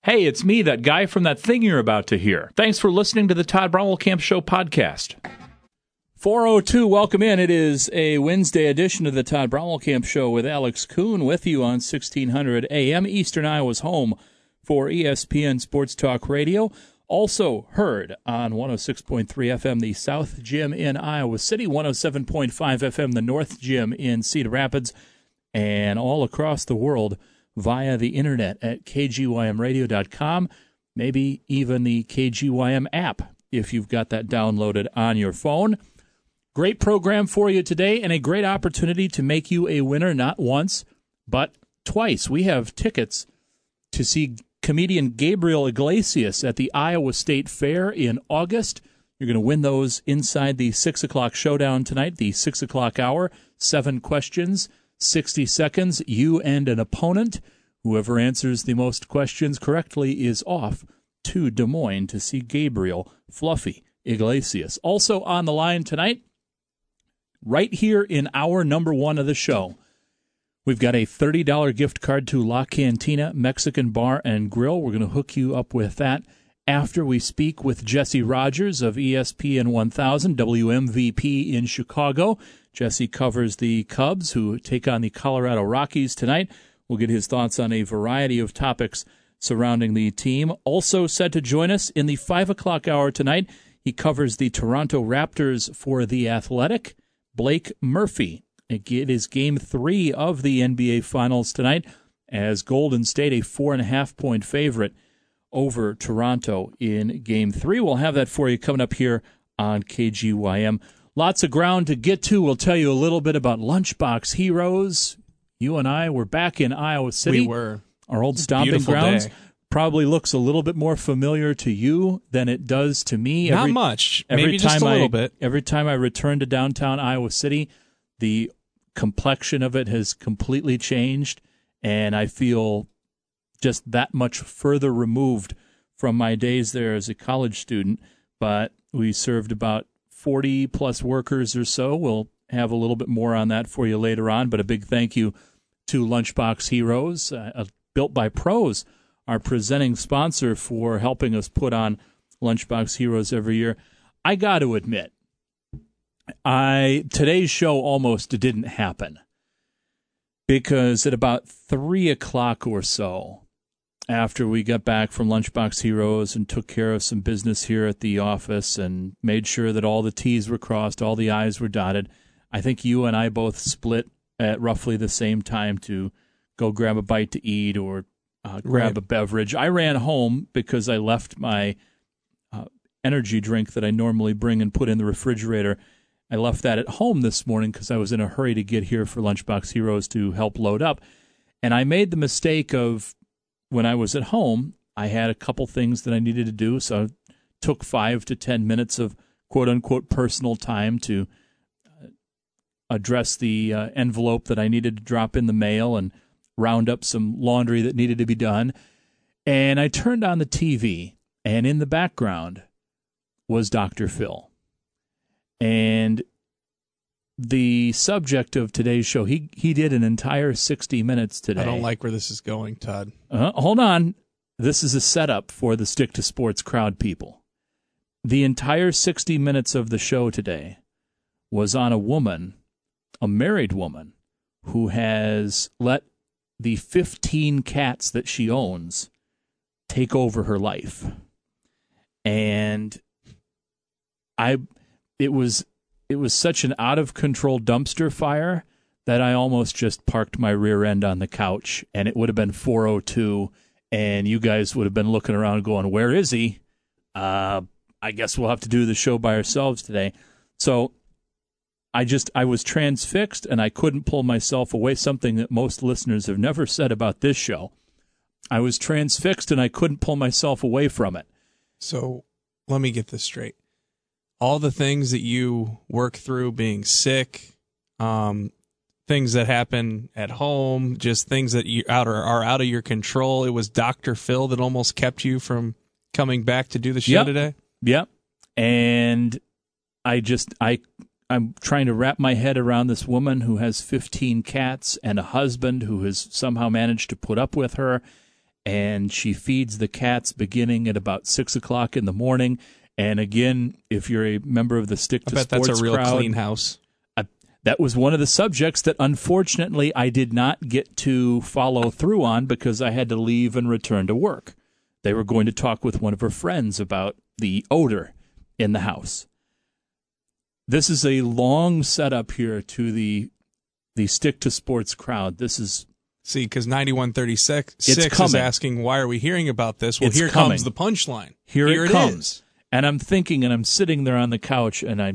Hey, it's me, that guy from that thing you're about to hear. Thanks for listening to the Todd Bromwell-Camp Show podcast. 4:02, welcome in. It is a Wednesday edition of the Todd Bromwell-Camp Show with Alex Kuhn with you on 1600 AM, Eastern Iowa's home for ESPN Sports Talk Radio. Also heard on 106.3 FM, the South Gym in Iowa City, 107.5 FM, the North Gym in Cedar Rapids, and all across the world via the internet at kgymradio.com, maybe even the KGYM app if you've got that downloaded on your phone. Great program for you today and a great opportunity to make you a winner not once, but twice. We have tickets to see comedian Gabriel Iglesias at the Iowa State Fair in August. You're going to win those inside the 6 o'clock showdown tonight, the 6 o'clock hour, 7 questions. 60 seconds, you and an opponent. Whoever answers the most questions correctly is off to Des Moines to see Gabriel Fluffy Iglesias. Also on the line tonight, right here in hour number 1 of the show, we've got a $30 gift card to La Cantina Mexican Bar and Grill. We're going to hook you up with that after we speak with Jesse Rogers of ESPN 1000, WMVP in Chicago. Jesse covers the Cubs, who take on the Colorado Rockies tonight. We'll get his thoughts on a variety of topics surrounding the team. Also set to join us in the 5 o'clock hour tonight, he covers the Toronto Raptors for The Athletic, Blake Murphy. It is Game 3 of the NBA Finals tonight, as Golden State, a 4.5-point favorite over Toronto in Game 3. We'll have that for you coming up here on KGYM. Lots of ground to get to. We'll tell you a little bit about Lunchbox Heroes. You and I were back in Iowa City. We were. Our old stomping grounds. Day. Probably looks a little bit more familiar to you than it does to me. Not much. Maybe just a little bit. Every time I return to downtown Iowa City, the complexion of it has completely changed, and I feel just that much further removed from my days there as a college student. But we served about 40-plus workers or so. We'll have a little bit more on that for you later on, but a big thank you to Lunchbox Heroes, built by pros, our presenting sponsor for helping us put on Lunchbox Heroes every year. I got to admit, today's show almost didn't happen because at about 3 o'clock or so, after we got back from Lunchbox Heroes and took care of some business here at the office and made sure that all the T's were crossed, all the I's were dotted, I think you and I both split at roughly the same time to go grab a bite to eat or grab a beverage. I ran home because I left my energy drink that I normally bring and put in the refrigerator. I left that at home this morning because I was in a hurry to get here for Lunchbox Heroes to help load up. And I made the mistake of, when I was at home, I had a couple things that I needed to do, so I took 5 to 10 minutes of quote-unquote personal time to address the envelope that I needed to drop in the mail and round up some laundry that needed to be done. And I turned on the TV, and in the background was Dr. Phil. And the subject of today's show, he did an entire 60 minutes today. I don't like where this is going, Todd. Hold on. This is a setup for the Stick to Sports crowd people. The entire 60 minutes of the show today was on a woman, a married woman, who has let the 15 cats that she owns take over her life. And it was such an out-of-control dumpster fire that I almost just parked my rear end on the couch, and it would have been 4:02, and you guys would have been looking around going, where is he? I guess we'll have to do the show by ourselves today. So I was transfixed, and I couldn't pull myself away, something that most listeners have never said about this show. I was transfixed, and I couldn't pull myself away from it. So let me get this straight. All the things that you work through, being sick, things that happen at home, just things that are out of your control. It was Dr. Phil that almost kept you from coming back to do the show today? Yep. And I'm trying to wrap my head around this woman who has 15 cats and a husband who has somehow managed to put up with her. and she feeds the cats beginning at about 6 o'clock in the morning. And again, if you're a member of the Stick to I bet Sports that's a real crowd, clean house. that was one of the subjects that unfortunately I did not get to follow through on because I had to leave and return to work. They were going to talk with one of her friends about the odor in the house. This is a long setup here to the Stick to Sports crowd. This is... See, because 9136 is asking, why are we hearing about this? Well, here comes the punchline. Here it comes. And I'm thinking, and I'm sitting there on the couch, and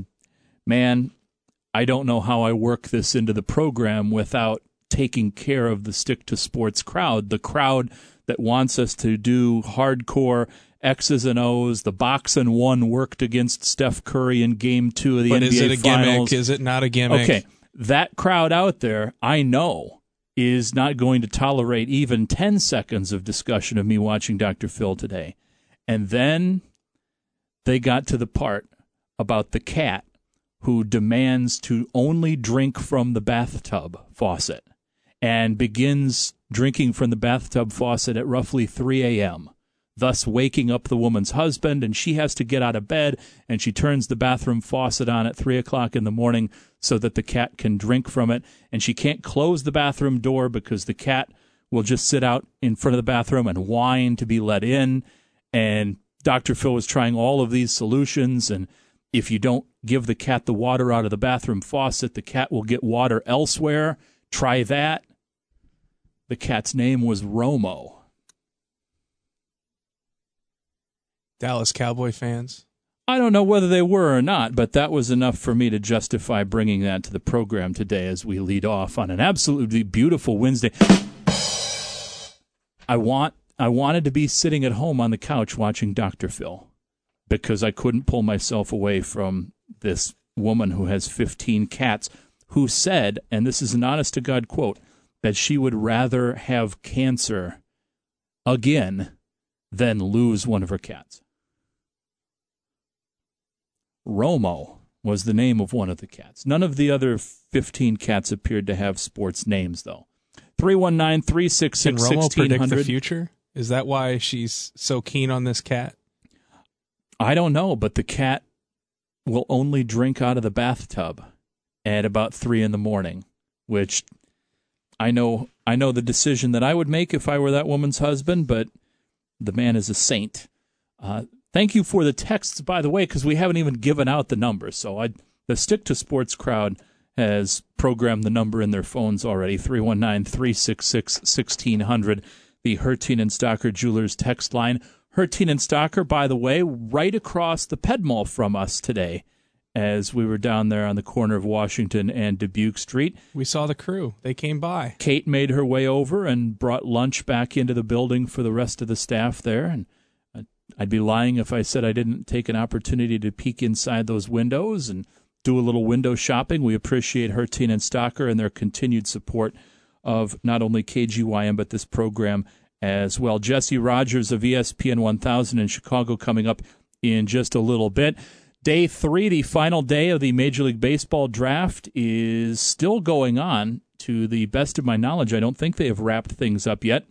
I don't know how I work this into the program without taking care of the Stick to Sports crowd, the crowd that wants us to do hardcore X's and O's. The box and one worked against Steph Curry in Game 2 of the NBA Finals. But is it a gimmick? Is it not a gimmick? Okay, that crowd out there, I know, is not going to tolerate even 10 seconds of discussion of me watching Dr. Phil today. And then they got to the part about the cat who demands to only drink from the bathtub faucet and begins drinking from the bathtub faucet at roughly 3 a.m., thus waking up the woman's husband, and she has to get out of bed, and she turns the bathroom faucet on at 3 o'clock in the morning so that the cat can drink from it, and she can't close the bathroom door because the cat will just sit out in front of the bathroom and whine to be let in, and Dr. Phil was trying all of these solutions, and if you don't give the cat the water out of the bathroom faucet, the cat will get water elsewhere. Try that. The cat's name was Romo. Dallas Cowboy fans? I don't know whether they were or not, but that was enough for me to justify bringing that to the program today as we lead off on an absolutely beautiful Wednesday. I wanted to be sitting at home on the couch watching Dr. Phil because I couldn't pull myself away from this woman who has 15 cats who said, and this is an honest-to-God quote, that she would rather have cancer again than lose one of her cats. Romo was the name of one of the cats. None of the other 15 cats appeared to have sports names, though. 319-366-1600. Can Romo predict the future? Is that why she's so keen on this cat? I don't know, but the cat will only drink out of the bathtub at about 3 in the morning, which I know the decision that I would make if I were that woman's husband, but the man is a saint. Thank you for the texts, by the way, because we haven't even given out the numbers. So the Stick to Sports crowd has programmed the number in their phones already, 319-366-1600, the Hertine and Stocker Jewelers text line. Hertine and Stocker, by the way, right across the Ped Mall from us today as we were down there on the corner of Washington and Dubuque Street. We saw the crew. They came by. Kate made her way over and brought lunch back into the building for the rest of the staff there. And I'd be lying if I said I didn't take an opportunity to peek inside those windows and do a little window shopping. We appreciate Hertine and Stocker and their continued support of not only KGYM but this program as well. Jesse Rogers of ESPN 1000 in Chicago coming up in just a little bit. Day 3, the final day of the Major League Baseball draft, is still going on. To the best of my knowledge, I don't think they have wrapped things up yet.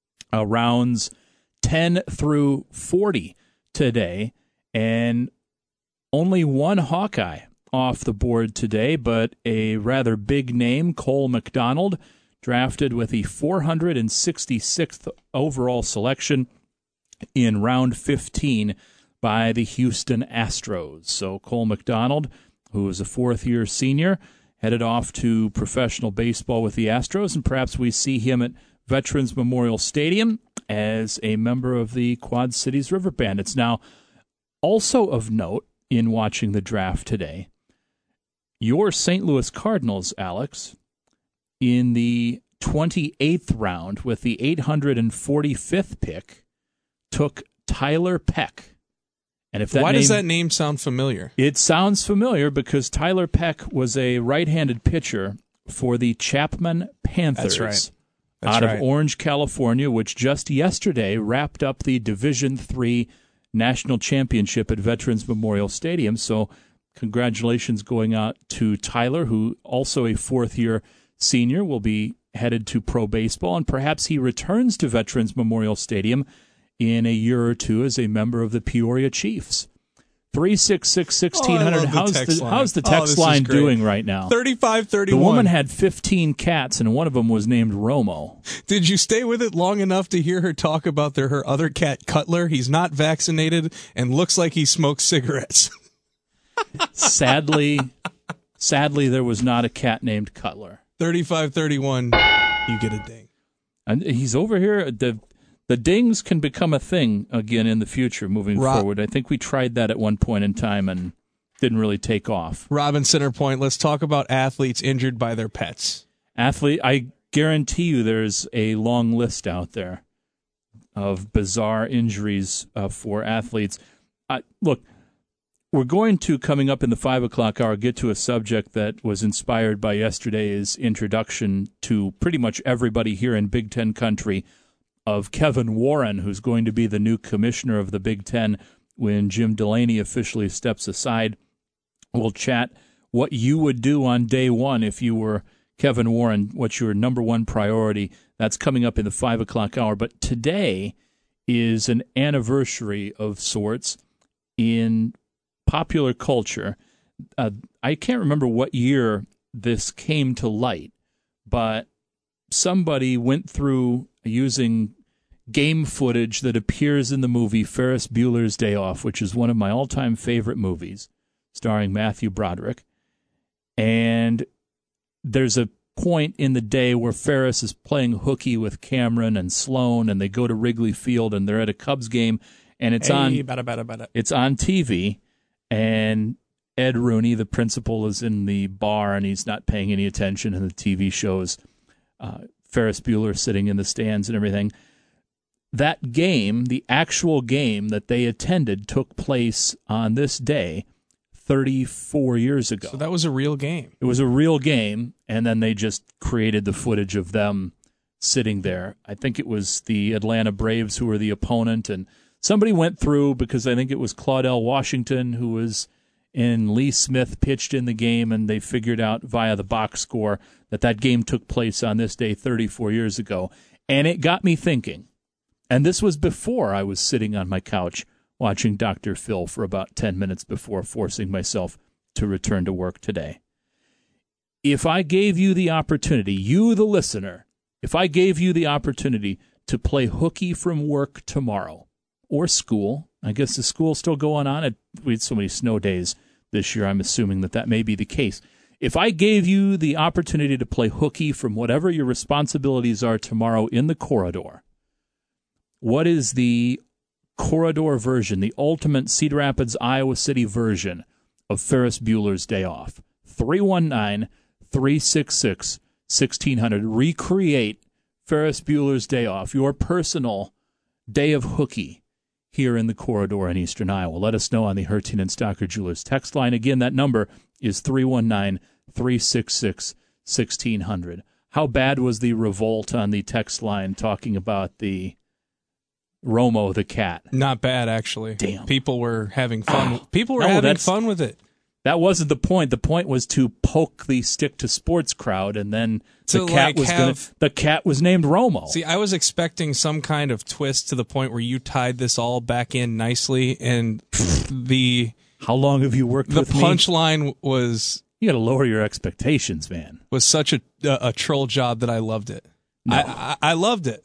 Rounds 10 through 40 today, and only one Hawkeye off the board today, but a rather big name, Cole McDonald, drafted with the 466th overall selection in round 15 by the Houston Astros. So Cole McDonald, who is a fourth-year senior, headed off to professional baseball with the Astros, and perhaps we see him at Veterans Memorial Stadium as a member of the Quad Cities River Band. It's now also of note in watching the draft today, your St. Louis Cardinals, Alex, in the 28th round with the 845th pick, took Tyler Peck. And if that Why does that name sound familiar? It sounds familiar because Tyler Peck was a right-handed pitcher for the Chapman Panthers. That's right. Out of Orange, California, which just yesterday wrapped up the Division III National Championship at Veterans Memorial Stadium. So congratulations going out to Tyler, who also a fourth-year senior, will be headed to pro baseball, and perhaps he returns to Veterans Memorial Stadium in a year or two as a member of the Peoria Chiefs. 366-1600. How's the text line doing right now? 35-31. The woman had 15 cats, and one of them was named Romo. Did you stay with it long enough to hear her talk about her other cat, Cutler? He's not vaccinated and looks like he smokes cigarettes. Sadly, there was not a cat named Cutler. 35-31. You get a ding. And he's over here. The dings can become a thing again in the future moving forward. I think we tried that at one point in time and didn't really take off. Robin Centerpoint, let's talk about athletes injured by their pets. I guarantee you there's a long list out there of bizarre injuries for athletes. Look, we're going to, coming up in the 5 o'clock hour, get to a subject that was inspired by yesterday's introduction to pretty much everybody here in Big Ten country of Kevin Warren, who's going to be the new commissioner of the Big Ten when Jim Delaney officially steps aside. We'll chat what you would do on day one if you were Kevin Warren, what's your number one priority. That's coming up in the 5 o'clock hour. But today is an anniversary of sorts in popular culture. I can't remember what year this came to light, but somebody went through using game footage that appears in the movie Ferris Bueller's Day Off, which is one of my all-time favorite movies, starring Matthew Broderick. And there's a point in the day where Ferris is playing hooky with Cameron and Sloan, and they go to Wrigley Field, and they're at a Cubs game, and it's on TV, and Ed Rooney, the principal, is in the bar, and he's not paying any attention, and the TV shows Ferris Bueller sitting in the stands and everything. That game, the actual game that they attended, took place on this day 34 years ago. So that was a real game. It was a real game, and then they just created the footage of them sitting there. I think it was the Atlanta Braves who were the opponent, and somebody went through, because I think it was Claudell Washington who was in, Lee Smith pitched in the game, and they figured out via the box score that game took place on this day 34 years ago. And it got me thinking. And this was before I was sitting on my couch watching Dr. Phil for about 10 minutes before forcing myself to return to work today. If I gave you the opportunity, you the listener, if I gave you the opportunity to play hooky from work tomorrow, or school, I guess the school's still going on. We had so many snow days this year, I'm assuming that may be the case. If I gave you the opportunity to play hooky from whatever your responsibilities are tomorrow in the corridor, what is the corridor version, the ultimate Cedar Rapids, Iowa City version of Ferris Bueller's Day Off? 319-366-1600. Recreate Ferris Bueller's Day Off, your personal day of hooky here in the corridor in Eastern Iowa. Let us know on the Hertin and Stocker Jewelers text line. Again, that number is 319-366-1600. How bad was the revolt on the text line talking about the Romo the cat? Not bad, actually. Damn. People were having fun. People were having fun with it. That wasn't the point. The point was to poke the stick to sports crowd, and then the cat was named Romo. See, I was expecting some kind of twist to the point where you tied this all back in nicely, and how long have you worked with me? The punchline was, you got to lower your expectations, man. Was such a troll job that I loved it. No. I loved it.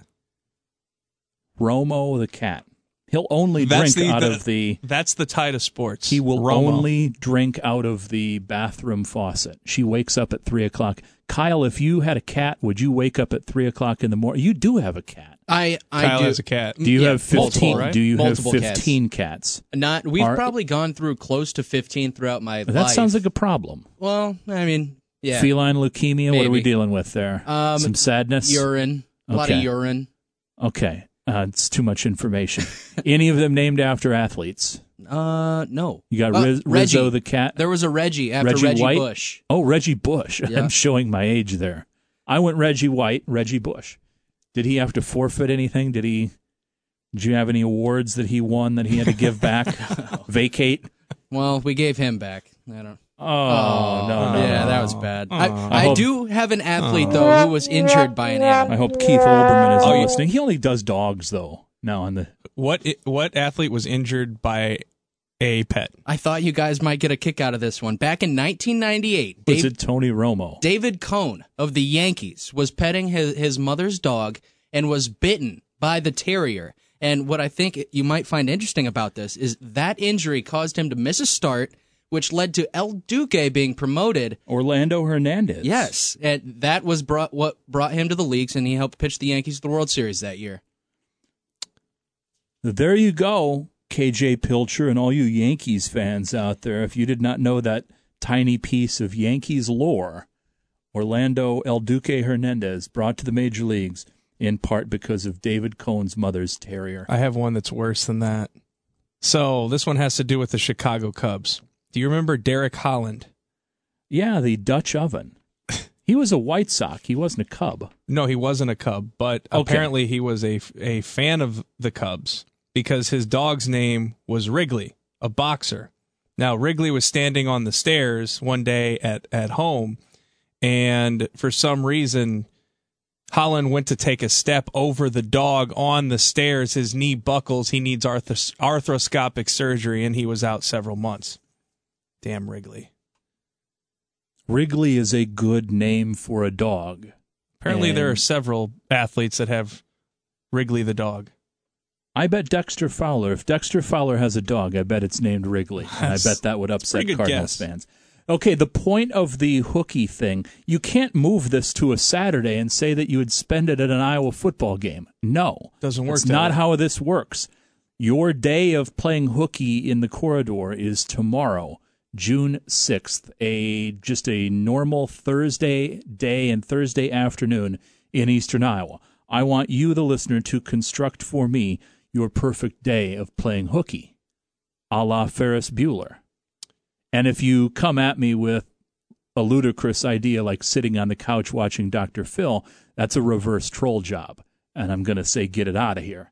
Romo the cat. He'll only drink out of the... That's the tie to sports. He will only drink out of the bathroom faucet. She wakes up at 3 o'clock. Kyle, if you had a cat, would you wake up at 3 o'clock in the morning? You do have a cat. I Kyle do. has a cat. Do you have 15? Multiple, right? Do you Multiple have 15 cats? We've probably gone through close to 15 throughout my life. That sounds like a problem. Well, I mean, yeah. Feline leukemia, Maybe. What are we dealing with there? Some sadness? Urine. A lot of urine. Okay. It's too much information. Any of them named after athletes? No. You got Rizzo Reggie. the cat? There was a Reggie after Reggie White? Bush. Oh, Reggie Bush. Yeah. I'm showing my age there. I went Reggie White, Reggie Bush. Did he have to forfeit anything? Did you have any awards that he won that he had to give back? Vacate? Well, we gave him back. I don't. Oh, no. Yeah, that was bad. Oh. I do have an athlete, though, who was injured by an animal. I hope Keith Olbermann isn't listening. He only does dogs, though, now on the... What athlete was injured by a pet? I thought you guys might get a kick out of this one. Back in 1998, Was it Tony Romo? David Cone of the Yankees was petting his mother's dog and was bitten by the terrier. And what I think you might find interesting about this is that injury caused him to miss a start, which led to El Duque being promoted. Orlando Hernandez. Yes, and that was what brought him to the leagues, and he helped pitch the Yankees to the World Series that year. There you go, KJ Pilcher and all you Yankees fans out there. If you did not know that tiny piece of Yankees lore, Orlando El Duque Hernandez brought to the major leagues in part because of David Cone's mother's terrier. I have one that's worse than that. So this one has to do with the Chicago Cubs. Do you remember Derek Holland? Yeah, the Dutch oven. He was a White Sox. He wasn't a Cub. No, he wasn't a Cub, but apparently he was a fan of the Cubs because his dog's name was Wrigley, a boxer. Now, Wrigley was standing on the stairs one day at home, and for some reason, Holland went to take a step over the dog on the stairs. His knee buckles. He needs arthroscopic surgery, and he was out several months. Damn Wrigley. Wrigley is a good name for a dog. Apparently there are several athletes that have Wrigley the dog. I bet Dexter Fowler. If Dexter Fowler has a dog, I bet it's named Wrigley. And I bet that would upset Cardinals fans. Okay, the point of the hooky thing, you can't move this to a Saturday and say that you would spend it at an Iowa football game. No. Doesn't work. That's not how this works. Your day of playing hooky in the corridor is tomorrow, June 6th, just a normal Thursday day and Thursday afternoon in eastern Iowa. I want you, the listener, to construct for me your perfect day of playing hooky, a la Ferris Bueller. And if you come at me with a ludicrous idea like sitting on the couch watching Dr. Phil, that's a reverse troll job. And I'm going to say, get it out of here.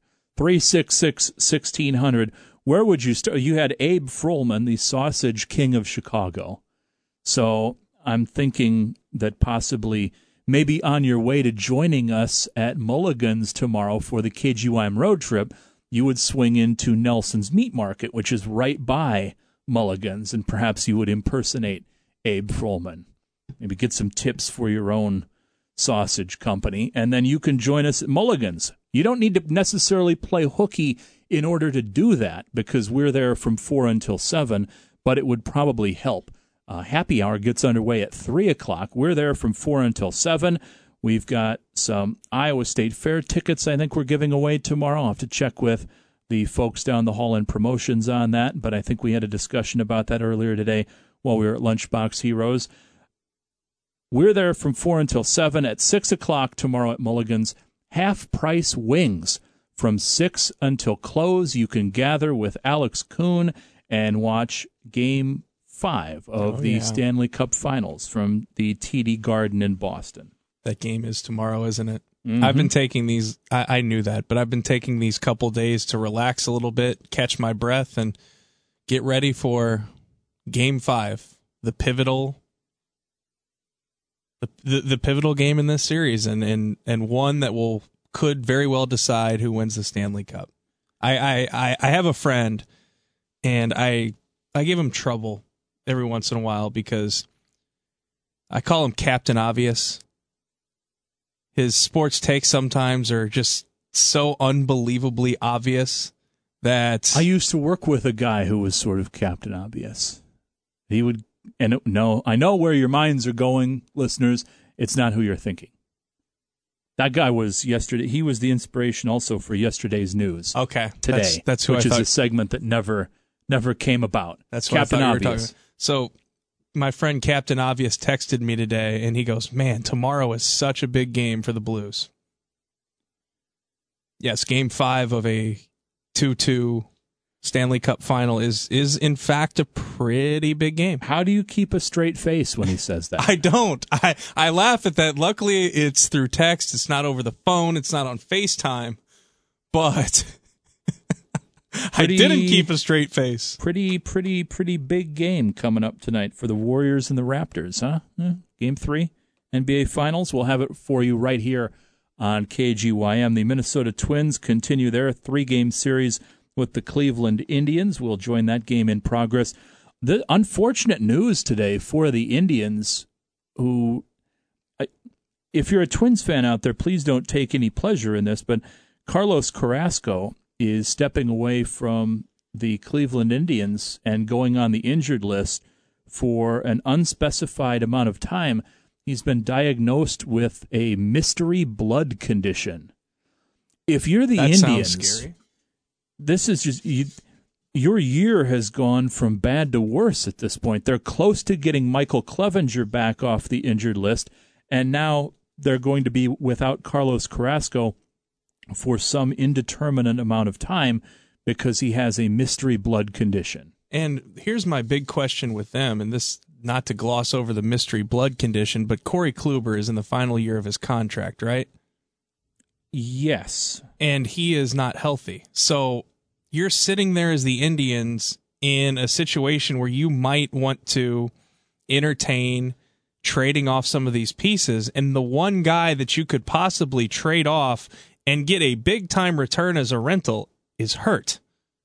366-1600. Where would you start? You had Abe Frohlman, the sausage king of Chicago. So I'm thinking that possibly maybe on your way to joining us at Mulligan's tomorrow for the KGYM road trip, you would swing into Nelson's Meat Market, which is right by Mulligan's, and perhaps you would impersonate Abe Frohlman. Maybe get some tips for your own sausage company, and then you can join us at Mulligan's. You don't need to necessarily play hooky in order to do that, because we're there from 4 until 7, but it would probably help. Happy hour gets underway at 3 o'clock. We're there from 4 until 7. We've got some Iowa State Fair tickets I think we're giving away tomorrow. I'll have to check with the folks down the hall in promotions on that, but I think we had a discussion about that earlier today while we were at Lunchbox Heroes. We're there from 4 until 7. At 6 o'clock tomorrow at Mulligan's, half-price wings. From 6 until close, you can gather with Alex Kuhn and watch Game 5 of the Stanley Cup Finals from the TD Garden in Boston. That game is tomorrow, isn't it? Mm-hmm. I've been taking these, I knew that, but I've been taking these couple days to relax a little bit, catch my breath, and get ready for Game 5, the pivotal the pivotal game in this series, and one that could very well decide who wins the Stanley Cup. I have a friend, and I give him trouble every once in a while because I call him Captain Obvious. His sports takes sometimes are just so unbelievably obvious that... I used to work with a guy who was sort of Captain Obvious. He would... And no, I know where your minds are going, listeners. It's not who you're thinking. That guy was yesterday. He was the inspiration also for yesterday's news. Okay, today, that's who which I thought, is a segment that never came about. That's what Captain I thought Obvious. You were talking. So, my friend Captain Obvious texted me today, and he goes, "Man, tomorrow is such a big game for the Blues." Yes, Game 5 of a 2-2 Stanley Cup final is in fact a pretty big game. How do you keep a straight face when he says that? I don't. I laugh at that. Luckily, it's through text. It's not over the phone. It's not on FaceTime. But I didn't keep a straight face. Pretty big game coming up tonight for the Warriors and the Raptors, huh? Game 3, NBA Finals. We'll have it for you right here on KGYM. The Minnesota Twins continue their 3-game series with the Cleveland Indians. We'll join that game in progress. The unfortunate news today for the Indians, who, if you're a Twins fan out there, please don't take any pleasure in this, but Carlos Carrasco is stepping away from the Cleveland Indians and going on the injured list for an unspecified amount of time. He's been diagnosed with a mystery blood condition. If you're the Indians, sounds scary. This is just your year has gone from bad to worse at this point. They're close to getting Michael Clevenger back off the injured list, and now they're going to be without Carlos Carrasco for some indeterminate amount of time because he has a mystery blood condition. And here's my big question with them, and this, not to gloss over the mystery blood condition, but Corey Kluber is in the final year of his contract, right? Yes. And he is not healthy. So you're sitting there as the Indians in a situation where you might want to entertain trading off some of these pieces, and the one guy that you could possibly trade off and get a big-time return as a rental is hurt.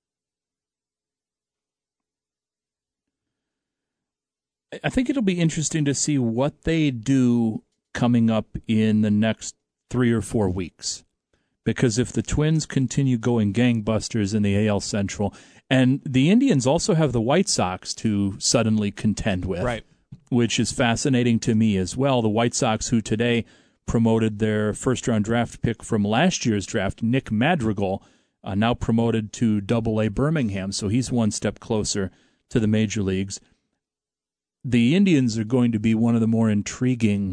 I think it'll be interesting to see what they do coming up in the next 3 or 4 weeks. Because if the Twins continue going gangbusters in the AL Central, and the Indians also have the White Sox to suddenly contend with, right, which is fascinating to me as well. The White Sox, who today promoted their first-round draft pick from last year's draft, Nick Madrigal, now promoted to Double-A Birmingham, so he's one step closer to the major leagues. The Indians are going to be one of the more intriguing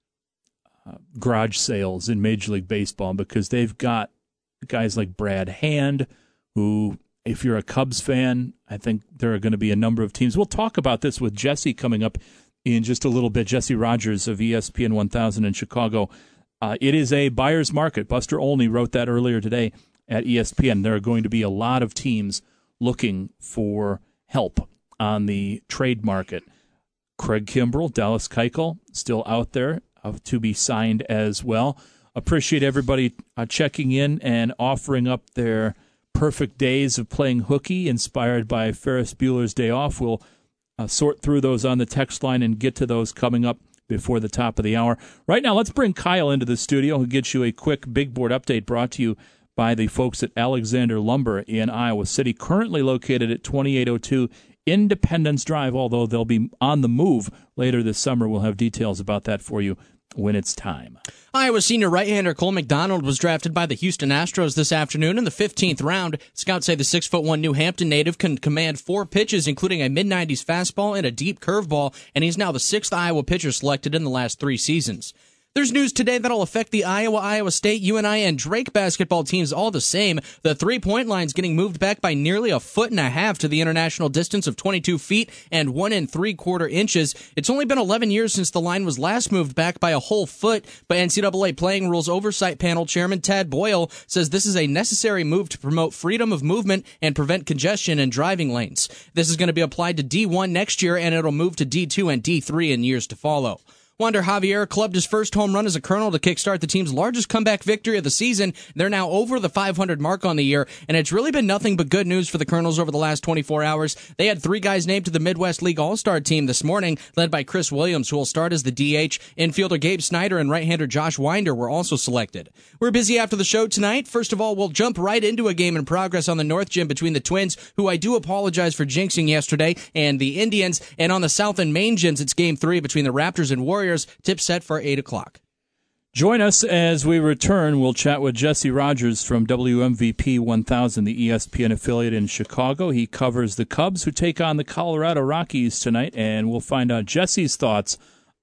garage sales in Major League Baseball because they've got guys like Brad Hand, who, if you're a Cubs fan, I think there are going to be a number of teams. We'll talk about this with Jesse coming up in just a little bit. Jesse Rogers of ESPN 1000 in Chicago. It is a buyer's market. Buster Olney wrote that earlier today at ESPN. There are going to be a lot of teams looking for help on the trade market. Craig Kimbrell, Dallas Keuchel, still out there to be signed as well. Appreciate everybody checking in and offering up their perfect days of playing hooky inspired by Ferris Bueller's Day Off. We'll sort through those on the text line and get to those coming up before the top of the hour. Right now, let's bring Kyle into the studio who gets you a quick big board update brought to you by the folks at Alexander Lumber in Iowa City, currently located at 2802 Independence Drive, although they'll be on the move later this summer. We'll have details about that for you when it's time. Iowa senior right-hander Cole McDonald was drafted by the Houston Astros this afternoon in the 15th round. Scouts say the 6'1" New Hampton native can command 4 pitches, including a mid-90s fastball and a deep curveball, and he's now the 6th Iowa pitcher selected in the last 3 seasons. There's news today that'll affect the Iowa State, UNI, and Drake basketball teams all the same. The three-point line's getting moved back by nearly 1.5 feet to the international distance of 22 feet and 1 3/4 inches. It's only been 11 years since the line was last moved back by a whole foot, but NCAA Playing Rules Oversight Panel Chairman Tad Boyle says this is a necessary move to promote freedom of movement and prevent congestion in driving lanes. This is going to be applied to D1 next year, and it'll move to D2 and D3 in years to follow. Wander Javier clubbed his first home run as a Colonel to kickstart the team's largest comeback victory of the season. They're now over the 500 mark on the year, and it's really been nothing but good news for the Colonels over the last 24 hours. They had 3 guys named to the Midwest League All-Star team this morning, led by Chris Williams, who will start as the DH. Infielder Gabe Snyder and right-hander Josh Winder were also selected. We're busy after the show tonight. First of all, we'll jump right into a game in progress on the North Gym between the Twins, who I do apologize for jinxing yesterday, and the Indians. And on the South and Main Gyms, it's Game 3 between the Raptors and Warriors. Tip set for 8 o'clock. Join us as we return. We'll chat with Jesse Rogers from WMVP 1000, the ESPN affiliate in Chicago. He covers the Cubs, who take on the Colorado Rockies tonight, and we'll find out Jesse's thoughts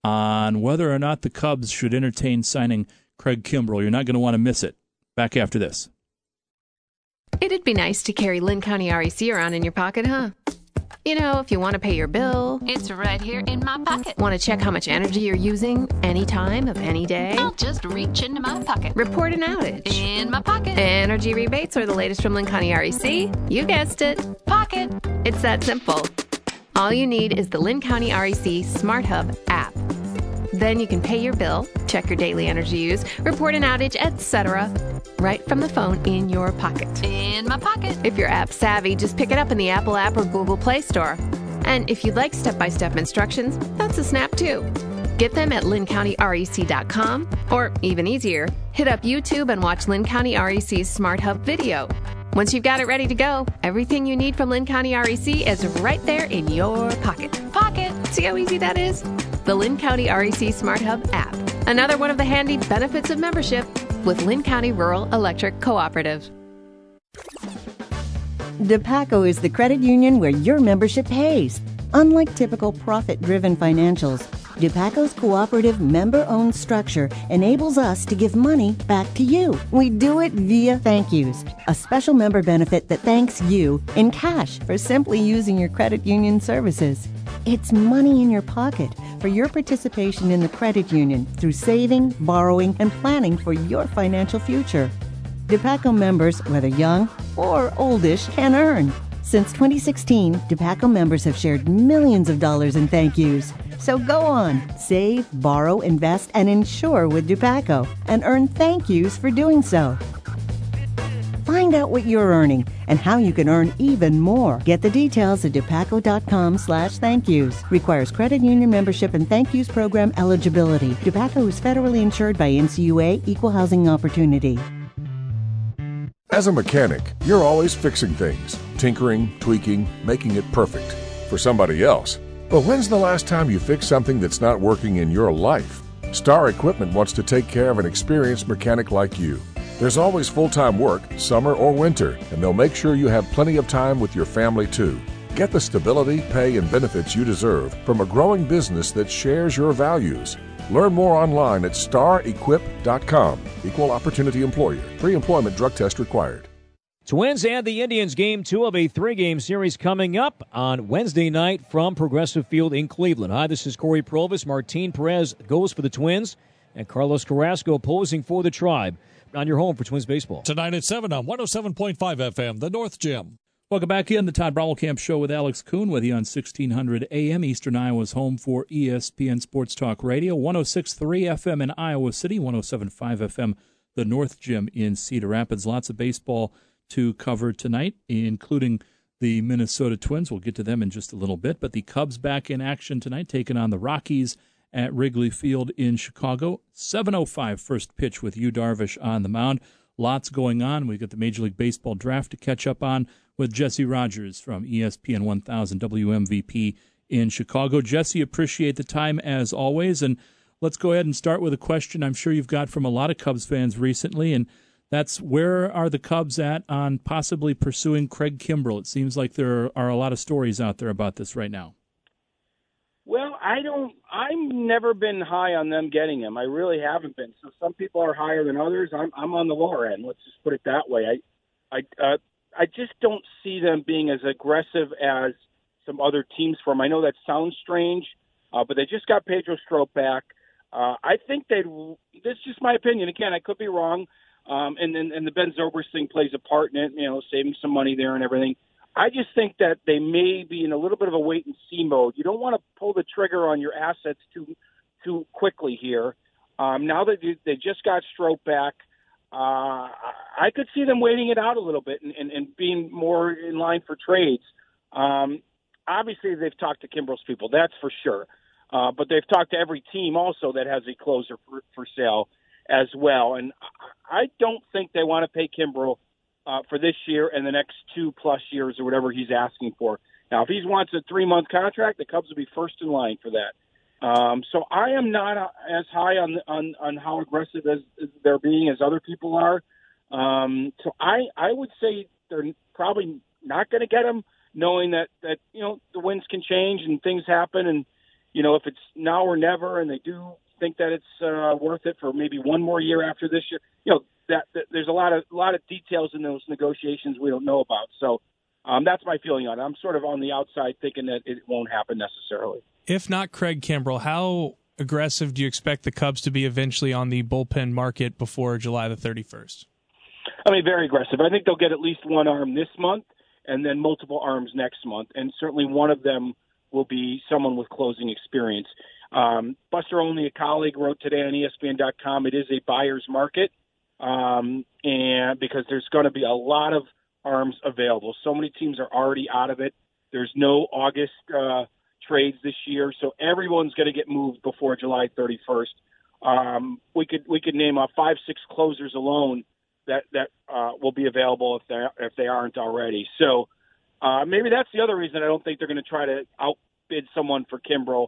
on whether or not the Cubs should entertain signing Craig Kimbrell. You're not going to want to miss it. Back after this. It'd be nice to carry Lynn County REC around in your pocket, huh? You know, if you want to pay your bill. It's right here in my pocket. Want to check how much energy you're using any time of any day? I'll just reach into my pocket. Report an outage. In my pocket. Energy rebates are the latest from Lynn County REC. You guessed it. Pocket. It's that simple. All you need is the Lynn County REC Smart Hub app. Then you can pay your bill, check your daily energy use, report an outage, etc. right from the phone in your pocket. In my pocket. If you're app savvy, just pick it up in the Apple app or Google Play Store. And if you'd like step-by-step instructions, that's a snap too. Get them at lynncounty.rec.com, or even easier, hit up YouTube and watch Lynn County REC's Smart Hub video. Once you've got it ready to go, everything you need from Lynn County REC is right there in your pocket. Pocket. See how easy that is? The Lynn County REC Smart Hub app. Another one of the handy benefits of membership with Lynn County Rural Electric Cooperative. DePaco is the credit union where your membership pays. Unlike typical profit-driven financials, DePaco's cooperative member-owned structure enables us to give money back to you. We do it via thank yous, a special member benefit that thanks you in cash for simply using your credit union services. It's money in your pocket for your participation in the credit union through saving, borrowing, and planning for your financial future. DePaco members, whether young or oldish, can earn. Since 2016, DePaco members have shared millions of dollars in thank yous. So go on, save, borrow, invest, and insure with DePaco, and earn thank yous for doing so. Find out what you're earning and how you can earn even more. Get the details at depaco.com/thank yous. Requires credit union membership and thank yous program eligibility. DePaco is federally insured by NCUA Equal Housing Opportunity. As a mechanic, you're always fixing things, tinkering, tweaking, making it perfect for somebody else. But when's the last time you fixed something that's not working in your life? Star Equipment wants to take care of an experienced mechanic like you. There's always full-time work, summer or winter, and they'll make sure you have plenty of time with your family too. Get the stability, pay, and benefits you deserve from a growing business that shares your values. Learn more online at starequip.com. Equal opportunity employer. Pre-employment drug test required. Twins and the Indians, Game 2 of a 3-game series coming up on Wednesday night from Progressive Field in Cleveland. Hi, this is Corey Provis. Martin Perez goes for the Twins, and Carlos Carrasco posing for the Tribe. On your home for Twins baseball. Tonight at 7 on 107.5 FM, the North Gym. Welcome back in the Todd Bromwell Show with Alex Kuhn with you on 1600 AM, Eastern Iowa's home for ESPN Sports Talk Radio, 106.3 FM in Iowa City, 107.5 FM, the North Gym in Cedar Rapids. Lots of baseball to cover tonight, including the Minnesota Twins. We'll get to them in just a little bit, but the Cubs back in action tonight, taking on the Rockies at Wrigley Field in Chicago. 7:05 first pitch with Yu Darvish on the mound. Lots going on. We've got the Major League Baseball draft to catch up on with Jesse Rogers from ESPN 1000 WMVP in Chicago. Jesse, appreciate the time as always. And let's go ahead and start with a question I'm sure you've got from a lot of Cubs fans recently, and that's where are the Cubs at on possibly pursuing Craig Kimbrel? It seems like there are a lot of stories out there about this right now. Well, I've never been high on them getting him. I really haven't been. So some people are higher than others. I'm on the lower end. Let's just put it that way. I just don't see them being as aggressive as some other teams for him. I know that sounds strange, but they just got Pedro Strop back. I think this is just my opinion. Again, I could be wrong. And the Ben Zobrist thing plays a part in it, saving some money there and everything. I just think that they may be in a little bit of a wait-and-see mode. You don't want to pull the trigger on your assets too quickly here. Now that they just got Strop back, I could see them waiting it out a little bit and being more in line for trades. Obviously, they've talked to Kimbrel's people, that's for sure. But they've talked to every team also that has a closer for sale as well. And I don't think they want to pay Kimbrel for this year and the next 2+ years or whatever he's asking for. Now, if he wants a 3-month contract, the Cubs will be first in line for that. So I am not as high on how aggressive as they're being as other people are. So I would say they're probably not going to get him, knowing that the winds can change and things happen. And, if it's now or never and they do think that it's worth it for maybe one more year after this year, that there's a lot of details in those negotiations we don't know about. So That's my feeling on it. I'm sort of on the outside thinking that it won't happen necessarily. If not Craig Kimbrell, how aggressive do you expect the Cubs to be eventually on the bullpen market before July the 31st? I mean, very aggressive. I think they'll get at least one arm this month and then multiple arms next month, and certainly one of them will be someone with closing experience. Buster Olney, a colleague, wrote today on ESPN.com, it is a buyer's market, and because there's going to be a lot of arms available. So many teams are already out of it. There's no August trades this year, so everyone's going to get moved before July 31st. We could name 5-6 closers alone that will be available if they aren't already. So maybe that's the other reason I don't think they're going to try to outbid someone for Kimbrell.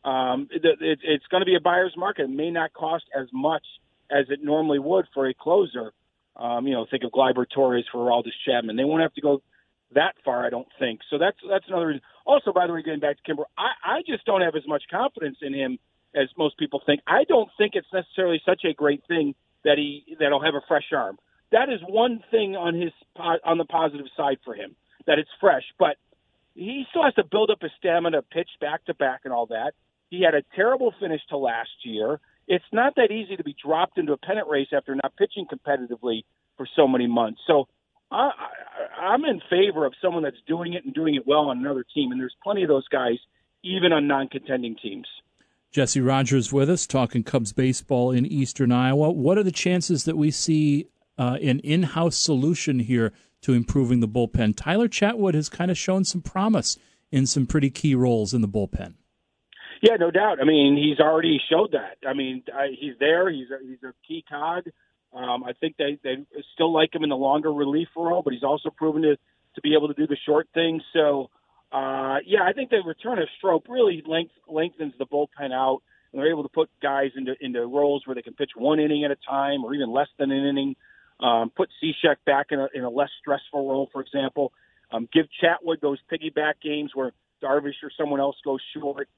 It's going to be a buyer's market. It may not cost as much as it normally would for a closer. Think of Gleyber Torres for Aroldis Chapman. They won't have to go that far, I don't think. So that's another reason. Also, by the way, getting back to Kimbrell, I just don't have as much confidence in him as most people think. I don't think it's necessarily such a great thing that he'll have a fresh arm. That is one thing on the positive side for him, that it's fresh. But he still has to build up his stamina, pitch back-to-back and all that. He had a terrible finish to last year. It's not that easy to be dropped into a pennant race after not pitching competitively for so many months. So I'm in favor of someone that's doing it and doing it well on another team, and there's plenty of those guys, even on non-contending teams. Jesse Rogers with us, talking Cubs baseball in eastern Iowa. What are the chances that we see an in-house solution here to improving the bullpen? Tyler Chatwood has kind of shown some promise in some pretty key roles in the bullpen. Yeah, no doubt. I mean, he's already showed that. I mean, he's there. He's a key cog. I think they still like him in the longer relief role, but he's also proven to be able to do the short things. So, I think the return of Strop really lengthens the bullpen out, and they're able to put guys into roles where they can pitch one inning at a time or even less than an inning. Put Cishek back in a less stressful role, for example. Give Chatwood those piggyback games where Darvish or someone else goes short.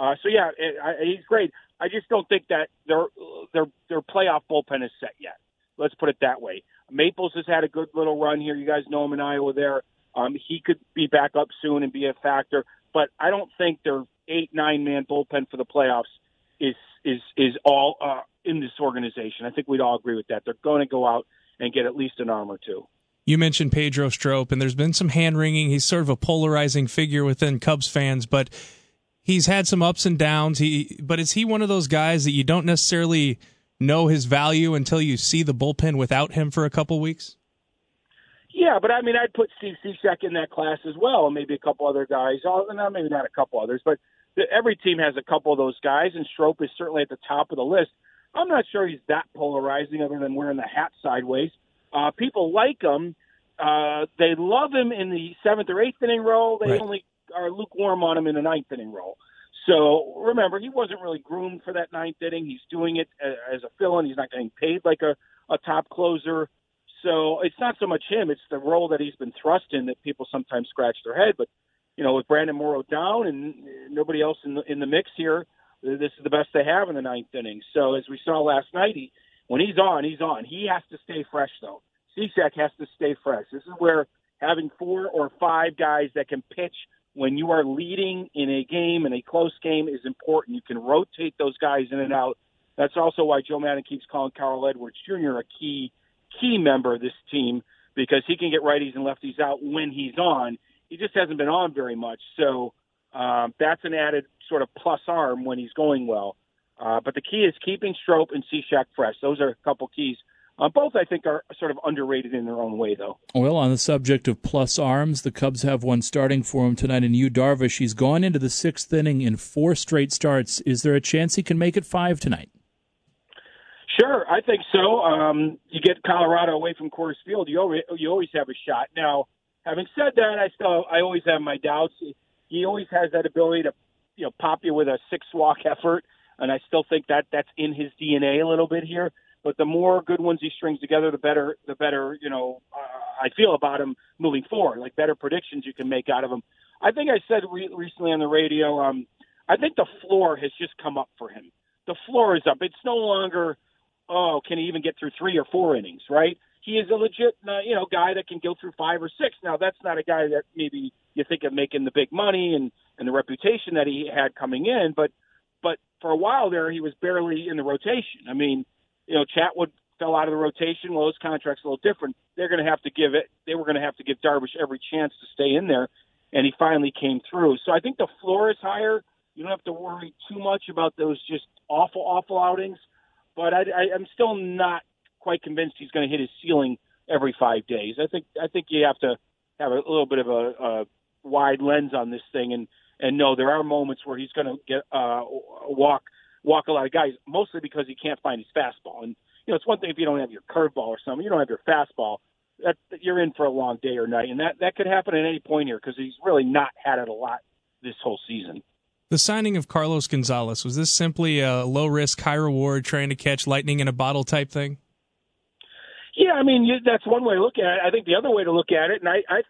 He's great. I just don't think that their playoff bullpen is set yet. Let's put it that way. Maples has had a good little run here. You guys know him in Iowa there. He could be back up soon and be a factor, but I don't think their 8-9-man bullpen for the playoffs is all in this organization. I think we'd all agree with that. They're going to go out and get at least an arm or two. You mentioned Pedro Strop, and there's been some hand-wringing. He's sort of a polarizing figure within Cubs fans, but he's had some ups and downs. But is he one of those guys that you don't necessarily know his value until you see the bullpen without him for a couple weeks? Yeah, but I mean, I'd put Steve Cishek in that class as well, and maybe a couple other guys. Maybe not a couple others, but every team has a couple of those guys, and Strop is certainly at the top of the list. I'm not sure he's that polarizing other than wearing the hat sideways. People like him. They love him in the 7th or 8th inning role. They only are lukewarm on him in the 9th inning role. So remember, he wasn't really groomed for that 9th inning. He's doing it as a fill-in. He's not getting paid like a top closer. So it's not so much him. It's the role that he's been thrust in that people sometimes scratch their head. But, with Brandon Morrow down and nobody else in the mix here, this is the best they have in the 9th inning. So as we saw last night, when he's on. He has to stay fresh, though. Cishek has to stay fresh. This is where having 4 or 5 guys that can pitch when you are leading in a game, in a close game, is important. You can rotate those guys in and out. That's also why Joe Madden keeps calling Carl Edwards Jr. a key member of this team, because he can get righties and lefties out when he's on. He just hasn't been on very much. So that's an added sort of plus arm when he's going well. But the key is keeping Strop and Cishek fresh. Those are a couple keys. Both, I think, are sort of underrated in their own way, though. Well, on the subject of plus arms, the Cubs have one starting for him tonight in Yu Darvish. He's gone into the 6th inning in 4 straight starts. Is there a chance he can make it 5 tonight? Sure, I think so. You get Colorado away from Coors Field, you always have a shot. Now, having said that, I always have my doubts. He always has that ability to pop you with a 6-walk effort, and I still think that's in his DNA a little bit here. But the more good ones he strings together, the better. I feel about him moving forward. Like better predictions you can make out of him. I think I said recently on the radio. I think the floor has just come up for him. The floor is up. It's no longer, can he even get through 3 or 4 innings? Right? he is a legit, guy that can go through 5 or 6. Now, that's not a guy that maybe you think of making the big money and the reputation that he had coming in, but for a while there, he was barely in the rotation. I mean, Chatwood fell out of the rotation. Well, his contract's a little different. They were going to have to give Darvish every chance to stay in there, and he finally came through. So I think the floor is higher. You don't have to worry too much about those just awful outings, but I'm still not quite convinced he's going to hit his ceiling every 5 days. I think you have to have a little bit of a wide lens on this thing and know there are moments where he's going to get walk a lot of guys, mostly because he can't find his fastball. And it's one thing if you don't have your curveball or something, you don't have your fastball, that you're in for a long day or night, and that could happen at any point here because he's really not had it a lot this whole season. The signing of Carlos Gonzalez, was this simply a low risk, high reward, trying to catch lightning in a bottle type thing? Yeah, I mean that's one way to look at it. I think the other way to look at it, and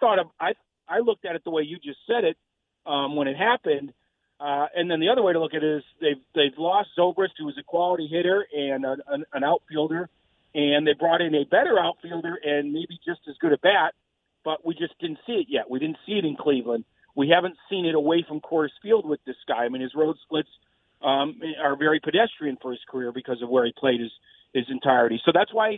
I looked at it the way you just said it when it happened. And then the other way to look at it is they've lost Zobrist, who was a quality hitter and an outfielder, and they brought in a better outfielder and maybe just as good a bat, but we just didn't see it yet. We didn't see it in Cleveland. We haven't seen it away from Coors Field with this guy. I mean, his road splits are very pedestrian for his career because of where he played his entirety. So that's why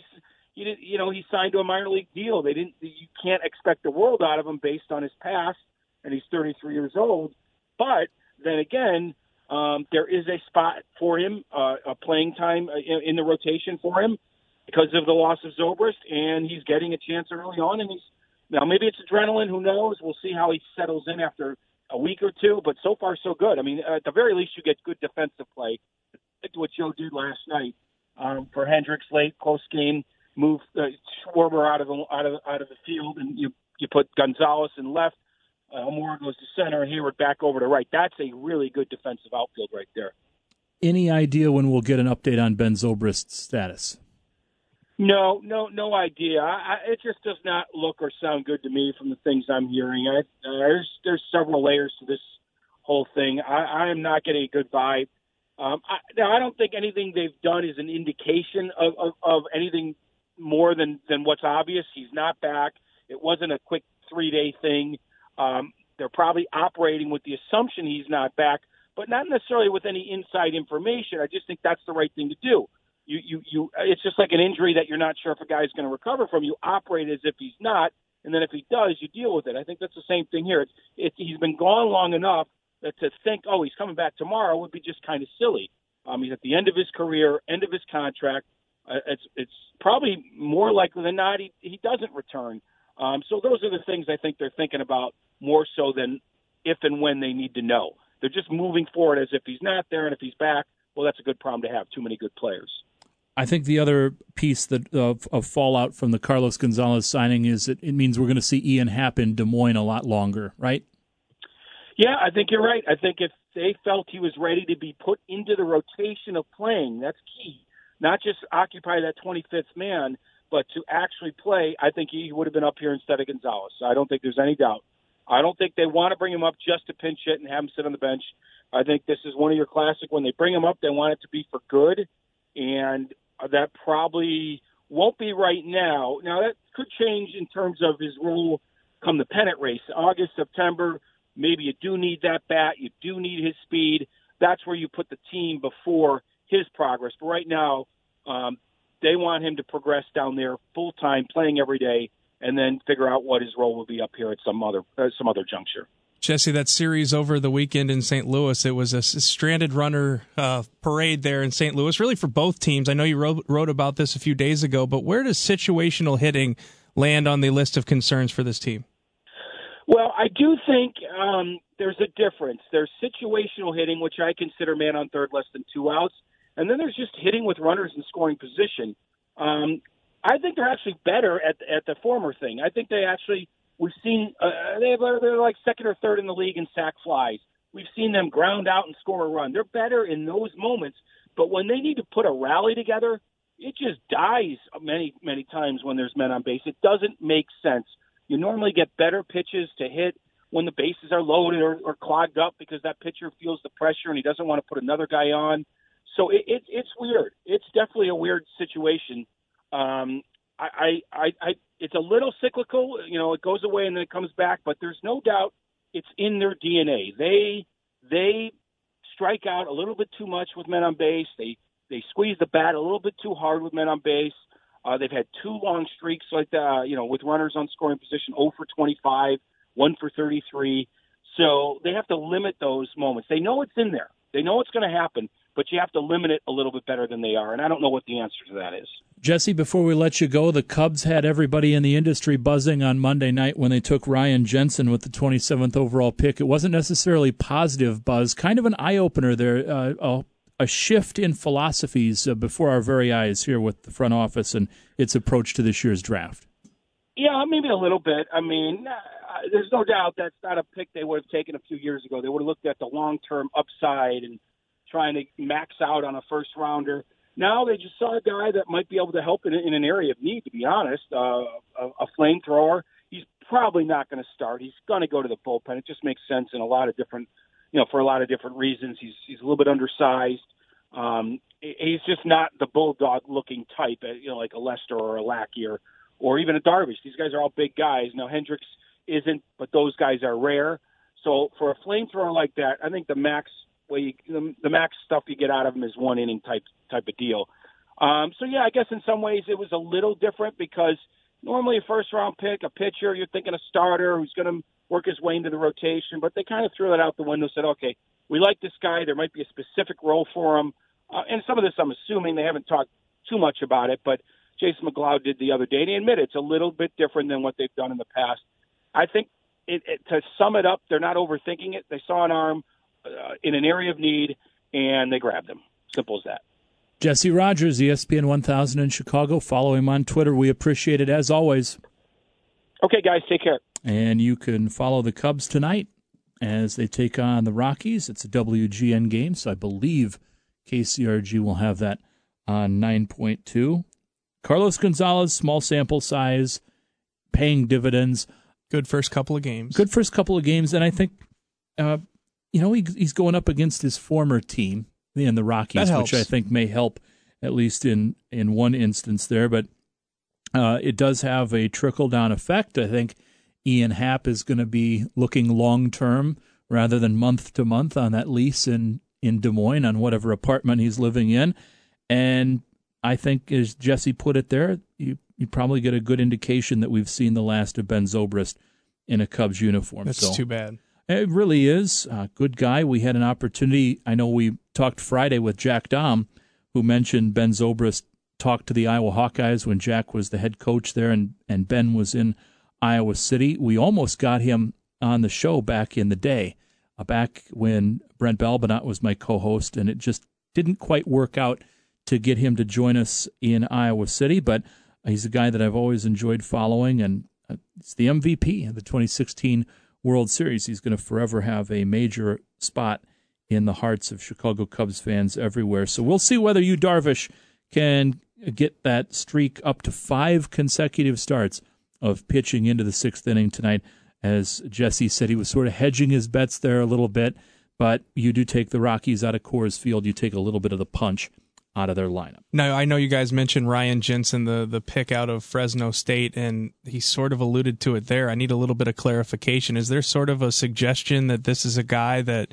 he signed to a minor league deal. You can't expect the world out of him based on his past, and he's 33 years old. But then again, there is a spot for him, a playing time in the rotation for him because of the loss of Zobrist, and he's getting a chance early on. And now maybe it's adrenaline. Who knows? We'll see how he settles in after a week or two. But so far, so good. I mean, at the very least, you get good defensive play. Look at what Joe did last night for Hendricks late, close game. Move Schwarber out of the field, and you put Gonzalez in left. Almora goes to center, and Hayward back over to right. That's a really good defensive outfield right there. Any idea when we'll get an update on Ben Zobrist's status? No idea. It just does not look or sound good to me from the things I'm hearing. There's several layers to this whole thing. I am not getting a good vibe. I don't think anything they've done is an indication of anything more than what's obvious. He's not back. It wasn't a quick 3-day thing. They're probably operating with the assumption he's not back, but not necessarily with any inside information. I just think that's the right thing to do. It's just like an injury that you're not sure if a guy's going to recover from. You operate as if he's not, and then if he does, you deal with it. I think that's the same thing here. He's been gone long enough that to think, he's coming back tomorrow would be just kind of silly. He's at the end of his career, end of his contract. It's probably more likely than not he doesn't return. So those are the things I think they're thinking about more so than if and when they need to know. They're just moving forward as if he's not there, and if he's back, well, that's a good problem to have, too many good players. I think the other piece of fallout from the Carlos Gonzalez signing is that it means we're going to see Ian Happ in Des Moines a lot longer, right? Yeah, I think you're right. I think if they felt he was ready to be put into the rotation of playing, that's key. Not just occupy that 25th man, but to actually play, I think he would have been up here instead of Gonzalez. I don't think there's any doubt. I don't think they want to bring him up just to pinch hit and have him sit on the bench. I think this is one of your classic. When they bring him up, they want it to be for good, and that probably won't be right now. Now, that could change in terms of his role come the pennant race. August, September, maybe you do need that bat. You do need his speed. That's where you put the team before his progress. But right now, they want him to progress down there full-time, playing every day, and then figure out what his role will be up here at some other juncture. Jesse, that series over the weekend in St. Louis, it was a stranded runner parade there in St. Louis, really for both teams. I know you wrote about this a few days ago, but where does situational hitting land on the list of concerns for this team? Well, I do think there's a difference. There's situational hitting, which I consider man on third, less than 2 outs, and then there's just hitting with runners in scoring position. I think they're actually better at the former thing. I think we've seen they're like second or third in the league in sac flies. We've seen them ground out and score a run. They're better in those moments, but when they need to put a rally together, it just dies many, many times when there's men on base. It doesn't make sense. You normally get better pitches to hit when the bases are loaded or clogged up because that pitcher feels the pressure and he doesn't want to put another guy on. So it's weird. It's definitely a weird situation. it's a little cyclical. It goes away and then it comes back, but there's no doubt it's in their DNA. They strike out a little bit too much with men on base. They squeeze the bat a little bit too hard with men on base. They've had 2 long streaks like that, with runners on scoring position, 0 for 25, 1 for 33. So they have to limit those moments. They know it's in there. They know it's going to happen, but you have to limit it a little bit better than they are, and I don't know what the answer to that is. Jesse, before we let you go, the Cubs had everybody in the industry buzzing on Monday night when they took Ryan Jensen with the 27th overall pick. It wasn't necessarily positive buzz, kind of an eye-opener there, a shift in philosophies before our very eyes here with the front office and its approach to this year's draft. Yeah, maybe a little bit. I mean, there's no doubt that's not a pick they would have taken a few years ago. They would have looked at the long-term upside and trying to max out on a first-rounder. Now they just saw a guy that might be able to help in an area of need, to be honest, a flamethrower. He's probably not going to start. He's going to go to the bullpen. It just makes sense in a lot of different, for a lot of different reasons. He's a little bit undersized. He's just not the bulldog-looking type, like a Lester or a Lackey or even a Darvish. These guys are all big guys. Now, Hendricks isn't, but those guys are rare. So for a flamethrower like that, I think the max stuff you get out of him is 1-inning type of deal. So, yeah, I guess in some ways it was a little different because normally a first-round pick, a pitcher, you're thinking a starter who's going to work his way into the rotation, but they kind of threw that out the window, said, okay, we like this guy. There might be a specific role for him. And some of this I'm assuming they haven't talked too much about it, but Jason McLeod did the other day, and he admitted it's a little bit different than what they've done in the past. I think to sum it up, they're not overthinking it. They saw an arm in an area of need, and they grabbed him. Simple as that. Jesse Rogers, ESPN 1000 in Chicago. Follow him on Twitter. We appreciate it as always. Okay, guys, take care. And you can follow the Cubs tonight as they take on the Rockies. It's a WGN game, so I believe KCRG will have that on 9.2. Carlos Gonzalez, small sample size, paying dividends. Good first couple of games. And I think, he's going up against his former team in the Rockies, which I think may help, at least in one instance there. But it does have a trickle-down effect. I think Ian Happ is going to be looking long-term rather than month-to-month on that lease in Des Moines on whatever apartment he's living in. And I think, as Jesse put it there, you probably get a good indication that we've seen the last of Ben Zobrist in a Cubs uniform. That's too bad. It really is. Good guy. We had an opportunity. I know we talked Friday with Jack Dahm, who mentioned Ben Zobrist talked to the Iowa Hawkeyes when Jack was the head coach there and Ben was in Iowa City. We almost got him on the show back in the day, back when Brent Balbinot was my co-host, and it just didn't quite work out to get him to join us in Iowa City, but he's a guy that I've always enjoyed following, and it's the MVP of the 2016 World Series. He's going to forever have a major spot in the hearts of Chicago Cubs fans everywhere. So we'll see whether Yu Darvish can get that streak up to 5 consecutive starts of pitching into the 6th inning tonight. As Jesse said, he was sort of hedging his bets there a little bit, but you do take the Rockies out of Coors Field, you take a little bit of the punch out of their lineup. Now, I know you guys mentioned Ryan Jensen, the pick out of Fresno State, and he sort of alluded to it there. I need a little bit of clarification. Is there sort of a suggestion that this is a guy that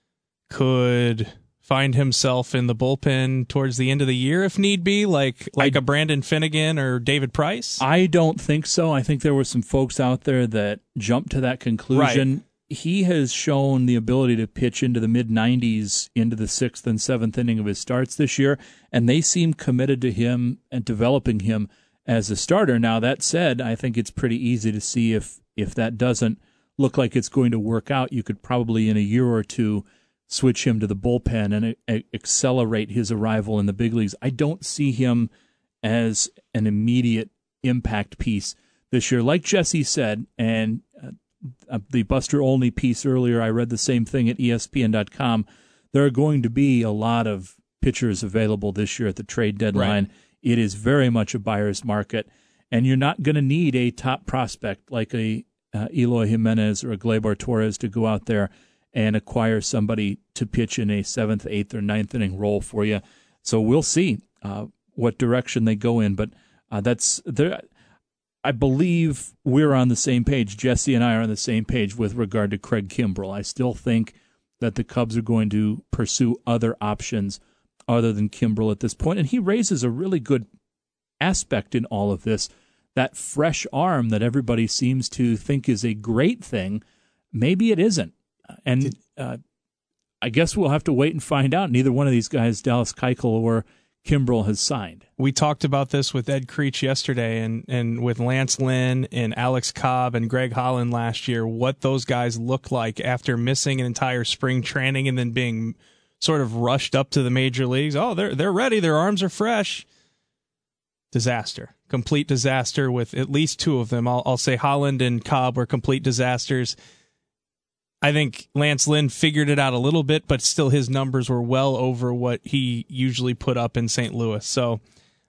could find himself in the bullpen towards the end of the year if need be, like a Brandon Finnegan or David Price? I don't think so. I think there were some folks out there that jumped to that conclusion. Right. He has shown the ability to pitch into the mid-90s into the 6th and 7th inning of his starts this year, and they seem committed to him and developing him as a starter. Now, that said, I think it's pretty easy to see if that doesn't look like it's going to work out, you could probably in a year or two switch him to the bullpen and accelerate his arrival in the big leagues. I don't see him as an immediate impact piece this year. Like Jesse said, and the Buster Olney piece earlier, I read the same thing at ESPN.com. There are going to be a lot of pitchers available this year at the trade deadline. Right. It is very much a buyer's market, and you're not going to need a top prospect like a Eloy Jimenez or a Gleyber Torres to go out there and acquire somebody to pitch in a 7th, 8th, or 9th inning role for you. So we'll see what direction they go in, but That's there. I believe we're on the same page. Jesse and I are on the same page with regard to Craig Kimbrell. I still think that the Cubs are going to pursue other options other than Kimbrell at this point. And he raises a really good aspect in all of this. That fresh arm that everybody seems to think is a great thing, maybe it isn't. And I guess we'll have to wait and find out. Neither one of these guys, Dallas Keuchel or Kimbrell, has signed. We talked about this with Ed Creech yesterday and with Lance Lynn and Alex Cobb and Greg Holland last year, what those guys look like after missing an entire spring training and then being sort of rushed up to the major leagues. Oh, they're ready. Their arms are fresh. Disaster. Complete disaster with at least two of them. I'll say Holland and Cobb were complete disasters. I think Lance Lynn figured it out a little bit, but still his numbers were well over what he usually put up in St. Louis. So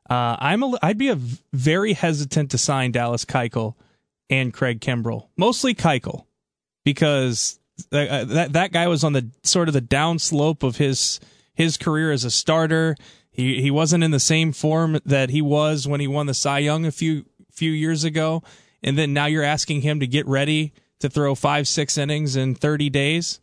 I'd be very hesitant to sign Dallas Keuchel and Craig Kimbrell. Mostly Keuchel, because that guy was on the sort of the downslope of his career as a starter. He wasn't in the same form that he was when he won the Cy Young a few years ago, and then now you're asking him to get ready to throw 5-6 innings in 30 days.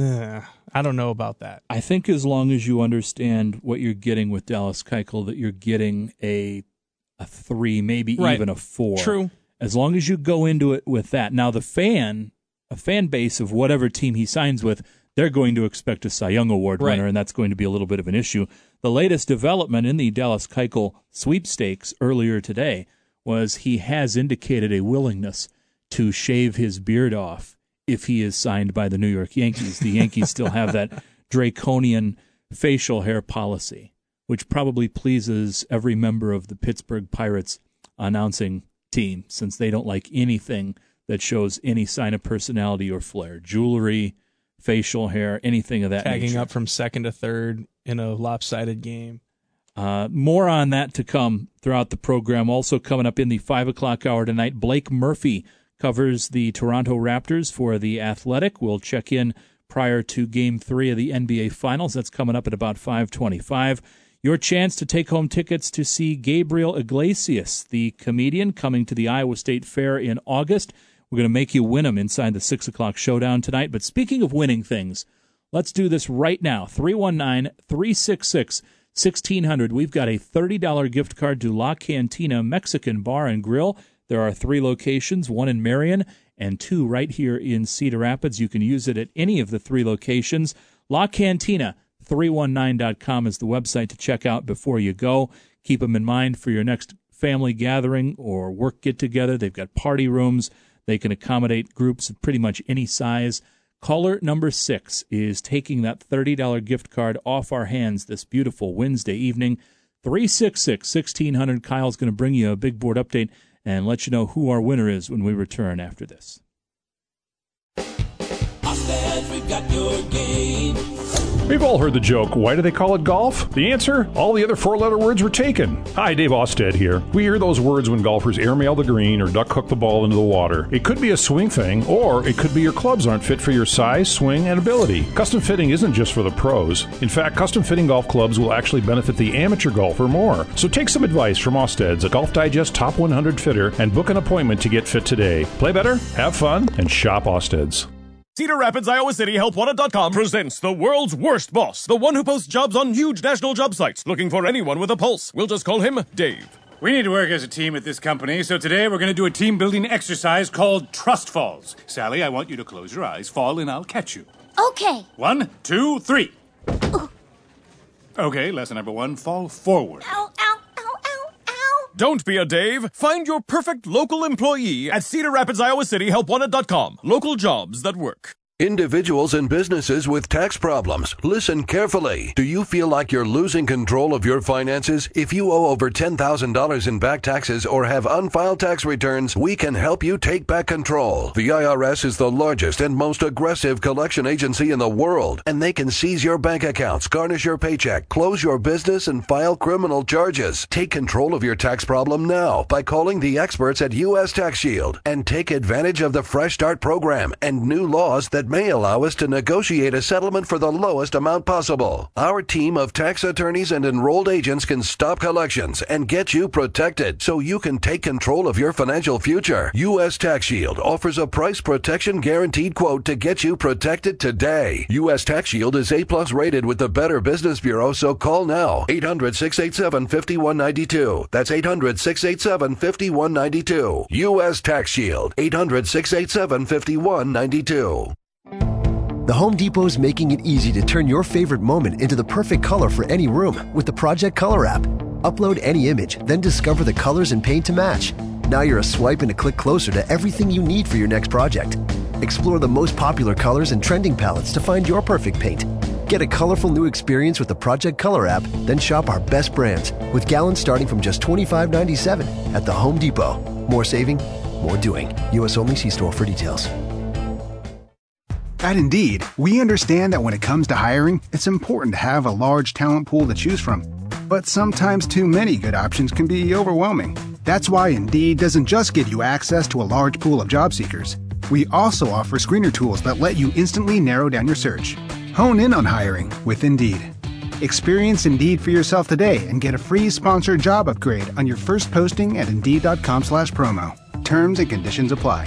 I don't know about that. I think as long as you understand what you're getting with Dallas Keuchel, that you're getting a 3, maybe even a 4. True. As long as you go into it with that. Now, a fan base of whatever team he signs with, they're going to expect a Cy Young Award winner, and that's going to be a little bit of an issue. The latest development in the Dallas Keuchel sweepstakes earlier today was he has indicated a willingness to shave his beard off if he is signed by the New York Yankees. The Yankees still have that draconian facial hair policy, which probably pleases every member of the Pittsburgh Pirates announcing team, since they don't like anything that shows any sign of personality or flair. Jewelry, facial hair, anything of that nature. Tagging up from second to third in a lopsided game. More on that to come throughout the program. Also coming up in the 5 o'clock hour tonight, Blake Murphy covers the Toronto Raptors for The Athletic. We'll check in prior to Game 3 of the NBA Finals. That's coming up at about 5:25. Your chance to take home tickets to see Gabriel Iglesias, the comedian, coming to the Iowa State Fair in August. We're going to make you win them inside the 6 o'clock showdown tonight. But speaking of winning things, let's do this right now. 319-366-1600. We've got a $30 gift card to La Cantina Mexican Bar and Grill. There are 3 locations, 1 in Marion and 2 right here in Cedar Rapids. You can use it at any of the 3 locations. La Cantina, 319.com is the website to check out before you go. Keep them in mind for your next family gathering or work get-together. They've got party rooms. They can accommodate groups of pretty much any size. Caller number 6 is taking that $30 gift card off our hands this beautiful Wednesday evening. 366-1600. Kyle's going to bring you a big board update and let you know who our winner is when we return after this. Ostead, we've got your game. We've all heard the joke, why do they call it golf? The answer? All the other 4-letter words were taken. Hi, Dave Ostead here. We hear those words when golfers airmail the green or duck hook the ball into the water. It could be a swing thing, or it could be your clubs aren't fit for your size, swing, and ability. Custom fitting isn't just for the pros. In fact, custom fitting golf clubs will actually benefit the amateur golfer more. So take some advice from Osted's, a Golf Digest Top 100 fitter, and book an appointment to get fit today. Play better, have fun, and shop Osted's. Cedar Rapids, Iowa City, HelpWanted.com presents the world's worst boss, the one who posts jobs on huge national job sites, looking for anyone with a pulse. We'll just call him Dave. We need to work as a team at this company, so today we're going to do a team-building exercise called Trust Falls. Sally, I want you to close your eyes, fall, and I'll catch you. Okay. 1, 2, 3. Ooh. Okay, lesson number 1, fall forward. Ow, ow, ow, ow, ow. Don't be a Dave. Find your perfect local employee at Cedar Rapids, Iowa City, HelpWanted.com. Local jobs that work. Individuals and businesses with tax problems, listen carefully. Do you feel like you're losing control of your finances? If you owe over $10,000 in back taxes or have unfiled tax returns, we can help you take back control. The IRS is the largest and most aggressive collection agency in the world, and they can seize your bank accounts, garnish your paycheck, close your business, and file criminal charges. Take control of your tax problem now by calling the experts at U.S. Tax Shield and take advantage of the Fresh Start program and new laws that may allow us to negotiate a settlement for the lowest amount possible. Our team of tax attorneys and enrolled agents can stop collections and get you protected so you can take control of your financial future. U.S. Tax Shield offers a price protection guaranteed quote to get you protected today. U.S. Tax Shield is A+ rated with the Better Business Bureau, so call now. 800-687-5192. That's 800-687-5192. U.S. Tax Shield. 800-687-5192. The Home Depot is making it easy to turn your favorite moment into the perfect color for any room with the Project Color app. Upload any image, then discover the colors and paint to match. Now you're a swipe and a click closer to everything you need for your next project. Explore the most popular colors and trending palettes to find your perfect paint. Get a colorful new experience with the Project Color app, then shop our best brands with gallons starting from just $25.97 at the Home Depot. More saving, more doing. U.S. only. See store for details. At Indeed, we understand that when it comes to hiring, it's important to have a large talent pool to choose from. But sometimes too many good options can be overwhelming. That's why Indeed doesn't just give you access to a large pool of job seekers. We also offer screener tools that let you instantly narrow down your search. Hone in on hiring with Indeed. Experience Indeed for yourself today and get a free sponsored job upgrade on your first posting at Indeed.com/promo. Terms and conditions apply.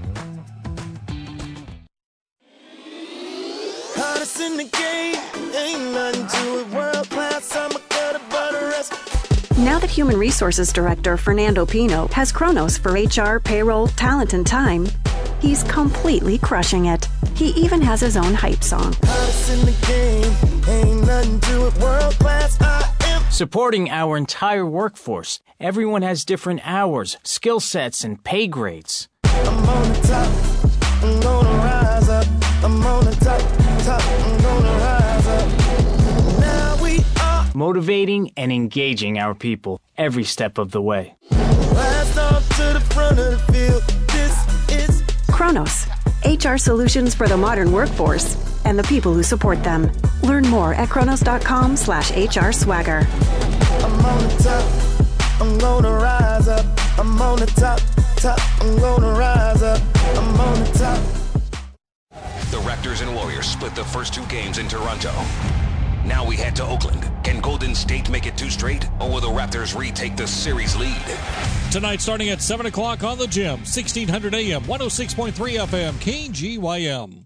In the game, ain't nothing to it, world class, I'm a gutter butter rest. Now that Human Resources Director Fernando Pino has Kronos for HR, payroll, talent, and time, he's completely crushing it. He even has his own hype song. In the game, ain't nothing to it, world class, I am. Supporting our entire workforce. Everyone has different hours, skill sets, and pay grades. I'm on the top, I'm gonna rise up. I'm on the top, I'm gonna rise up. Now we are motivating and engaging our people every step of the way. Last off to the front of the field. This is Kronos, HR solutions for the modern workforce and the people who support them. Learn more at kronos.com/HR swagger. I'm on the top, I'm gonna rise up. I'm on the top, I'm gonna rise up. I'm on the top. The Raptors and Warriors split the first two games in Toronto. Now we head to Oakland. Can Golden State make it 2 straight, or will the Raptors retake the series lead? Tonight starting at 7 o'clock on the Gym, 1600 AM, 106.3 FM, KGYM.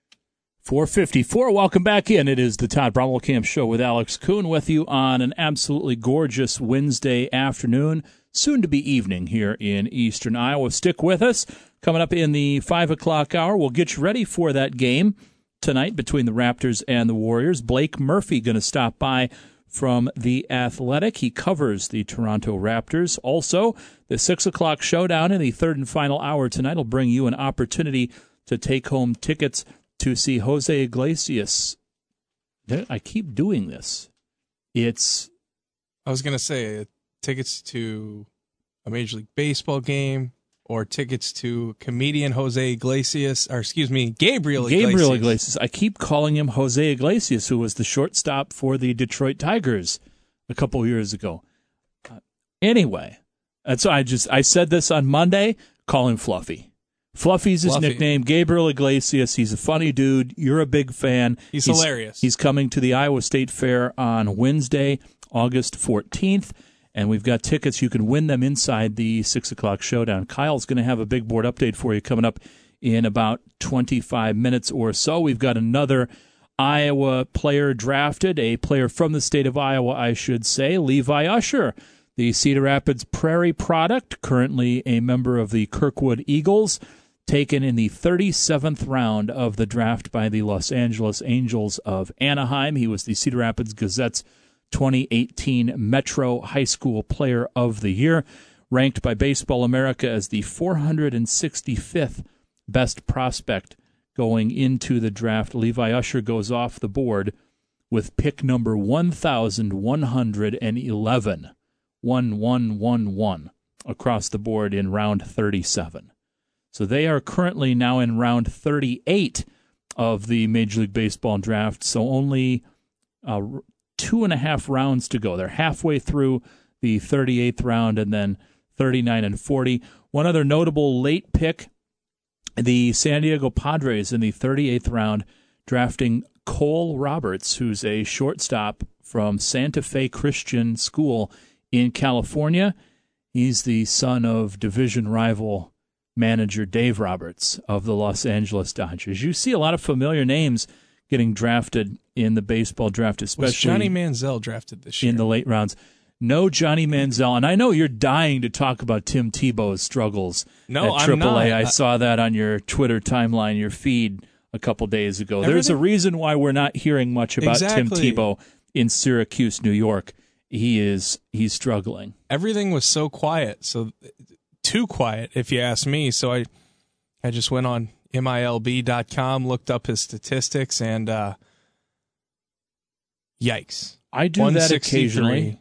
4:54. Welcome back in. It is the Todd Bromwell-Camp Show with Alex Kuhn with you on an absolutely gorgeous Wednesday afternoon, soon to be evening here in eastern Iowa. Stick with us. Coming up in the 5 o'clock hour, we'll get you ready for that game tonight between the Raptors and the Warriors. Blake Murphy going to stop by from The Athletic. He covers the Toronto Raptors. Also, the 6 o'clock showdown in the third and final hour tonight will bring you an opportunity to take home tickets to see Jose Iglesias. I keep doing this. I was going to say, tickets to a Major League Baseball game, or tickets to comedian Gabriel Iglesias. Gabriel Iglesias. I keep calling him Jose Iglesias, who was the shortstop for the Detroit Tigers a couple years ago. Anyway, so I said this on Monday, call him Fluffy. Fluffy's his nickname, Gabriel Iglesias. He's a funny dude. You're a big fan. He's hilarious. He's coming to the Iowa State Fair on Wednesday, August 14th. And we've got tickets. You can win them inside the 6 o'clock showdown. Kyle's going to have a big board update for you coming up in about 25 minutes or so. We've got another Iowa player drafted, a player from the state of Iowa, I should say, Levi Usher, the Cedar Rapids Prairie product, currently a member of the Kirkwood Eagles, taken in the 37th round of the draft by the Los Angeles Angels of Anaheim. He was the Cedar Rapids Gazette's 2018 Metro High School Player of the Year, ranked by Baseball America as the 465th best prospect going into the draft. Levi Usher goes off the board with pick number 1,111, 1111 across the board in round 37. So they are currently now in round 38 of the Major League Baseball draft, so only 2.5 rounds to go. They're halfway through the 38th round, and then 39 and 40. One other notable late pick The San Diego Padres in the 38th round drafting Cole Roberts, who's a shortstop from Santa Fe Christian School in California. He's the son of division rival manager Dave Roberts of the Los Angeles Dodgers. You see a lot of familiar names getting drafted in the baseball draft, especially. Was Johnny Manziel drafted this year? In the late rounds. No Johnny Manziel. And I know you're dying to talk about Tim Tebow's struggles at AAA. I'm not. I saw that on your Twitter timeline, your feed a couple days ago. There's a reason why we're not hearing much about Tim Tebow in Syracuse, New York. He's struggling. Everything was so quiet, so too quiet, if you ask me. So I just went on MILB.com, looked up his statistics, and yikes. I do that occasionally.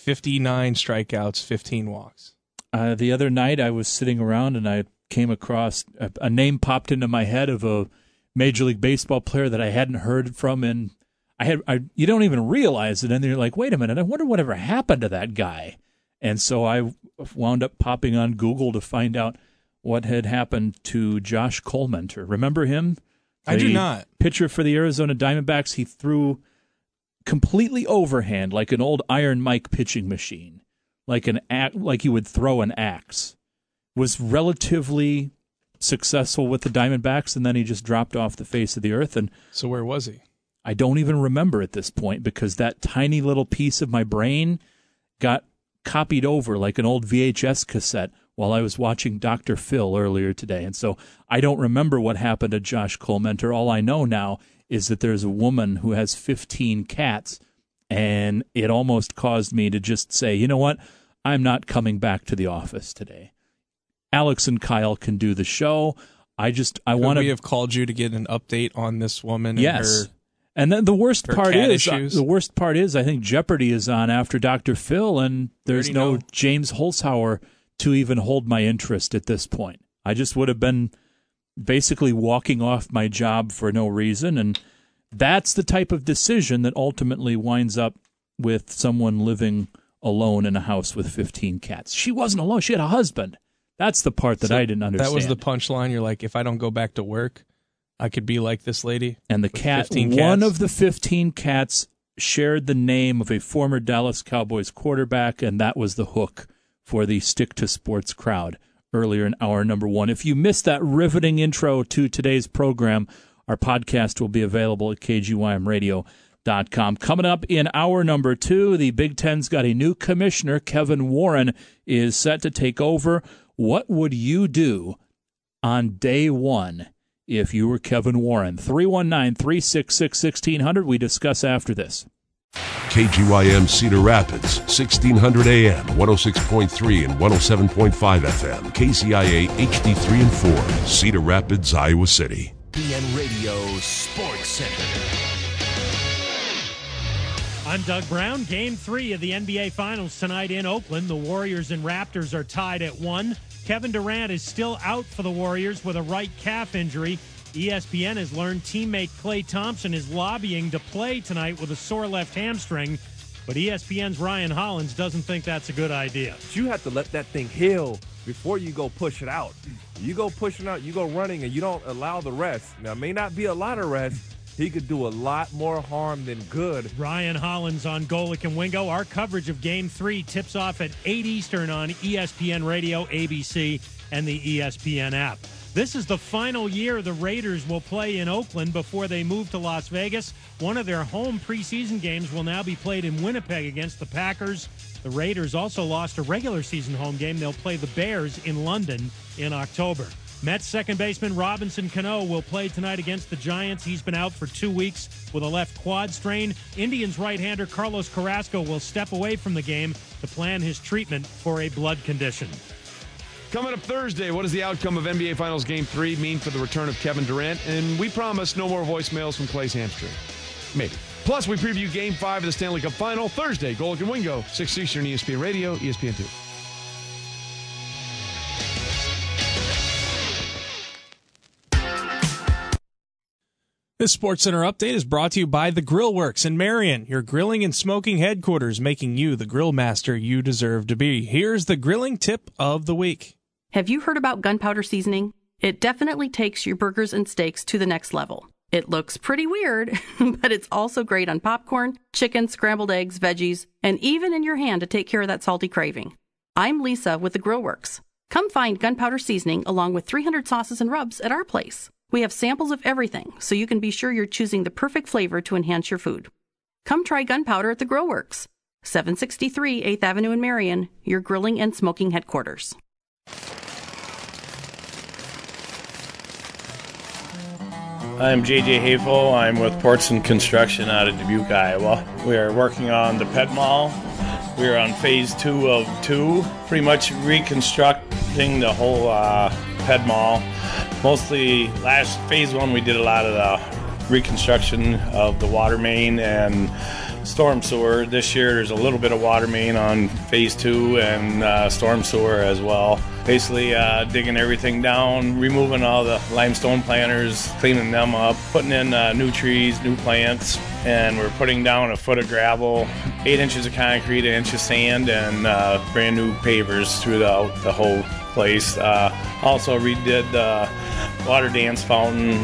59 strikeouts, 15 walks. The other night I was sitting around and I came across a name popped into my head of a Major League Baseball player that I hadn't heard from, and you don't even realize it, and then you're like, wait a minute, I wonder whatever happened to that guy. And so I wound up popping on Google to find out what had happened to Josh Collmenter. Remember him? I do not. Pitcher for the Arizona Diamondbacks. He threw completely overhand, like an old Iron Mike pitching machine, like you would throw an axe. Was relatively successful with the Diamondbacks, and then he just dropped off the face of the earth. And so where was he? I don't even remember at this point, because that tiny little piece of my brain got copied over like an old VHS cassette while I was watching Dr. Phil earlier today. And so I don't remember what happened to Josh Collmenter. All I know now is that there's a woman who has 15 cats, and it almost caused me to just say, you know what, I'm not coming back to the office today. Alex and Kyle can do the show. I want to. We have called you to get an update on this woman. Yes. And her. And then the worst part issues. I think Jeopardy is on after Dr. Phil, and there's no James Holzhauer to even hold my interest at this point. I just would have been basically walking off my job for no reason, and that's the type of decision that ultimately winds up with someone living alone in a house with 15 cats. She wasn't alone. She had a husband. That's the part that I didn't understand. That was the punchline. You're like, if I don't go back to work, I could be like this lady. And the cat, one of the 15 cats, shared the name of a former Dallas Cowboys quarterback, and that was the hook for the Stick to Sports crowd earlier in hour number one. If you missed that riveting intro to today's program, our podcast will be available at kgymradio.com. Coming up in hour number two, the Big Ten's got a new commissioner. Kevin Warren is set to take over. What would you do on day one if you were Kevin Warren? 319-366-1600. We discuss after this. KGYM Cedar Rapids, 1600 AM, 106.3 and 107.5 FM. KCIA HD3 and 4, Cedar Rapids, Iowa City. BN Radio Sports Center. I'm Doug Brown. Game 3 of the NBA Finals tonight in Oakland. The Warriors and Raptors are tied at 1. Kevin Durant is still out for the Warriors with a right calf injury. ESPN has learned teammate Klay Thompson is lobbying to play tonight with a sore left hamstring, but ESPN's Ryan Hollins doesn't think that's a good idea. You have to let that thing heal before you go push it out. You go pushing out, you go running, and you don't allow the rest. Now, it may not be a lot of rest. He could do a lot more harm than good. Ryan Hollins on Golic and Wingo. Our coverage of Game 3 tips off at 8 Eastern on ESPN Radio, ABC, and the ESPN app. This is the final year the Raiders will play in Oakland before they move to Las Vegas. One of their home preseason games will now be played in Winnipeg against the Packers. The Raiders also lost a regular season home game. They'll play the Bears in London in October. Mets second baseman Robinson Cano will play tonight against the Giants. He's been out for 2 weeks with a left quad strain. Indians right-hander Carlos Carrasco will step away from the game to plan his treatment for a blood condition. Coming up Thursday, what does the outcome of NBA Finals Game 3 mean for the return of Kevin Durant? And we promise no more voicemails from Clay's hamstring. Maybe. Plus, we preview Game 5 of the Stanley Cup Final Thursday. Golic and Wingo, 6 Eastern, ESPN Radio, ESPN 2. This SportsCenter update is brought to you by The Grill Works in Marion, your grilling and smoking headquarters, making you the grill master you deserve to be. Here's the grilling tip of the week. Have you heard about gunpowder seasoning? It definitely takes your burgers and steaks to the next level. It looks pretty weird, but it's also great on popcorn, chicken, scrambled eggs, veggies, and even in your hand to take care of that salty craving. I'm Lisa with the Grill Works. Come find Gunpowder Seasoning along with 300 sauces and rubs at our place. We have samples of everything, so you can be sure you're choosing the perfect flavor to enhance your food. Come try Gunpowder at the Grill Works, 763 8th Avenue in Marion, your grilling and smoking headquarters. I'm JJ Hafel. I'm with Portson Construction out of Dubuque, Iowa. We are working on the Pet Mall. We are on phase 2 of 2, pretty much reconstructing the whole Pet Mall. Mostly last phase 1 we did a lot of the reconstruction of the water main and storm sewer. This year there's a little bit of water main on phase 2 and storm sewer as well. Basically digging everything down, removing all the limestone planters, cleaning them up, putting in new trees, new plants, and we're putting down a foot of gravel, 8 inches of concrete, 1 inch of sand, and brand new pavers throughout the whole place. Also redid the water dance fountain,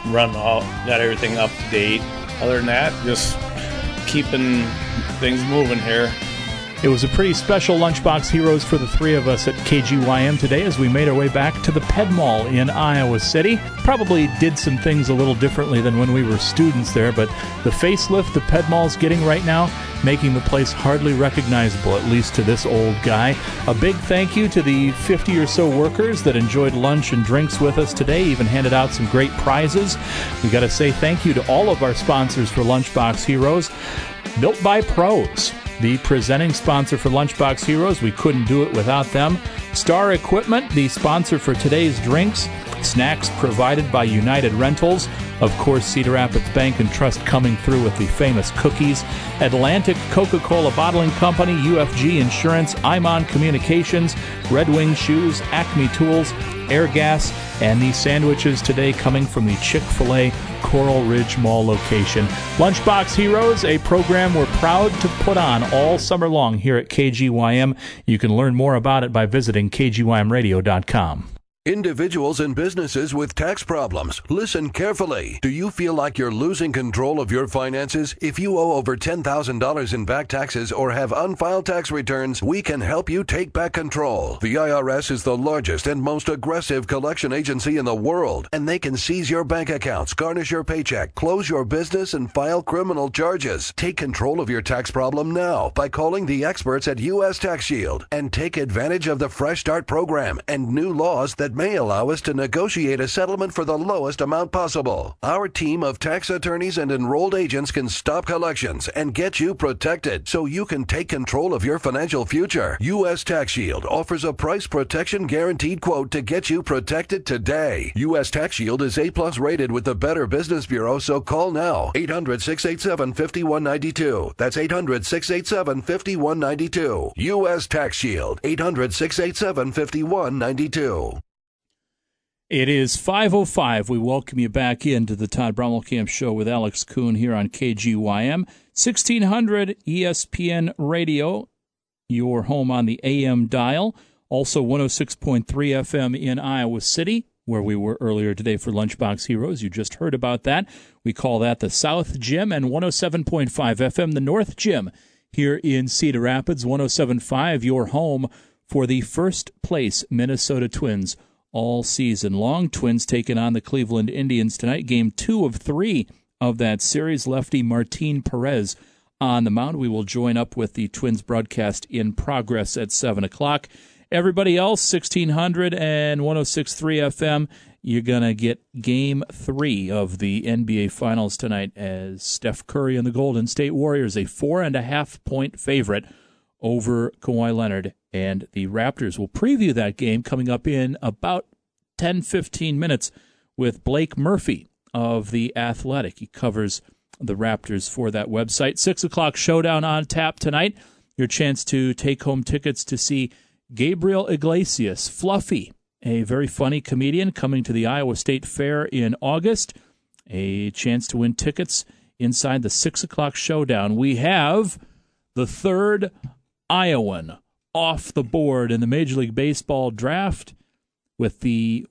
got everything up to date. Other than that, just keeping things moving here. It was a pretty special Lunchbox Heroes for the three of us at KGYM today as we made our way back to the Ped Mall in Iowa City. Probably did some things a little differently than when we were students there, but the facelift the Ped Mall's getting right now, making the place hardly recognizable, at least to this old guy. A big thank you to the 50 or so workers that enjoyed lunch and drinks with us today, even handed out some great prizes. We got to say thank you to all of our sponsors for Lunchbox Heroes. Built by Pros, the presenting sponsor for Lunchbox Heroes. We couldn't do it without them. Star Equipment, the sponsor for today's drinks. Snacks provided by United Rentals. Of course, Cedar Rapids Bank and Trust coming through with the famous cookies. Atlantic Coca-Cola Bottling Company, UFG Insurance, Imon Communications, Red Wing Shoes, Acme Tools, Air Gas, and these sandwiches today coming from the Chick-fil-A Coral Ridge Mall location. Lunchbox Heroes, a program we're proud to put on all summer long here at KGYM. You can learn more about it by visiting kgymradio.com. Individuals and businesses with tax problems, listen carefully. Do you feel like you're losing control of your finances? If you owe over $10,000 in back taxes or have unfiled tax returns, we can help you take back control. The IRS is the largest and most aggressive collection agency in the world, and they can seize your bank accounts, garnish your paycheck, close your business, and file criminal charges. Take control of your tax problem now by calling the experts at U.S. Tax Shield and take advantage of the Fresh Start program and new laws that may allow us to negotiate a settlement for the lowest amount possible. Our team of tax attorneys and enrolled agents can stop collections and get you protected so you can take control of your financial future. U.S. Tax Shield offers a price protection guaranteed quote to get you protected today. U.S. Tax Shield is A+ rated with the Better Business Bureau, so call now. 800-687-5192. That's 800-687-5192. U.S. Tax Shield. 800-687-5192. It is 5:05. We welcome you back into the Todd Brommelkamp Show with Alex Kuhn here on KGYM. 1600 ESPN Radio, your home on the AM dial. Also 106.3 FM in Iowa City, where we were earlier today for Lunchbox Heroes. You just heard about that. We call that the South Gym, and 107.5 FM, the North Gym, here in Cedar Rapids. 107.5, your home for the first place Minnesota Twins all season long. Twins taking on the Cleveland Indians tonight. Game 2 of 3 of that series. Lefty Martin Perez on the mound. We will join up with the Twins broadcast in progress at 7 o'clock. Everybody else, 1600 and 106.3 FM, you're going to get Game 3 of the NBA Finals tonight as Steph Curry and the Golden State Warriors, a 4.5-point favorite over Kawhi Leonard and the Raptors. We'll preview that game coming up in about 10-15 minutes with Blake Murphy of The Athletic. He covers the Raptors for that website. 6 o'clock showdown on tap tonight. Your chance to take home tickets to see Gabriel Iglesias, Fluffy, a very funny comedian coming to the Iowa State Fair in August. A chance to win tickets inside the 6 o'clock showdown. We have the third Iowan off the board in the Major League Baseball draft with the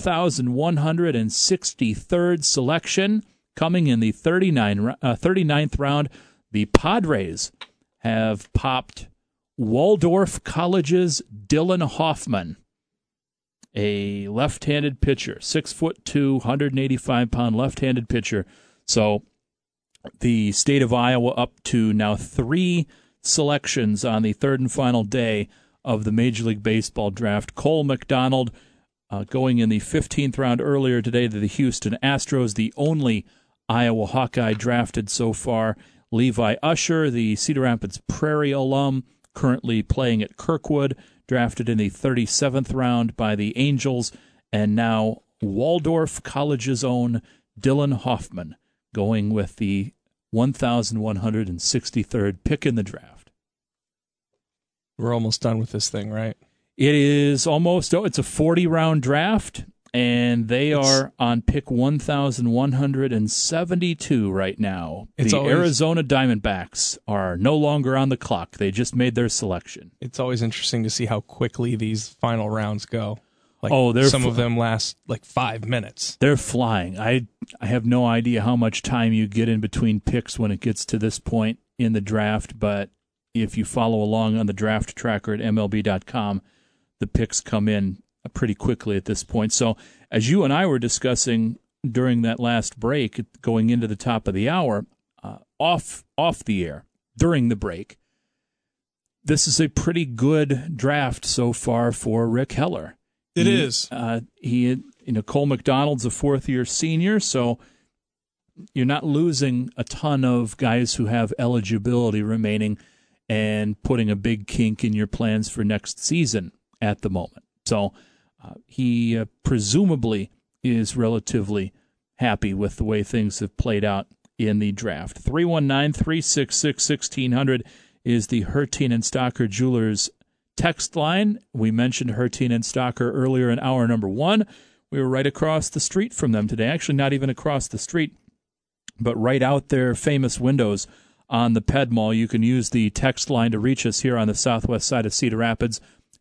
1,163rd selection coming in the 39th round. The Padres have popped Waldorf College's Dylan Hoffman, a left-handed pitcher, 6'2", 185-pound left-handed pitcher. So the state of Iowa up to now 3 selections on the third and final day of the Major League Baseball draft. Cole McDonald going in the 15th round earlier today to the Houston Astros, the only Iowa Hawkeye drafted so far. Levi Usher, the Cedar Rapids Prairie alum, currently playing at Kirkwood, drafted in the 37th round by the Angels, and now Waldorf College's own Dylan Hoffman going with the 1,163rd pick in the draft. We're almost done with this thing, right? It is almost. It's a 40-round draft, and they are on pick 1,172 right now. Arizona Diamondbacks are no longer on the clock. They just made their selection. It's always interesting to see how quickly these final rounds go. Some of them last 5 minutes. They're flying. I have no idea how much time you get in between picks when it gets to this point in the draft, but if you follow along on the draft tracker at MLB.com, the picks come in pretty quickly at this point. So as you and I were discussing during that last break, going into the top of the hour, off the air, during the break, this is a pretty good draft so far for Rick Heller. It is. Cole McDonald's a fourth-year senior, so you're not losing a ton of guys who have eligibility remaining and putting a big kink in your plans for next season at the moment. So he presumably is relatively happy with the way things have played out in the draft. 319-366-1600 is the Hertine and Stocker Jewelers text line. We mentioned Hertine and Stocker earlier in hour number 1. We were right across the street from them today. Actually, not even across the street, but right out their famous windows on the Ped Mall. You can use the text line to reach us here on the southwest side of Cedar Rapids,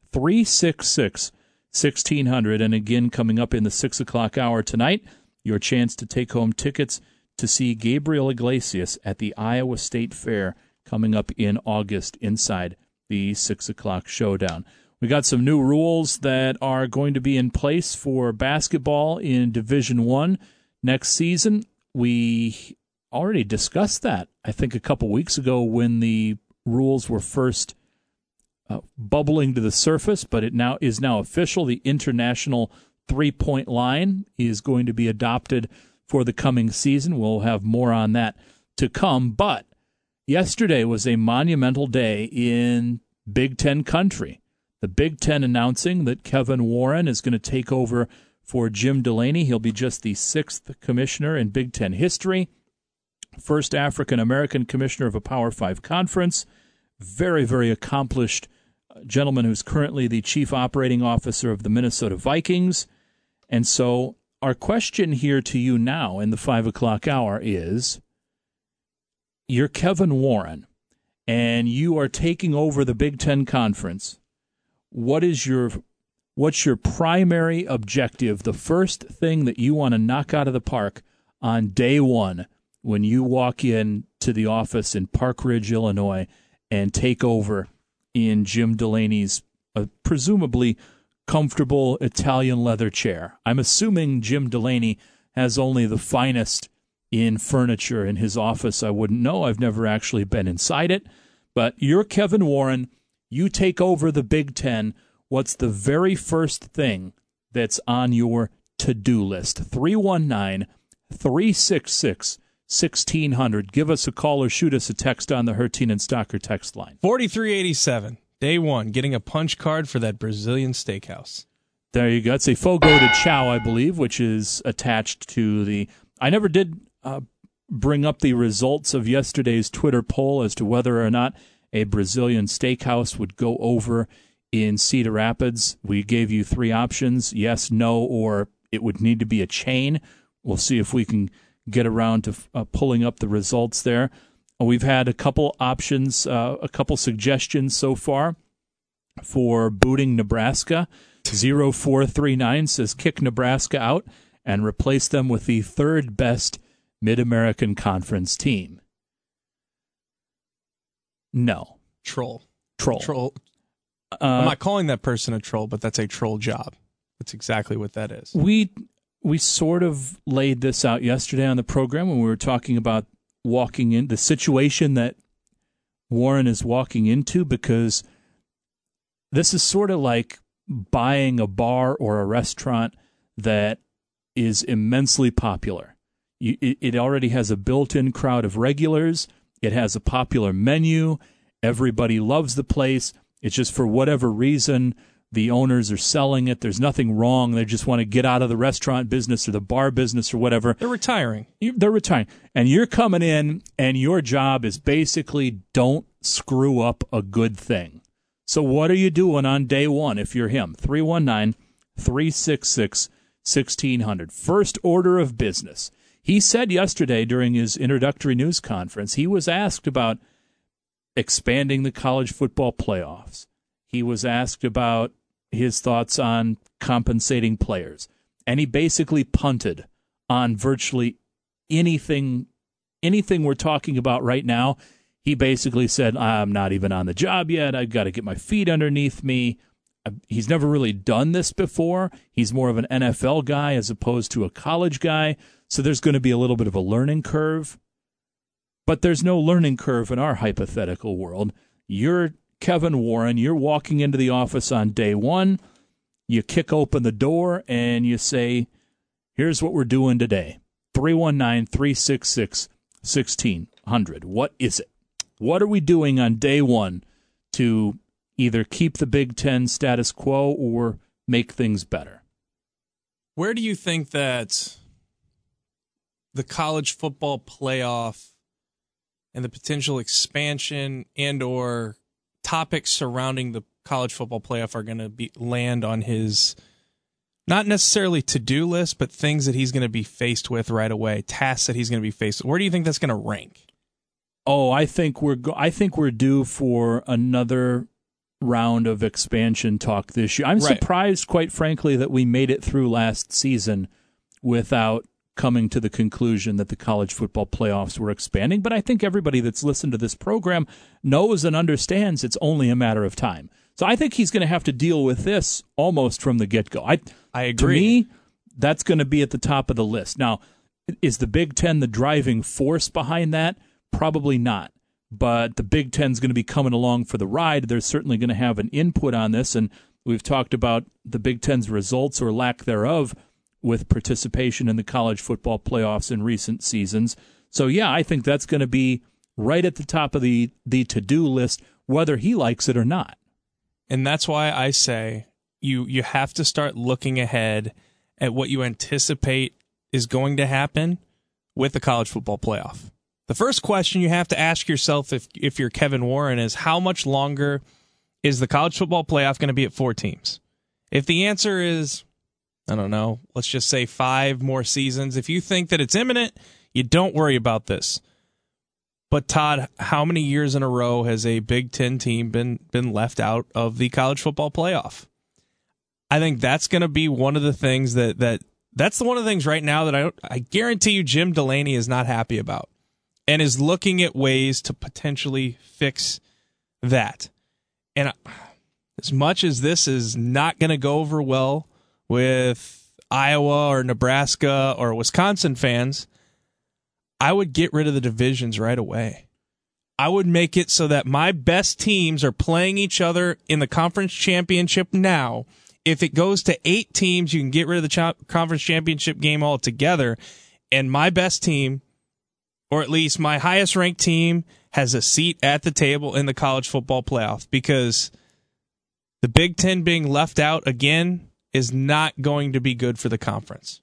366-1600. And again, coming up in the 6 o'clock hour tonight, your chance to take home tickets to see Gabriel Iglesias at the Iowa State Fair coming up in August inside the 6 o'clock showdown. We got some new rules that are going to be in place for basketball in Division I next season. We already discussed that, I think, a couple weeks ago when the rules were first bubbling to the surface, but it is now official. The international three-point line is going to be adopted for the coming season. We'll have more on that to come, but yesterday was a monumental day in Big Ten country. The Big Ten announcing that Kevin Warren is going to take over for Jim Delaney. He'll be just the 6th commissioner in Big Ten history, first African-American commissioner of a Power 5 conference, very, very accomplished gentleman who's currently the chief operating officer of the Minnesota Vikings. And so our question here to you now in the 5 o'clock hour is, you're Kevin Warren, and you are taking over the Big Ten Conference. What's your primary objective, the first thing that you want to knock out of the park on day one when you walk in to the office in Park Ridge, Illinois, and take over in Jim Delaney's presumably comfortable Italian leather chair? I'm assuming Jim Delaney has only the finest in furniture in his office. I wouldn't know. I've never actually been inside it. But you're Kevin Warren. You take over the Big Ten. What's the very first thing that's on your to-do list? 319-366-1600. Give us a call or shoot us a text on the Hertine and Stocker text line. 4387, day one, getting a punch card for that Brazilian steakhouse. There you go. It's a Fogo de Chao, I believe, which is attached to the... I never did bring up the results of yesterday's Twitter poll as to whether or not a Brazilian steakhouse would go over in Cedar Rapids. We gave you 3 options, yes, no, or it would need to be a chain. We'll see if we can get around to pulling up the results there. We've had a couple options, a couple suggestions so far for booting Nebraska. 0439 says kick Nebraska out and replace them with the third best Mid-American Conference team. No. Troll. I'm I'm not calling that person a troll, but that's a troll job. That's exactly what that is. We sort of laid this out yesterday on the program when we were talking about walking in the situation that Warren is walking into, because this is sort of like buying a bar or a restaurant that is immensely popular. It already has a built-in crowd of regulars. It has a popular menu. Everybody loves the place. It's just for whatever reason, the owners are selling it. There's nothing wrong. They just want to get out of the restaurant business or the bar business or whatever. They're retiring. They're retiring. And you're coming in, and your job is basically don't screw up a good thing. So what are you doing on day one if you're him? 319-366-1600. First order of business. He said yesterday during his introductory news conference, he was asked about expanding the college football playoffs. He was asked about his thoughts on compensating players. And he basically punted on virtually anything we're talking about right now. He basically said, I'm not even on the job yet. I've got to get my feet underneath me. He's never really done this before. He's more of an NFL guy as opposed to a college guy. So there's going to be a little bit of a learning curve. But there's no learning curve in our hypothetical world. You're Kevin Warren. You're walking into the office on day one. You kick open the door and you say, here's what we're doing today. 319-366-1600. What is it? What are we doing on day one to either keep the Big Ten status quo or make things better? Where do you think that the college football playoff and the potential expansion and or topics surrounding the college football playoff are going to land on his, not necessarily to-do list, but things that he's going to be faced with right away, tasks that he's going to be faced with? Where do you think that's going to rank? Oh, I think we're due for another round of expansion talk this year. I'm surprised, quite frankly, that we made it through last season without coming to the conclusion that the college football playoffs were expanding. But I think everybody that's listened to this program knows and understands it's only a matter of time. So I think he's going to have to deal with this almost from the get-go. I agree. To me, that's going to be at the top of the list. Now, is the Big Ten the driving force behind that? Probably not. But the Big Ten's going to be coming along for the ride. They're certainly going to have an input on this, and we've talked about the Big Ten's results or lack thereof with participation in the college football playoffs in recent seasons. So, yeah, I think that's going to be right at the top of the to-do list, whether he likes it or not. And that's why I say you have to start looking ahead at what you anticipate is going to happen with the college football playoff. The first question you have to ask yourself if you're Kevin Warren is, how much longer is the college football playoff going to be at 4 teams? If the answer is, I don't know, let's just say 5 more seasons. If you think that it's imminent, you don't worry about this. But Todd, how many years in a row has a Big Ten team been left out of the college football playoff? I think that's going to be one of the things that's one of the things right now that I guarantee you Jim Delaney is not happy about and is looking at ways to potentially fix that. And as much as this is not going to go over well with Iowa or Nebraska or Wisconsin fans, I would get rid of the divisions right away. I would make it so that my best teams are playing each other in the conference championship now. If it goes to 8 teams, you can get rid of the conference championship game altogether, and my best team, or at least my highest ranked team, has a seat at the table in the college football playoff, because the Big Ten being left out again is not going to be good for the conference.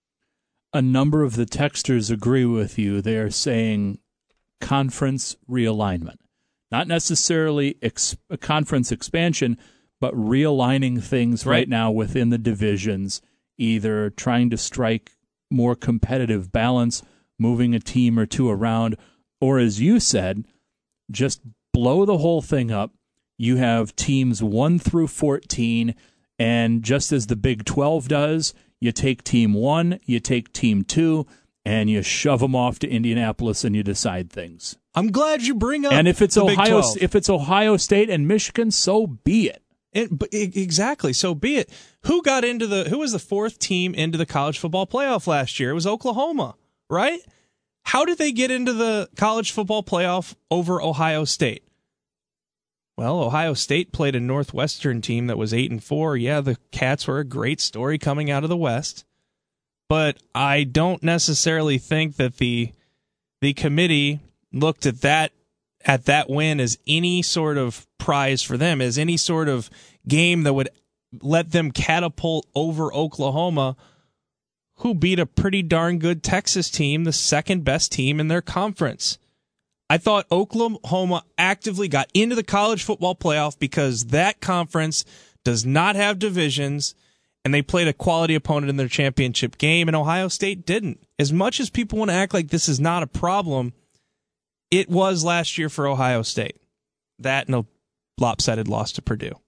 A number of the texters agree with you. They are saying conference realignment. Not necessarily a conference expansion, but realigning things right now within the divisions, either trying to strike more competitive balance, moving a team or two around, or as you said, just blow the whole thing up. You have teams 1 through 14 And just as the Big 12 does, you take Team 1, you take Team 2, and you shove them off to Indianapolis and you decide things. I'm glad you bring up. And if it's the Ohio State and Michigan, so be it. Exactly, so be it. Who was the fourth team into the college football playoff last year? It was Oklahoma, right? How did they get into the college football playoff over Ohio State? Well, Ohio State played a Northwestern team that was 8-4. Yeah, the Cats were a great story coming out of the West. But I don't necessarily think that the committee looked at that win as any sort of prize for them, as any sort of game that would let them catapult over Oklahoma, who beat a pretty darn good Texas team, the second best team in their conference. I thought Oklahoma actively got into the college football playoff because that conference does not have divisions, and they played a quality opponent in their championship game, and Ohio State didn't. As much as people want to act like this is not a problem, it was last year for Ohio State. That and a lopsided loss to Purdue.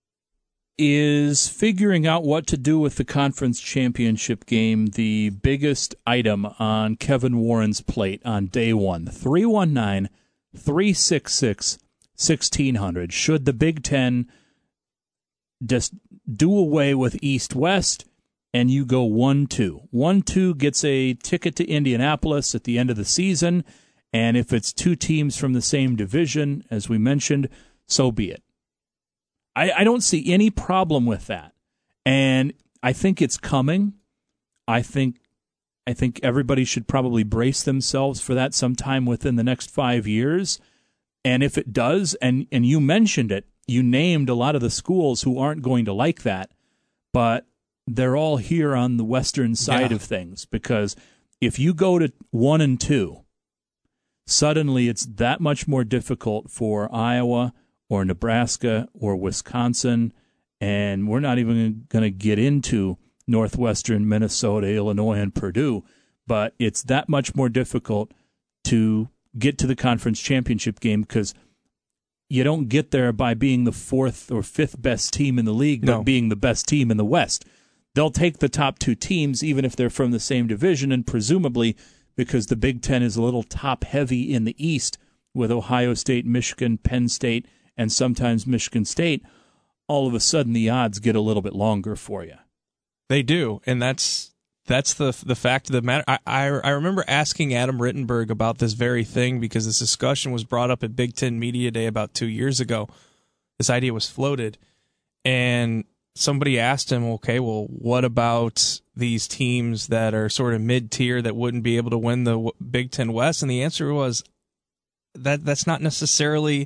Is figuring out what to do with the conference championship game the biggest item on Kevin Warren's plate on day one? 319-366-1600. Should the Big Ten just do away with East-West and you go 1-2? 1-2 gets a ticket to Indianapolis at the end of the season, and if it's two teams from the same division, as we mentioned, so be it. I don't see any problem with that, and I think it's coming. I think everybody should probably brace themselves for that sometime within the next 5 years. And if it does, and you mentioned it, you named a lot of the schools who aren't going to like that, but they're all here on the western side of things, because if you go to 1-2, suddenly it's that much more difficult for Iowa or Nebraska or Wisconsin, and we're not even going to get into Northwestern, Minnesota, Illinois, and Purdue, but it's that much more difficult to get to the conference championship game because you don't get there by being the fourth or fifth best team in the league, but being the best team in the West. They'll take the top two teams, even if they're from the same division, and presumably because the Big Ten is a little top-heavy in the East with Ohio State, Michigan, Penn State, and sometimes Michigan State, all of a sudden the odds get a little bit longer for you. They do, and that's the fact of the matter. I remember asking Adam Rittenberg about this very thing because this discussion was brought up at Big Ten Media Day about 2 years ago. This idea was floated, and somebody asked him, okay, well, what about these teams that are sort of mid-tier that wouldn't be able to win the Big Ten West? And the answer was that's not necessarily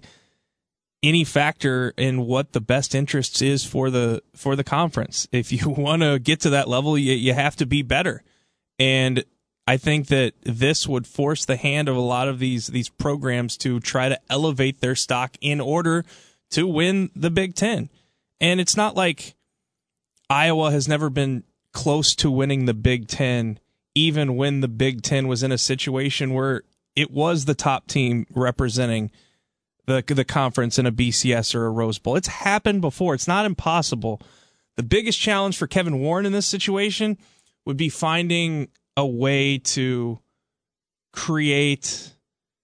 any factor in what the best interest is for the conference. If you want to get to that level, you have to be better. And I think that this would force the hand of a lot of these programs to try to elevate their stock in order to win the Big Ten. And it's not like Iowa has never been close to winning the Big Ten, even when the Big Ten was in a situation where it was the top team representing the conference in a BCS or a Rose Bowl. It's happened before. It's not impossible. The biggest challenge for Kevin Warren in this situation would be finding a way to create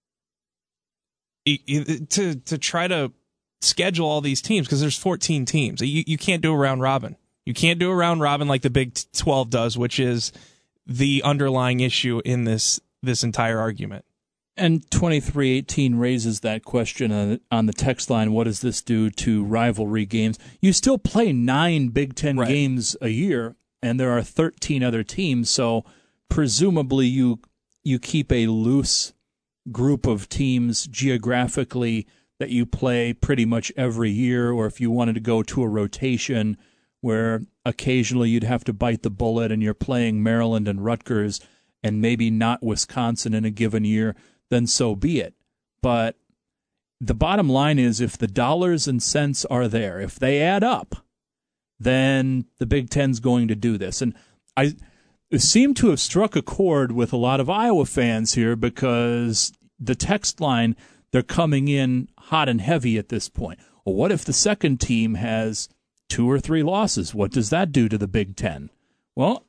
to try to schedule all these teams, because there's 14 teams. You can't do a round robin. You can't do a round robin like the Big 12 does, which is the underlying issue in this entire argument. And 2318 raises that question on the text line, what does this do to rivalry games? You still play 9 Big Ten games a year, and there are 13 other teams, so presumably you keep a loose group of teams geographically that you play pretty much every year, or if you wanted to go to a rotation where occasionally you'd have to bite the bullet and you're playing Maryland and Rutgers and maybe not Wisconsin in a given year, then so be it. But the bottom line is, if the dollars and cents are there, if they add up, then the Big Ten's going to do this. And I seem to have struck a chord with a lot of Iowa fans here, because the text line, they're coming in hot and heavy at this point. Well, what if the second team has 2 or 3 losses. What does that do to the Big Ten? Well,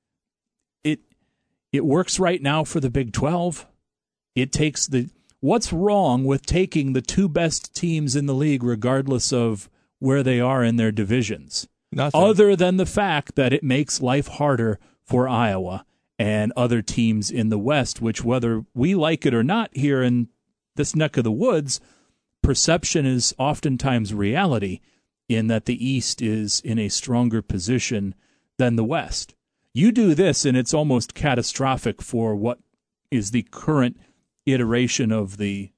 it works right now for the Big 12. It takes what's wrong with taking the 2 best teams in the league, regardless of where they are in their divisions? Nothing. Other than the fact that it makes life harder for Iowa and other teams in the West, which, whether we like it or not here in this neck of the woods, perception is oftentimes reality, in that the East is in a stronger position than the West. You do this, and it's almost catastrophic for what is the current iteration of the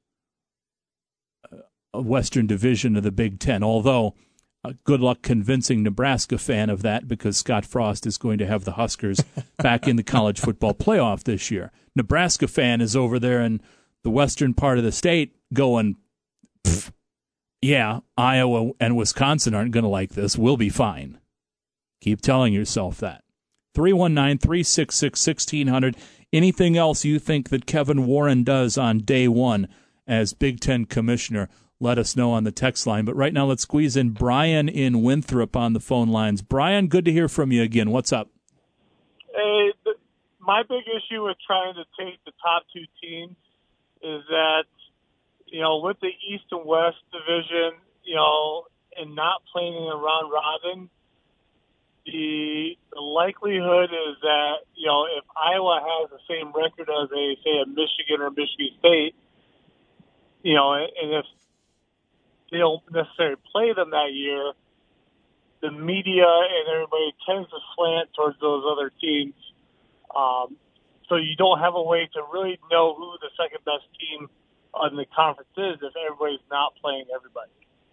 Western Division of the Big Ten, although good luck convincing Nebraska fan of that, because Scott Frost is going to have the Huskers back in the college football playoff this year. Nebraska fan is over there in the western part of the state going, yeah, Iowa and Wisconsin aren't going to like this. We'll be fine. Keep telling yourself that. 319-366-1600. Anything else you think that Kevin Warren does on day one as Big Ten commissioner, let us know on the text line. But right now, let's squeeze in Brian in Winthrop on the phone lines. Brian, good to hear from you again. What's up? Hey, my big issue with trying to take the top 2 teams is that, with the East and West division, and not playing in a round robin, the likelihood is that, if Iowa has the same record as a Michigan or Michigan State, and if they don't necessarily play them that year, the media and everybody tends to slant towards those other teams. So you don't have a way to really know who the second best team in the conference is if everybody's not playing everybody.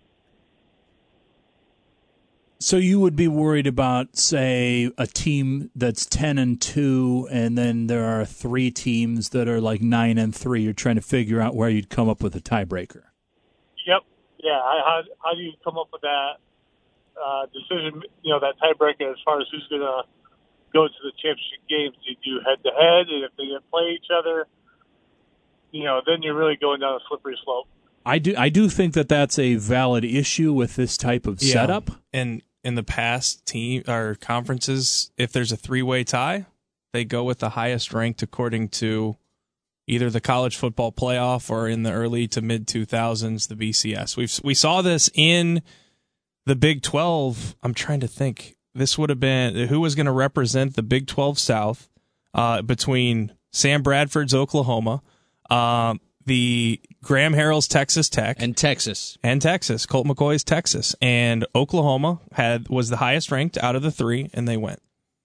So you would be worried about, say, a team that's 10-2, and then there are 3 teams that are like 9-3. You're trying to figure out where you'd come up with a tiebreaker. Yep. Yeah. How do you come up with that decision? That tiebreaker as far as who's going to go to the championship games? Do you do head-to-head, and if they didn't play each other, then you're really going down a slippery slope. I do think that that's a valid issue with this type of setup. And in the past, team or conferences, if there's a 3-way tie, they go with the highest ranked according to either the college football playoff or in the early to mid 2000s, the BCS. We saw this in the Big 12. I'm trying to think. This would have been who was going to represent the Big 12 South between Sam Bradford's Oklahoma, the Graham Harrell's Texas Tech, and Texas, Colt McCoy's Texas, and Oklahoma was the highest ranked out of the 3, and they went.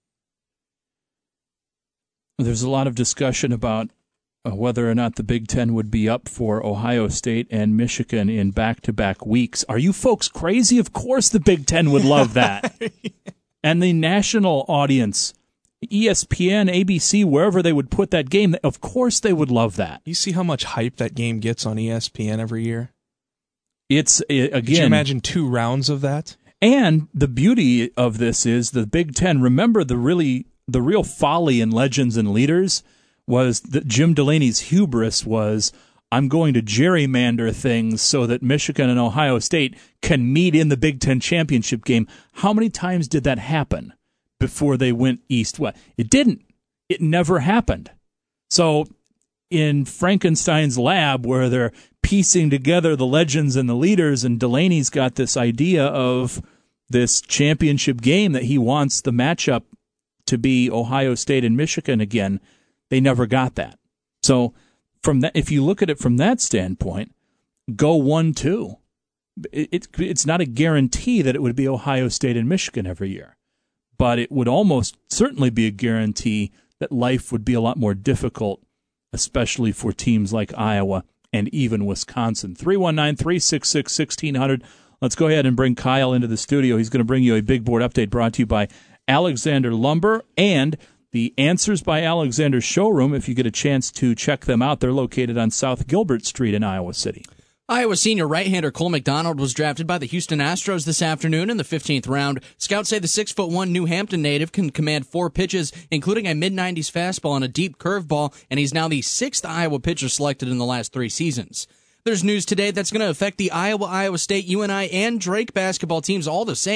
There's a lot of discussion about whether or not the Big Ten would be up for Ohio State and Michigan in back-to-back weeks. Are you folks crazy? Of course the Big Ten would love that. And the national audience, ESPN, ABC, wherever they would put that game, of course they would love that. You see how much hype that game gets on ESPN every year? It's, again... Could you imagine 2 rounds of that? And the beauty of this is the Big Ten, remember the real folly in Legends and Leaders was that Jim Delaney's hubris was, I'm going to gerrymander things so that Michigan and Ohio State can meet in the Big Ten championship game. How many times did that happen before they went east-west? It didn't. It never happened. So in Frankenstein's lab, where they're piecing together the Legends and the Leaders, and Delaney's got this idea of this championship game that he wants the matchup to be Ohio State and Michigan again, they never got that. So from that, if you look at it from that standpoint, go 1-2. It's not a guarantee that it would be Ohio State and Michigan every year, but it would almost certainly be a guarantee that life would be a lot more difficult, especially for teams like Iowa and even Wisconsin. 319-366-1600. Let's go ahead and bring Kyle into the studio. He's going to bring you a big board update brought to you by Alexander Lumber and the Answers by Alexander showroom. If you get a chance to check them out, they're located on South Gilbert Street in Iowa City. Iowa senior right-hander Cole McDonald was drafted by the Houston Astros this afternoon in the 15th round. Scouts say the 6'1" New Hampton native can command 4 pitches, including a mid-90s fastball and a deep curveball, and he's now the 6th Iowa pitcher selected in the last 3 seasons. There's news today that's going to affect the Iowa State, UNI, and Drake basketball teams all the same.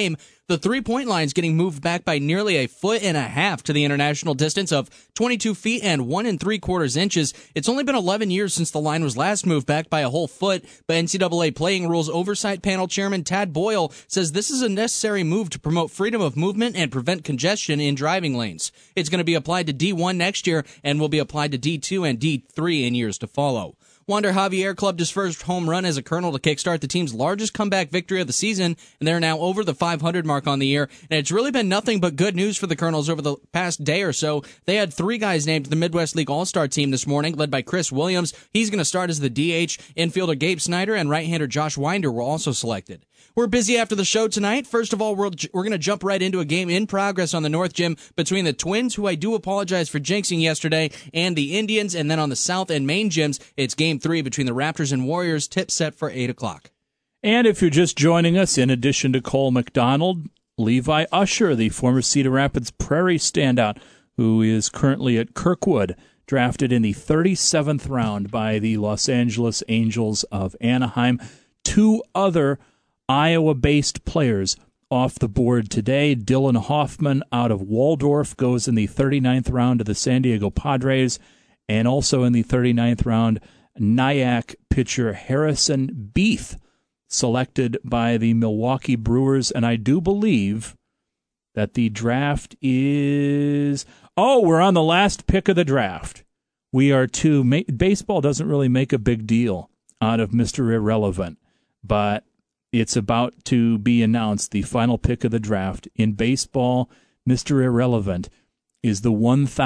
The three-point line's getting moved back by nearly 1.5 feet to the international distance of 22 feet and 1 3/4 inches. It's only been 11 years since the line was last moved back by a whole foot, but NCAA Playing Rules Oversight Panel Chairman Tad Boyle says this is a necessary move to promote freedom of movement and prevent congestion in driving lanes. It's going to be applied to D1 next year and will be applied to D2 and D3 in years to follow. Wander Javier clubbed his first home run as a Colonel to kickstart the team's largest comeback victory of the season, and they're now over the 500 mark on the year. And it's really been nothing but good news for the Colonels over the past day or so. They had 3 guys named to the Midwest League All-Star team this morning, led by Chris Williams. He's going to start as the DH. Infielder Gabe Snyder and right-hander Josh Winder were also selected. We're busy after the show tonight. First of all, we're going to jump right into a game in progress on the North Gym between the Twins, who I do apologize for jinxing yesterday, and the Indians. And then on the South and Main Gyms, it's Game 3 between the Raptors and Warriors, tip set for 8 o'clock. And if you're just joining us, in addition to Cole McDonald, Levi Usher, the former Cedar Rapids Prairie standout, who is currently at Kirkwood, drafted in the 37th round by the Los Angeles Angels of Anaheim. 2 other Iowa-based players off the board today. Dylan Hoffman out of Waldorf goes in the 39th round to the San Diego Padres, and also in the 39th round, Nyack pitcher Harrison Beath, selected by the Milwaukee Brewers. And I do believe that the draft is... we're on the last pick of the draft. We are to... Baseball doesn't really make a big deal out of Mr. Irrelevant, but it's about to be announced, the final pick of the draft. In baseball, Mr. Irrelevant is the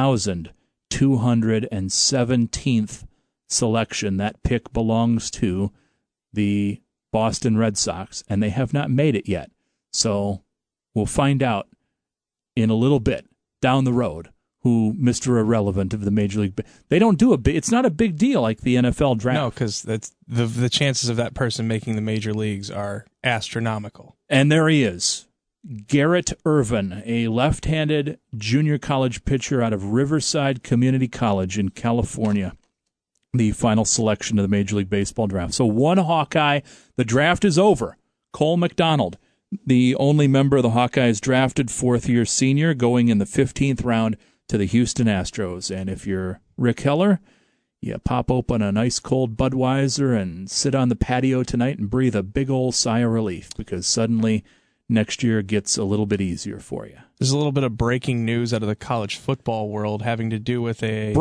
1,217th selection. That pick belongs to the Boston Red Sox, and they have not made it yet. So we'll find out in a little bit down the road who Mr. Irrelevant of the Major League... They don't do it's not a big deal like the NFL draft. No, because that's the chances of that person making the major leagues are astronomical. And there he is, Garrett Irvin, a left-handed junior college pitcher out of Riverside Community College in California, the final selection of the Major League Baseball draft. So 1 Hawkeye. The draft is over. Cole McDonald, the only member of the Hawkeyes drafted, 4th-year senior, going in the 15th round to the Houston Astros. And if you're Rick Heller, you pop open a nice cold Budweiser and sit on the patio tonight and breathe a big old sigh of relief, because suddenly next year gets a little bit easier for you. There's a little bit of breaking news out of the college football world having to do with a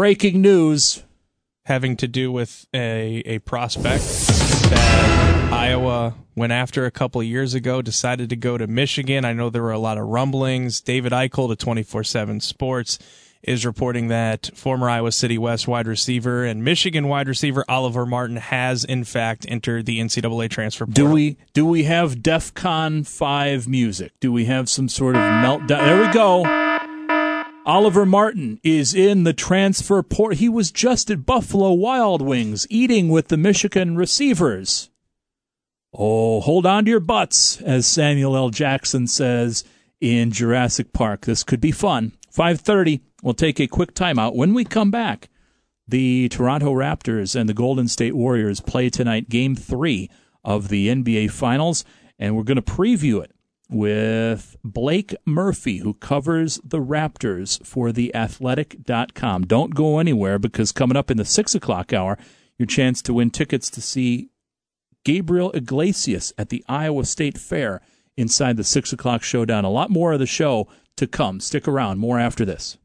prospect that Iowa went after a couple of years ago, decided to go to Michigan. I know there were a lot of rumblings. David Eichel to 24/7 Sports is reporting that former Iowa City West wide receiver and Michigan wide receiver Oliver Martin has, in fact, entered the NCAA transfer portal. Do we have DEFCON 5 music? Do we have some sort of meltdown? There we go. Oliver Martin is in the transfer portal. He was just at Buffalo Wild Wings eating with the Michigan receivers. Oh, hold on to your butts, as Samuel L. Jackson says in Jurassic Park. This could be fun. 5:30, we'll take a quick timeout. When we come back, the Toronto Raptors and the Golden State Warriors play tonight Game 3 of the NBA Finals, and we're going to preview it with Blake Murphy, who covers the Raptors for TheAthletic.com. Don't go anywhere, because coming up in the 6 o'clock hour, your chance to win tickets to see Gabriel Iglesias at the Iowa State Fair inside the 6 o'clock showdown. A lot more of the show to come. Stick around. More after this.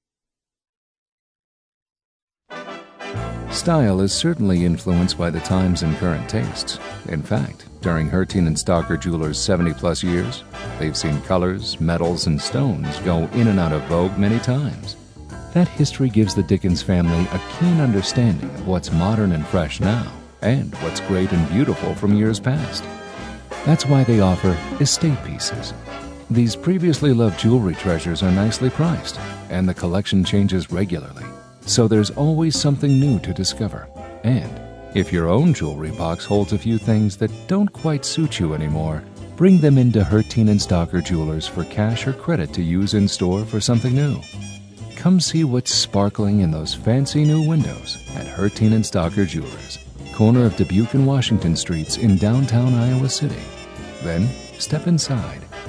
Style is certainly influenced by the times and current tastes. In fact, during Hertin and Stalker Jewelers' 70-plus years, they've seen colors, metals, and stones go in and out of vogue many times. That history gives the Dickens family a keen understanding of what's modern and fresh now, and what's great and beautiful from years past. That's why they offer estate pieces. These previously loved jewelry treasures are nicely priced, and the collection changes regularly, so there's always something new to discover. And if your own jewelry box holds a few things that don't quite suit you anymore, bring them into Hertin and Stalker Jewelers for cash or credit to use in store for something new. Come see what's sparkling in those fancy new windows at Hertin and Stalker Jewelers, corner of Dubuque and Washington Streets in downtown Iowa City. Then step inside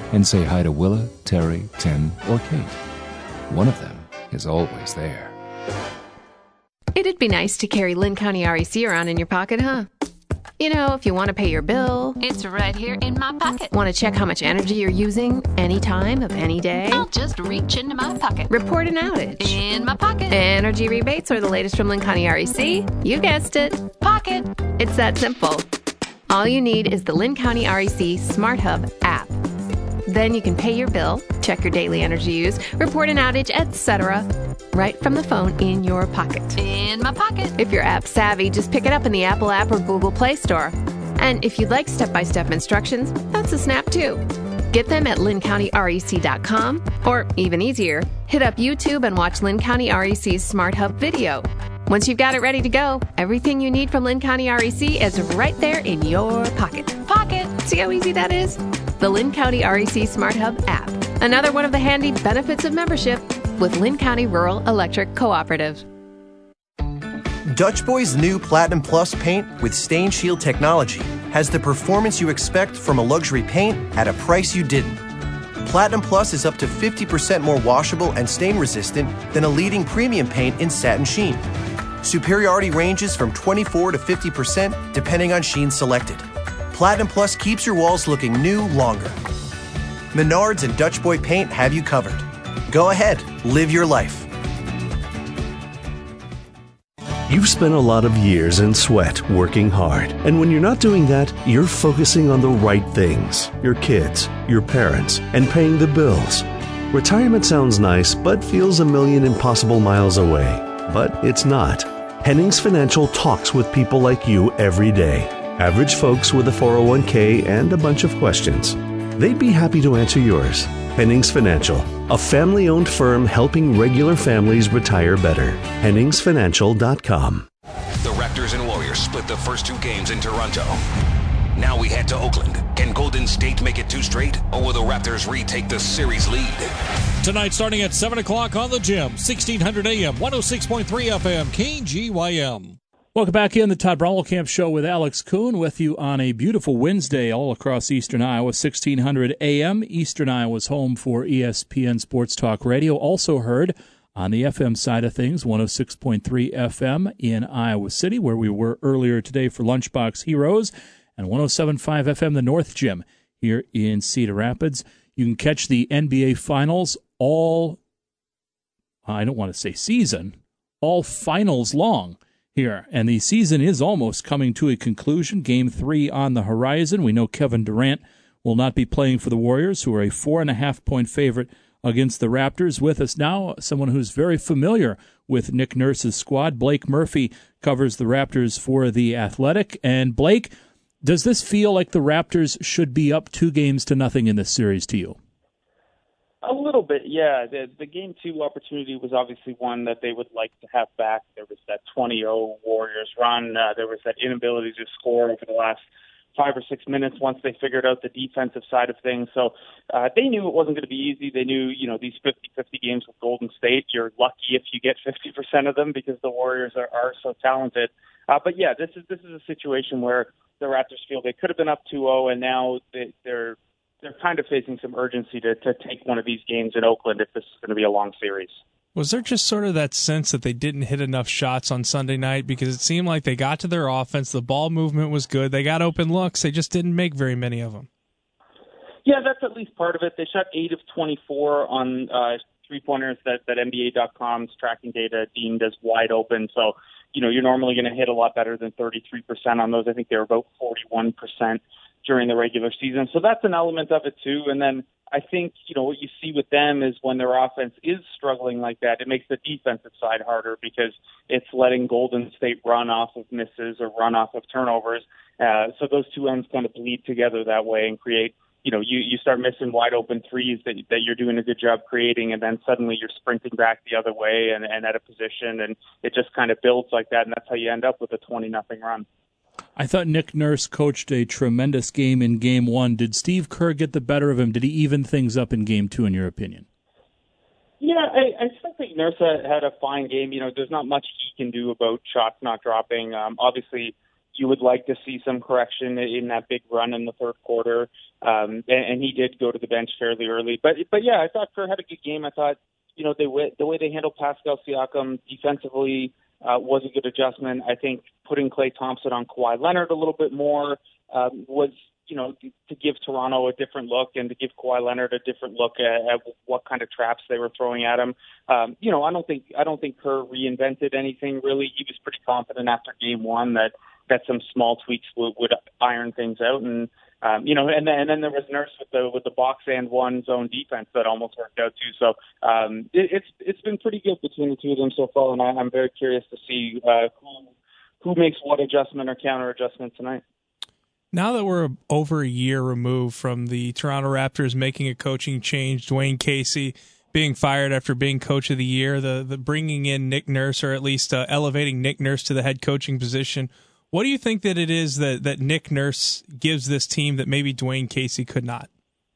and say hi to Willa, Terry, Tim, or Kate. One of them is always there. It'd be nice to carry Lynn County REC around in your pocket, huh? You know, if you want to pay your bill. It's right here in my pocket. Want to check how much energy you're using any time of any day? I'll just reach into my pocket. Report an outage. In my pocket. Energy rebates are the latest from Lynn County REC. You guessed it. Pocket. It's that simple. All you need is the Lynn County REC Smart Hub app. Then you can pay your bill, check your daily energy use, report an outage, etc. right from the phone in your pocket. In my pocket. If you're app savvy, just pick it up in the Apple app or Google Play Store. And if you'd like step-by-step instructions, that's a snap too. Get them at LynnCountyREC.com, or even easier, hit up YouTube and watch Lynn County REC's Smart Hub video. Once you've got it ready to go, everything you need from Lynn County REC is right there in your pocket. Pocket. See how easy that is? The Lynn County REC Smart Hub app. Another one of the handy benefits of membership with Lynn County Rural Electric Cooperative. Dutch Boy's new Platinum Plus paint with Stain Shield technology has the performance you expect from a luxury paint at a price you didn't. Platinum Plus is up to 50% more washable and stain resistant than a leading premium paint in satin sheen. Superiority ranges from 24 to 50% depending on sheen selected. Platinum Plus keeps your walls looking new longer. Menards and Dutch Boy Paint have you covered. Go ahead, live your life. You've spent a lot of years in sweat working hard. And when you're not doing that, you're focusing on the right things. Your kids, your parents, and paying the bills. Retirement sounds nice, but feels a million impossible miles away. But it's not. Hennings Financial talks with people like you every day. Average folks with a 401k and a bunch of questions. They'd be happy to answer yours. Hennings Financial, a family-owned firm helping regular families retire better. HenningsFinancial.com. The Raptors and Warriors split the first two games in Toronto. Now we head to Oakland. Can Golden State make it two straight, or will the Raptors retake the series lead? Tonight, starting at 7 o'clock on the Gym, 1600 AM, 106.3 FM, KGYM. Welcome back in the Todd Bromwell Show with Alex Kuhn with you on a beautiful Wednesday all across Eastern Iowa, 1600 AM. Eastern Iowa's home for ESPN Sports Talk Radio. Also heard on the FM side of things, 106.3 FM in Iowa City, where we were earlier today for Lunchbox Heroes, and 107.5 FM, the North Gym, here in Cedar Rapids. You can catch the NBA Finals all, I don't want to say season, all finals long here. And the season is almost coming to a conclusion. Game 3 on the horizon. We know Kevin Durant will not be playing for the Warriors, who are a 4.5-point favorite against the Raptors. With us now, someone who's very familiar with Nick Nurse's squad. Blake Murphy covers the Raptors for The Athletic. And Blake, does this feel like the Raptors should be up 2-0 in this series to you? A little bit, yeah. The Game 2 opportunity was obviously one that they would like to have back. There was that 20-0 Warriors run. There was that inability to score over the last 5 or 6 minutes once they figured out the defensive side of things. So they knew it wasn't going to be easy. They knew, these 50-50 games with Golden State, you're lucky if you get 50% of them because the Warriors are so talented. But yeah, this is a situation where the Raptors feel they could have been up 2-0, and now they're kind of facing some urgency to take one of these games in Oakland if this is going to be a long series. Was there just sort of that sense that they didn't hit enough shots on Sunday night? Because it seemed like they got to their offense, the ball movement was good, they got open looks, they just didn't make very many of them. Yeah, that's at least part of it. They shot 8 of 24 on three-pointers that NBA.com's tracking data deemed as wide open. So, you're normally going to hit a lot better than 33% on those. I think they were about 41% during the regular season. So that's an element of it too. And then I think, what you see with them is when their offense is struggling like that, it makes the defensive side harder because it's letting Golden State run off of misses or run off of turnovers. So those two ends kind of bleed together that way and create, you start missing wide open threes that you're doing a good job creating, and then suddenly you're sprinting back the other way and at a position, and it just kind of builds like that, and that's how you end up with a 20-0 run. I thought Nick Nurse coached a tremendous game in Game 1. Did Steve Kerr get the better of him? Did he even things up in Game 2, in your opinion? Yeah, I still think Nurse had a fine game. There's not much he can do about shots not dropping. Obviously, you would like to see some correction in that big run in the third quarter. And he did go to the bench fairly early. But yeah, I thought Kerr had a good game. I thought, the way they handled Pascal Siakam defensively was a good adjustment. I think putting Klay Thompson on Kawhi Leonard a little bit more was, to give Toronto a different look and to give Kawhi Leonard a different look at what kind of traps they were throwing at him. I don't think Kerr reinvented anything really. He was pretty confident after game one that some small tweaks would iron things out, and and then there was Nurse with the box and one zone defense that almost worked out too. So it's been pretty good between the two of them so far, and I'm very curious to see who makes what adjustment or counter adjustment tonight. Now that we're over a year removed from the Toronto Raptors making a coaching change, Dwayne Casey being fired after being coach of the year, the bringing in Nick Nurse, or at least elevating Nick Nurse to the head coaching position, what do you think that it is that Nick Nurse gives this team that maybe Dwayne Casey could not?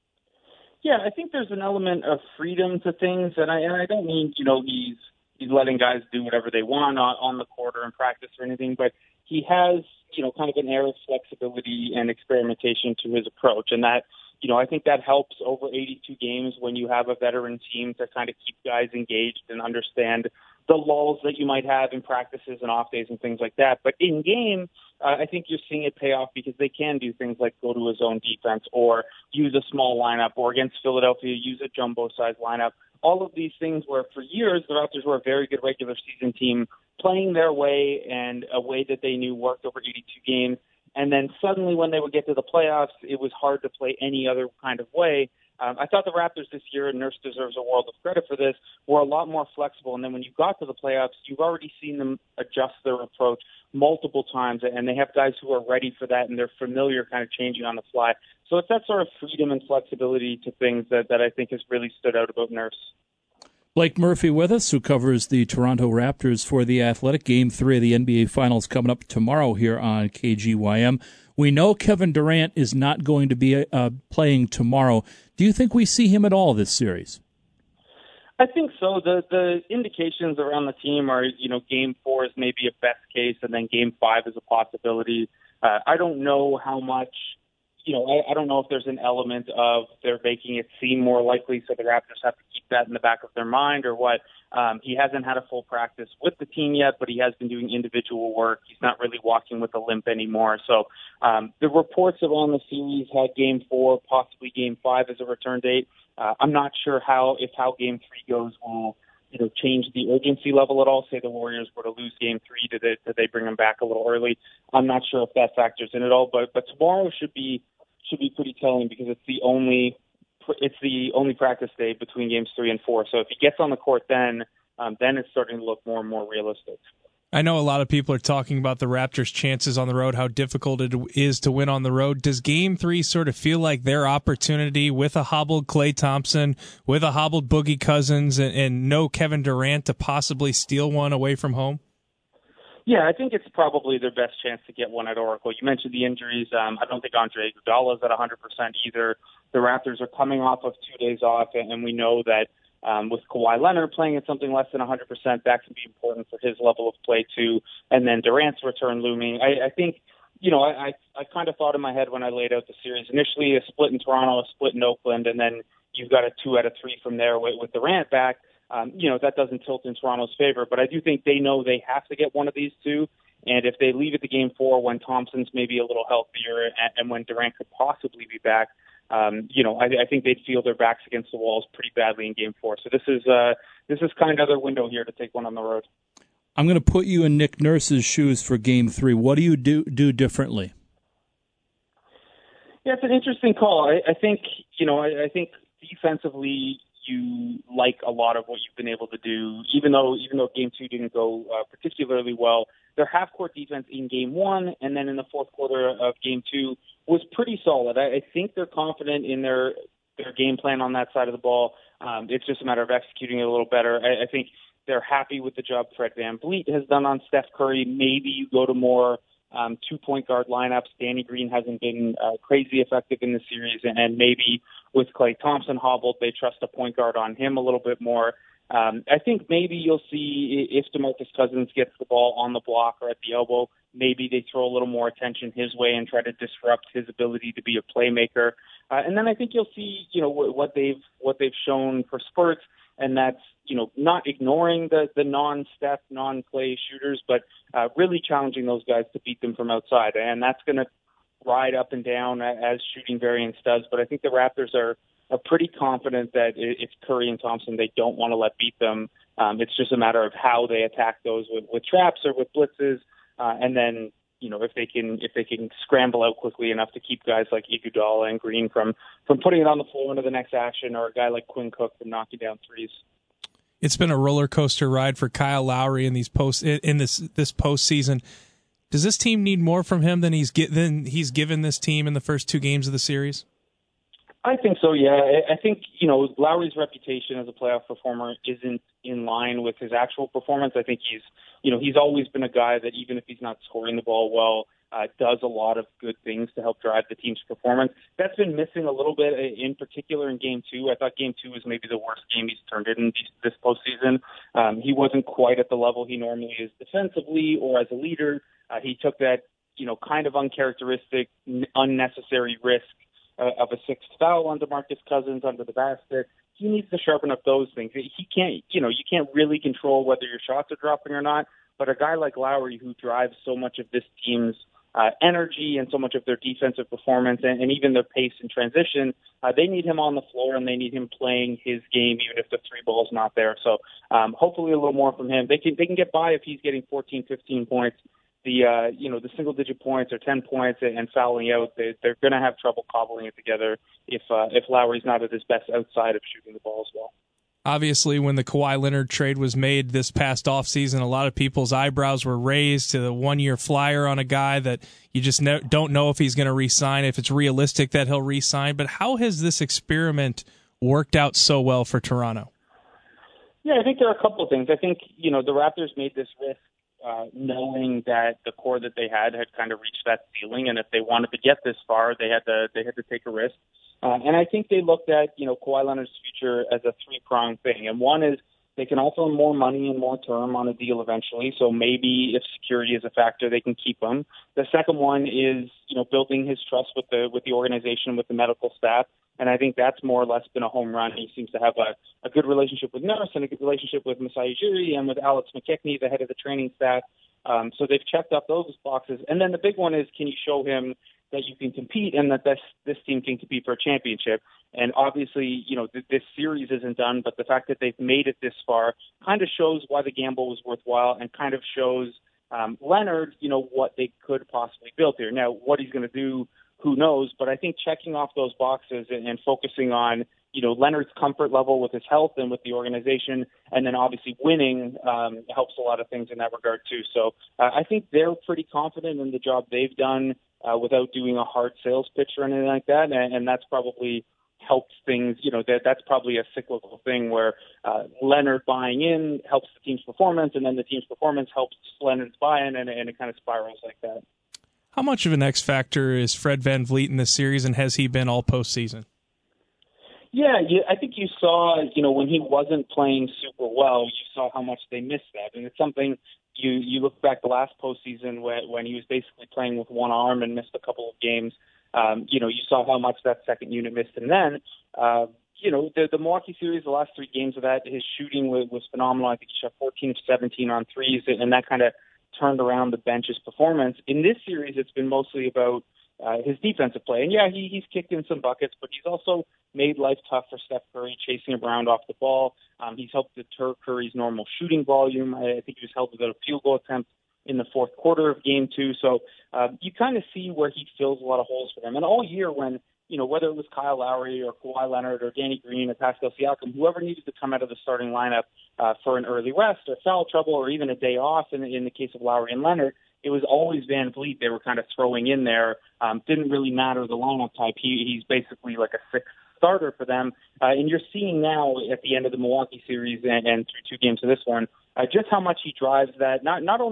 Yeah, I think there's an element of freedom to things, and I don't mean he's letting guys do whatever they want on the court or in practice or anything, but he has kind of an air of flexibility and experimentation to his approach, and that I think that helps over 82 games when you have a veteran team to kind of keep guys engaged and understand the lulls that you might have in practices and off days and things like that. But in game, I think you're seeing it pay off because they can do things like go to a zone defense or use a small lineup, or against Philadelphia, use a jumbo-sized lineup. All of these things where for years the Raptors were a very good regular season team playing their way and a way that they knew worked over 82 games. And then suddenly when they would get to the playoffs, it was hard to play any other kind of way. I thought the Raptors this year, and Nurse deserves a world of credit for this, were a lot more flexible. And then when you got to the playoffs, you've already seen them adjust their approach multiple times, and they have guys who are ready for that, and they're familiar kind of changing on the fly. So it's that sort of freedom and flexibility to things that I think has really stood out about Nurse. Blake Murphy with us, who covers the Toronto Raptors for The Athletic. Game 3 of the NBA Finals coming up tomorrow here on KGYM. We know Kevin Durant is not going to be playing tomorrow. Do you think we see him at all this series? I think so. The indications around the team are, Game 4 is maybe a best case, and then Game 5 is a possibility. I don't know how much. I don't know if there's an element of they're making it seem more likely, so the Raptors have to keep that in the back of their mind, or what. He hasn't had a full practice with the team yet, but he has been doing individual work. He's not really walking with a limp anymore. So the reports around the series had Game 4, possibly Game 5 as a return date. I'm not sure how Game 3 goes will change the urgency level at all. Say the Warriors were to lose Game 3, did they bring him back a little early? I'm not sure if that factors in at all. But tomorrow should be pretty telling because it's the only practice day between Games 3 and 4. So if he gets on the court, then it's starting to look more and more realistic. I know a lot of people are talking about the Raptors' chances on the road, how difficult it is to win on the road. Does Game 3 sort of feel like their opportunity with a hobbled Klay Thompson, with a hobbled Boogie Cousins, and no Kevin Durant to possibly steal one away from home? Yeah, I think it's probably their best chance to get one at Oracle. You mentioned the injuries. I don't think Andre Iguodala is at 100% either. The Raptors are coming off of 2 days off, and we know that with Kawhi Leonard playing at something less than 100%, that can be important for his level of play too. And then Durant's return looming. I think, I kind of thought in my head when I laid out the series, initially a split in Toronto, a split in Oakland, and then you've got a 2 out of 3 from there with Durant back. That doesn't tilt in Toronto's favor, but I do think they know they have to get one of these two. And if they leave it to Game 4 when Thompson's maybe a little healthier and when Durant could possibly be back, I think they'd feel their backs against the walls pretty badly in Game 4. So this is kind of their window here to take one on the road. I'm going to put you in Nick Nurse's shoes for Game 3. What do you do differently? Yeah, it's an interesting call. I think defensively you like a lot of what you've been able to do, even though Game 2 didn't go particularly well. Their half-court defense in Game 1 and then in the fourth quarter of Game 2 was pretty solid. I think they're confident in their game plan on that side of the ball. It's just a matter of executing it a little better. I think they're happy with the job Fred VanVleet has done on Steph Curry. Maybe you go to more 2-point guard lineups. Danny Green hasn't been crazy effective in the series, and maybe with Klay Thompson hobbled, they trust a point guard on him a little bit more. I think maybe you'll see if DeMarcus Cousins gets the ball on the block or at the elbow, maybe they throw a little more attention his way and try to disrupt his ability to be a playmaker. And then I think you'll see, what they've shown for spurts, and that's, not ignoring the non-Steph, non-Clay shooters, but really challenging those guys to beat them from outside. And that's going to ride up and down as shooting variance does. But I think the Raptors are pretty confident that if Curry and Thompson, they don't want to let beat them. It's just a matter of how they attack those with traps or with blitzes. And then, if they can scramble out quickly enough to keep guys like Iguodala and Green from putting it on the floor into the next action, or a guy like Quinn Cook from knocking down threes. It's been a roller coaster ride for Kyle Lowry in this postseason. Does this team need more from him than he's given this team in the first two games of the series? I think so, yeah. I think, Lowry's reputation as a playoff performer isn't in line with his actual performance. I think he's always been a guy that, even if he's not scoring the ball well, does a lot of good things to help drive the team's performance. That's been missing a little bit, in particular in Game 2. I thought Game 2 was maybe the worst game he's turned in this postseason. He wasn't quite at the level he normally is defensively or as a leader. He took that, kind of uncharacteristic, unnecessary risk of a sixth foul on DeMarcus Cousins under the basket. He needs to sharpen up those things. He can't, you can't really control whether your shots are dropping or not, but a guy like Lowry, who drives so much of this team's energy and so much of their defensive performance and even their pace in transition, they need him on the floor, and they need him playing his game even if the three ball's not there. So hopefully a little more from him. They can get by if he's getting 14, 15 points. The single-digit points or 10 points and fouling out, they're going to have trouble cobbling it together if Lowry's not at his best outside of shooting the ball as well. Obviously, when the Kawhi Leonard trade was made this past offseason, a lot of people's eyebrows were raised to the one-year flyer on a guy that you just don't know if he's going to re-sign, if it's realistic that he'll re-sign. But how has this experiment worked out so well for Toronto? Yeah, I think there are a couple of things. I think, the Raptors made this risk knowing that the core that they had kind of reached that ceiling, and if they wanted to get this far, they had to take a risk. And I think they looked at Kawhi Leonard's future as a three-pronged thing. And one is they can offer him more money and more term on a deal eventually. So maybe if security is a factor, they can keep him. The second one is building his trust with the organization, with the medical staff. And I think that's more or less been a home run. He seems to have a good relationship with Nurse and a good relationship with Masai Ujiri and with Alex McKechnie, the head of the training staff. So they've checked off those boxes. And then the big one is, can you show him that you can compete and that this team can compete for a championship? And obviously, this series isn't done, but the fact that they've made it this far kind of shows why the gamble was worthwhile and kind of shows Leonard, what they could possibly build here. Now, what he's going to do, who knows? But I think checking off those boxes and focusing on, Leonard's comfort level with his health and with the organization, and then obviously winning helps a lot of things in that regard too. So I think they're pretty confident in the job they've done without doing a hard sales pitch or anything like that, and that's probably helped things. That's probably a cyclical thing where Leonard buying in helps the team's performance, and then the team's performance helps Leonard's buy-in, and it kind of spirals like that. How much of an X factor is Fred VanVleet in this series, and has he been all postseason? Yeah, I think you saw, when he wasn't playing super well, you saw how much they missed that. And it's something you look back the last postseason when he was basically playing with one arm and missed a couple of games. You saw how much that second unit missed. And then, the Milwaukee series, the last three games of that, his shooting was phenomenal. I think he shot 14 of 17 on threes, and that kind of turned around the bench's performance. In this series, it's been mostly about his defensive play. And yeah, he's kicked in some buckets, but he's also made life tough for Steph Curry, chasing him around off the ball. He's helped deter Curry's normal shooting volume. I think he was held without a field goal attempt in the fourth quarter of Game 2. So you kind of see where he fills a lot of holes for them. And all year when, whether it was Kyle Lowry or Kawhi Leonard or Danny Green or Pascal Siakam, whoever needed to come out of the starting lineup for an early rest or foul trouble or even a day off in the case of Lowry and Leonard, it was always VanVleet they were kind of throwing in there. Didn't really matter the lineup type. He's basically like a sixth starter for them. And you're seeing now at the end of the Milwaukee series and through two games of this one, just how much he drives that, not only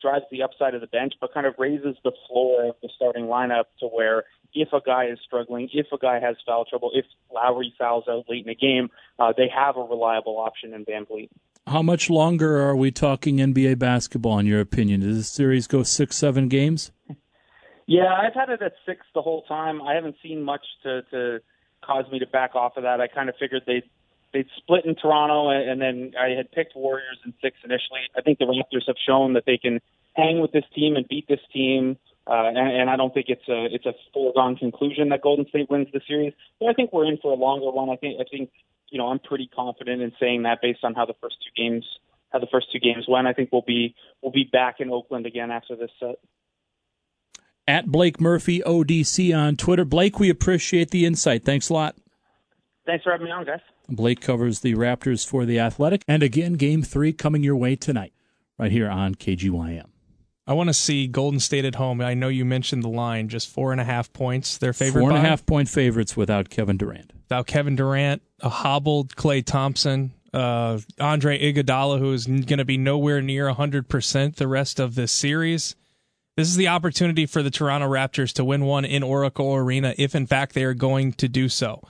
drives the upside of the bench, but kind of raises the floor of the starting lineup to where if a guy is struggling, if a guy has foul trouble, if Lowry fouls out late in the game, they have a reliable option in VanVleet. How much longer are we talking NBA basketball, in your opinion? Does this series go 6-7 games? Yeah, I've had it at 6 the whole time. I haven't seen much to cause me to back off of that. I kind of figured they'd split in Toronto, and then I had picked Warriors in 6 initially. I think the Raptors have shown that they can hang with this team and beat this team, and I don't think it's a foregone conclusion that Golden State wins the series. But I think we're in for a longer one. I think I'm pretty confident in saying that based on how the first two games went. I think we'll be back in Oakland again after this set. At Blake Murphy ODC on Twitter. Blake, we appreciate the insight. Thanks a lot. Thanks for having me on, guys. Blake covers the Raptors for The Athletic. And again, Game 3 coming your way tonight, right here on KGYM. I want to see Golden State at home. I know you mentioned the line, just 4.5 points. Their favorite 4.5-point favorites without Kevin Durant. Without Kevin Durant, a hobbled Klay Thompson, Andre Iguodala, who is going to be nowhere near 100% the rest of this series. This is the opportunity for the Toronto Raptors to win one in Oracle Arena, if in fact they are going to do so.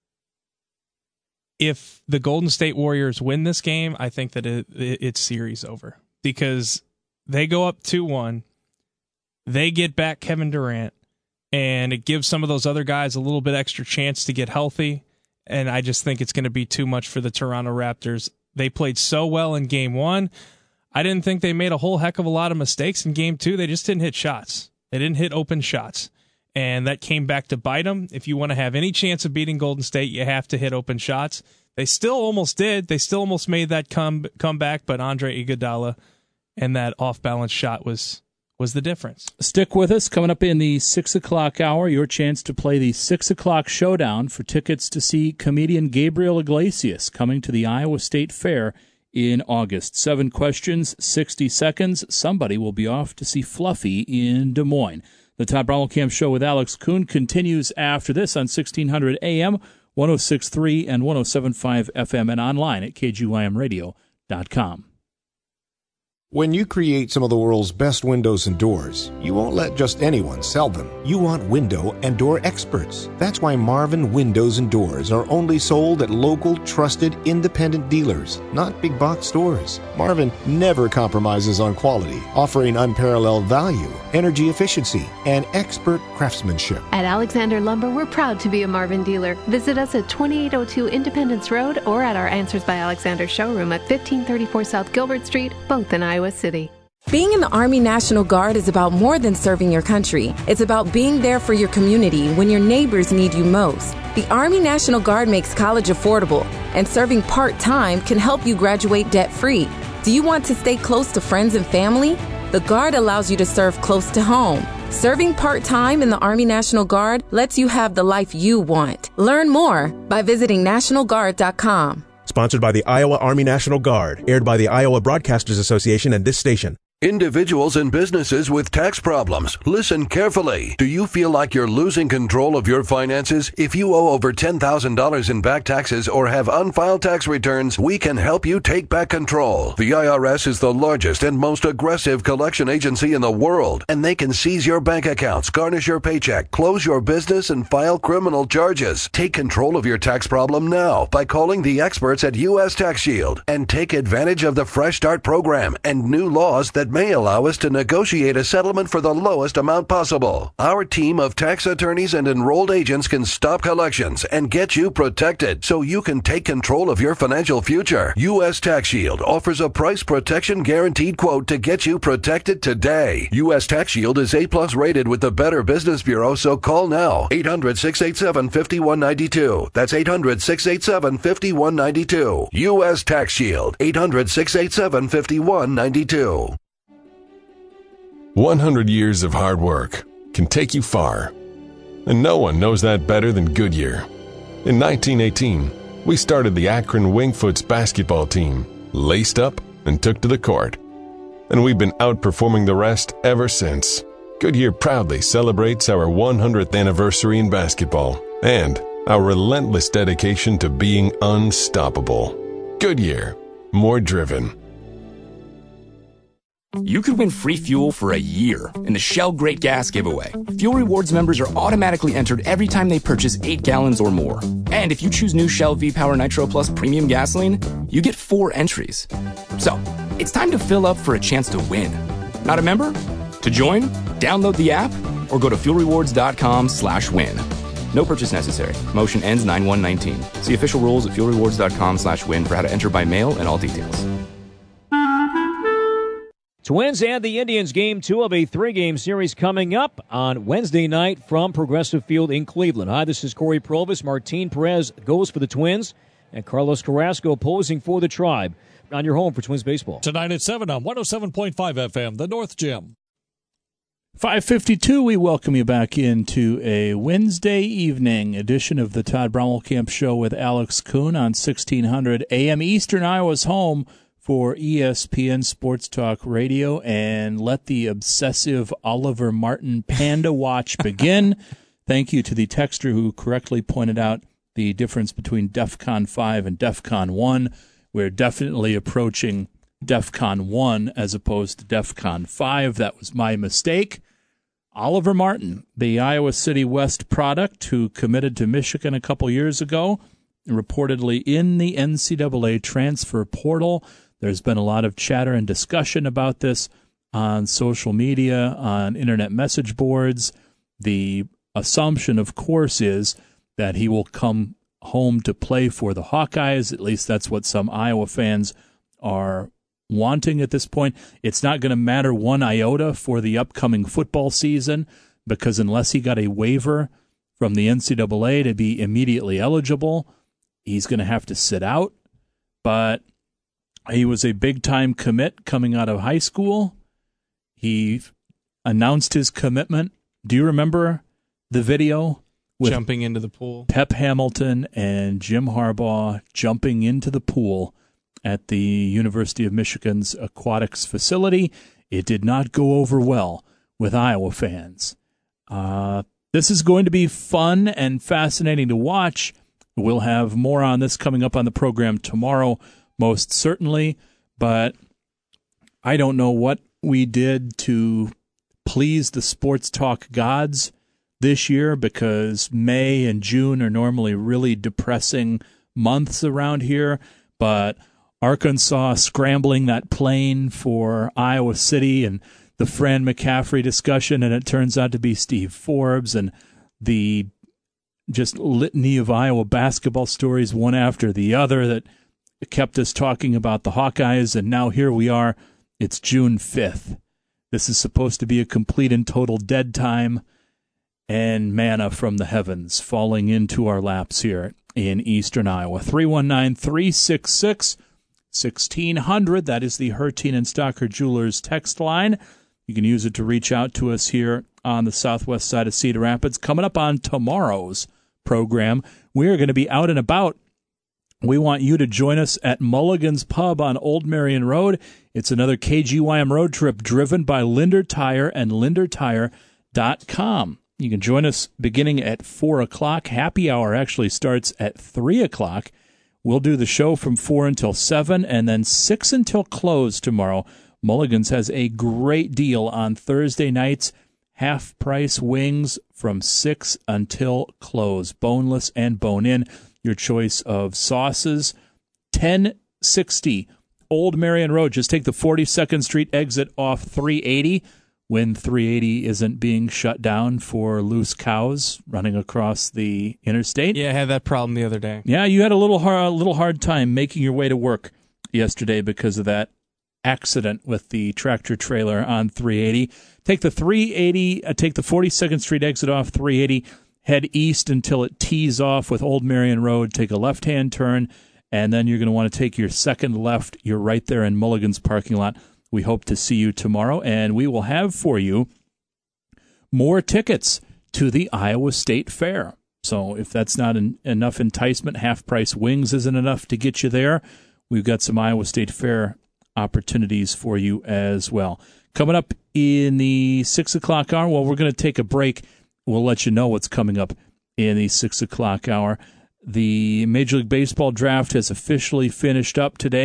If the Golden State Warriors win this game, I think that it's series over, because they go up 2-1, they get back Kevin Durant, and it gives some of those other guys a little bit extra chance to get healthy, and I just think it's going to be too much for the Toronto Raptors. They played so well in Game 1. I didn't think they made a whole heck of a lot of mistakes in Game 2. They just didn't hit shots. They didn't hit open shots. And that came back to bite them. If you want to have any chance of beating Golden State, you have to hit open shots. They still almost did. They still almost made that comeback, but Andre Iguodala and that off-balance shot was the difference. Stick with us. Coming up in the 6 o'clock hour, your chance to play the 6 o'clock showdown for tickets to see comedian Gabriel Iglesias coming to the Iowa State Fair in August. 7 questions, 60 seconds. Somebody will be off to see Fluffy in Des Moines. The Todd Brommelkamp Show with Alex Kuhn continues after this on 1600 AM, 106.3 and 107.5 FM, and online at kgymradio.com. When you create some of the world's best windows and doors, you won't let just anyone sell them. You want window and door experts. That's why Marvin Windows and Doors are only sold at local, trusted, independent dealers, not big box stores. Marvin never compromises on quality, offering unparalleled value, energy efficiency, and expert craftsmanship. At Alexander Lumber, we're proud to be a Marvin dealer. Visit us at 2802 Independence Road or at our Answers by Alexander showroom at 1534 South Gilbert Street, both in Iowa City. Being in the Army National Guard is about more than serving your country. It's about being there for your community when your neighbors need you most. The Army National Guard makes college affordable, and serving part-time can help you graduate debt-free. Do you want to stay close to friends and family? The Guard allows you to serve close to home. Serving part-time in the Army National Guard lets you have the life you want. Learn more by visiting NationalGuard.com. Sponsored by the Iowa Army National Guard. Aired by the Iowa Broadcasters Association and this station. Individuals and businesses with tax problems, listen carefully. Do you feel like you're losing control of your finances? If you owe over $10,000 in back taxes or have unfiled tax returns, we can help you take back control. The IRS is the largest and most aggressive collection agency in the world, and they can seize your bank accounts, garnish your paycheck, close your business, and file criminal charges. Take control of your tax problem now by calling the experts at U.S. Tax Shield and take advantage of the Fresh Start program and new laws that may allow us to negotiate a settlement for the lowest amount possible. Our team of tax attorneys and enrolled agents can stop collections and get you protected so you can take control of your financial future. U.S. Tax Shield offers a price protection guaranteed quote to get you protected today. U.S. Tax Shield is A+ rated with the Better Business Bureau, so call now. 800-687-5192. That's 800-687-5192. U.S. Tax Shield. 800-687-5192. 100 years of hard work can take you far. And no one knows that better than Goodyear. In 1918, we started the Akron Wingfoots basketball team, laced up and took to the court. And we've been outperforming the rest ever since. Goodyear proudly celebrates our 100th anniversary in basketball and our relentless dedication to being unstoppable. Goodyear, more driven. You could win free fuel for a year in the Shell Great Gas Giveaway. Fuel Rewards members are automatically entered every time they purchase 8 gallons or more. And if you choose new Shell V-Power Nitro Plus Premium Gasoline, you get 4 entries. So, it's time to fill up for a chance to win. Not a member? To join, download the app or go to fuelrewards.com/win. No purchase necessary. Motion ends 9/1/19. See official rules at fuelrewards.com/win for how to enter by mail and all details. Twins and the Indians, Game 2 of a 3-game series coming up on Wednesday night from Progressive Field in Cleveland. Hi, this is Corey Provis. Martin Perez goes for the Twins, and Carlos Carrasco posing for the Tribe. On your home for Twins baseball. Tonight at 7 on 107.5 FM, the North Gym. 5:52, we welcome you back into a Wednesday evening edition of the Todd Brommelkamp Show with Alex Kuhn on 1600 AM Eastern Iowa's home for ESPN Sports Talk Radio. And let the obsessive Oliver Martin Panda Watch begin. Thank you to the texter who correctly pointed out the difference between DEFCON 5 and DEFCON 1. We're definitely approaching DEFCON 1 as opposed to DEFCON 5. That was my mistake. Oliver Martin, the Iowa City West product who committed to Michigan a couple years ago, reportedly in the NCAA transfer portal. There's been a lot of chatter and discussion about this on social media, on internet message boards. The assumption, of course, is that he will come home to play for the Hawkeyes. At least that's what some Iowa fans are wanting at this point. It's not going to matter one iota for the upcoming football season because unless he got a waiver from the NCAA to be immediately eligible, he's going to have to sit out. But he was a big-time commit coming out of high school. He announced his commitment. Do you remember the video? With jumping into the pool. Pep Hamilton and Jim Harbaugh jumping into the pool at the University of Michigan's aquatics facility. It did not go over well with Iowa fans. This is going to be fun and fascinating to watch. We'll have more on this coming up on the program tomorrow, most certainly. But I don't know what we did to please the sports talk gods this year because May and June are normally really depressing months around here. But Arkansas scrambling that plane for Iowa City and the Fran McCaffrey discussion, and it turns out to be Steve Forbes and the just litany of Iowa basketball stories one after the other that kept us talking about the Hawkeyes, and now here we are. It's June 5th. This is supposed to be a complete and total dead time, and manna from the heavens falling into our laps here in Eastern Iowa. 319-366-1600. That is the Hertine and Stocker Jewelers text line. You can use it to reach out to us here on the southwest side of Cedar Rapids. Coming up on tomorrow's program, we are going to be out and about. We want you to join us at Mulligan's Pub on Old Marion Road. It's another KGYM road trip driven by Linder Tire and LinderTire.com. You can join us beginning at 4 o'clock. Happy hour actually starts at 3 o'clock. We'll do the show from 4 until 7 and then 6 until close tomorrow. Mulligan's has a great deal on Thursday nights. Half-price wings from 6 until close. Boneless and bone-in. Your choice of sauces. 1060 Old Marion Road. Just take the 42nd Street exit off 380 when 380 isn't being shut down for loose cows running across the interstate. Yeah, I had that problem the other day. Yeah, you had a little hard time making your way to work yesterday because of that accident with the tractor trailer on 380. Take the 42nd Street exit off 380, head east until it tees off with Old Marion Road, take a left-hand turn, and then you're going to want to take your second left. You're right there in Mulligan's parking lot. We hope to see you tomorrow, and we will have for you more tickets to the Iowa State Fair. So if that's not enough enticement, half-price wings isn't enough to get you there, we've got some Iowa State Fair opportunities for you as well. Coming up in the 6 o'clock hour, well, we're going to take a break. We'll let you know what's coming up in the 6 o'clock hour. The Major League Baseball draft has officially finished up today.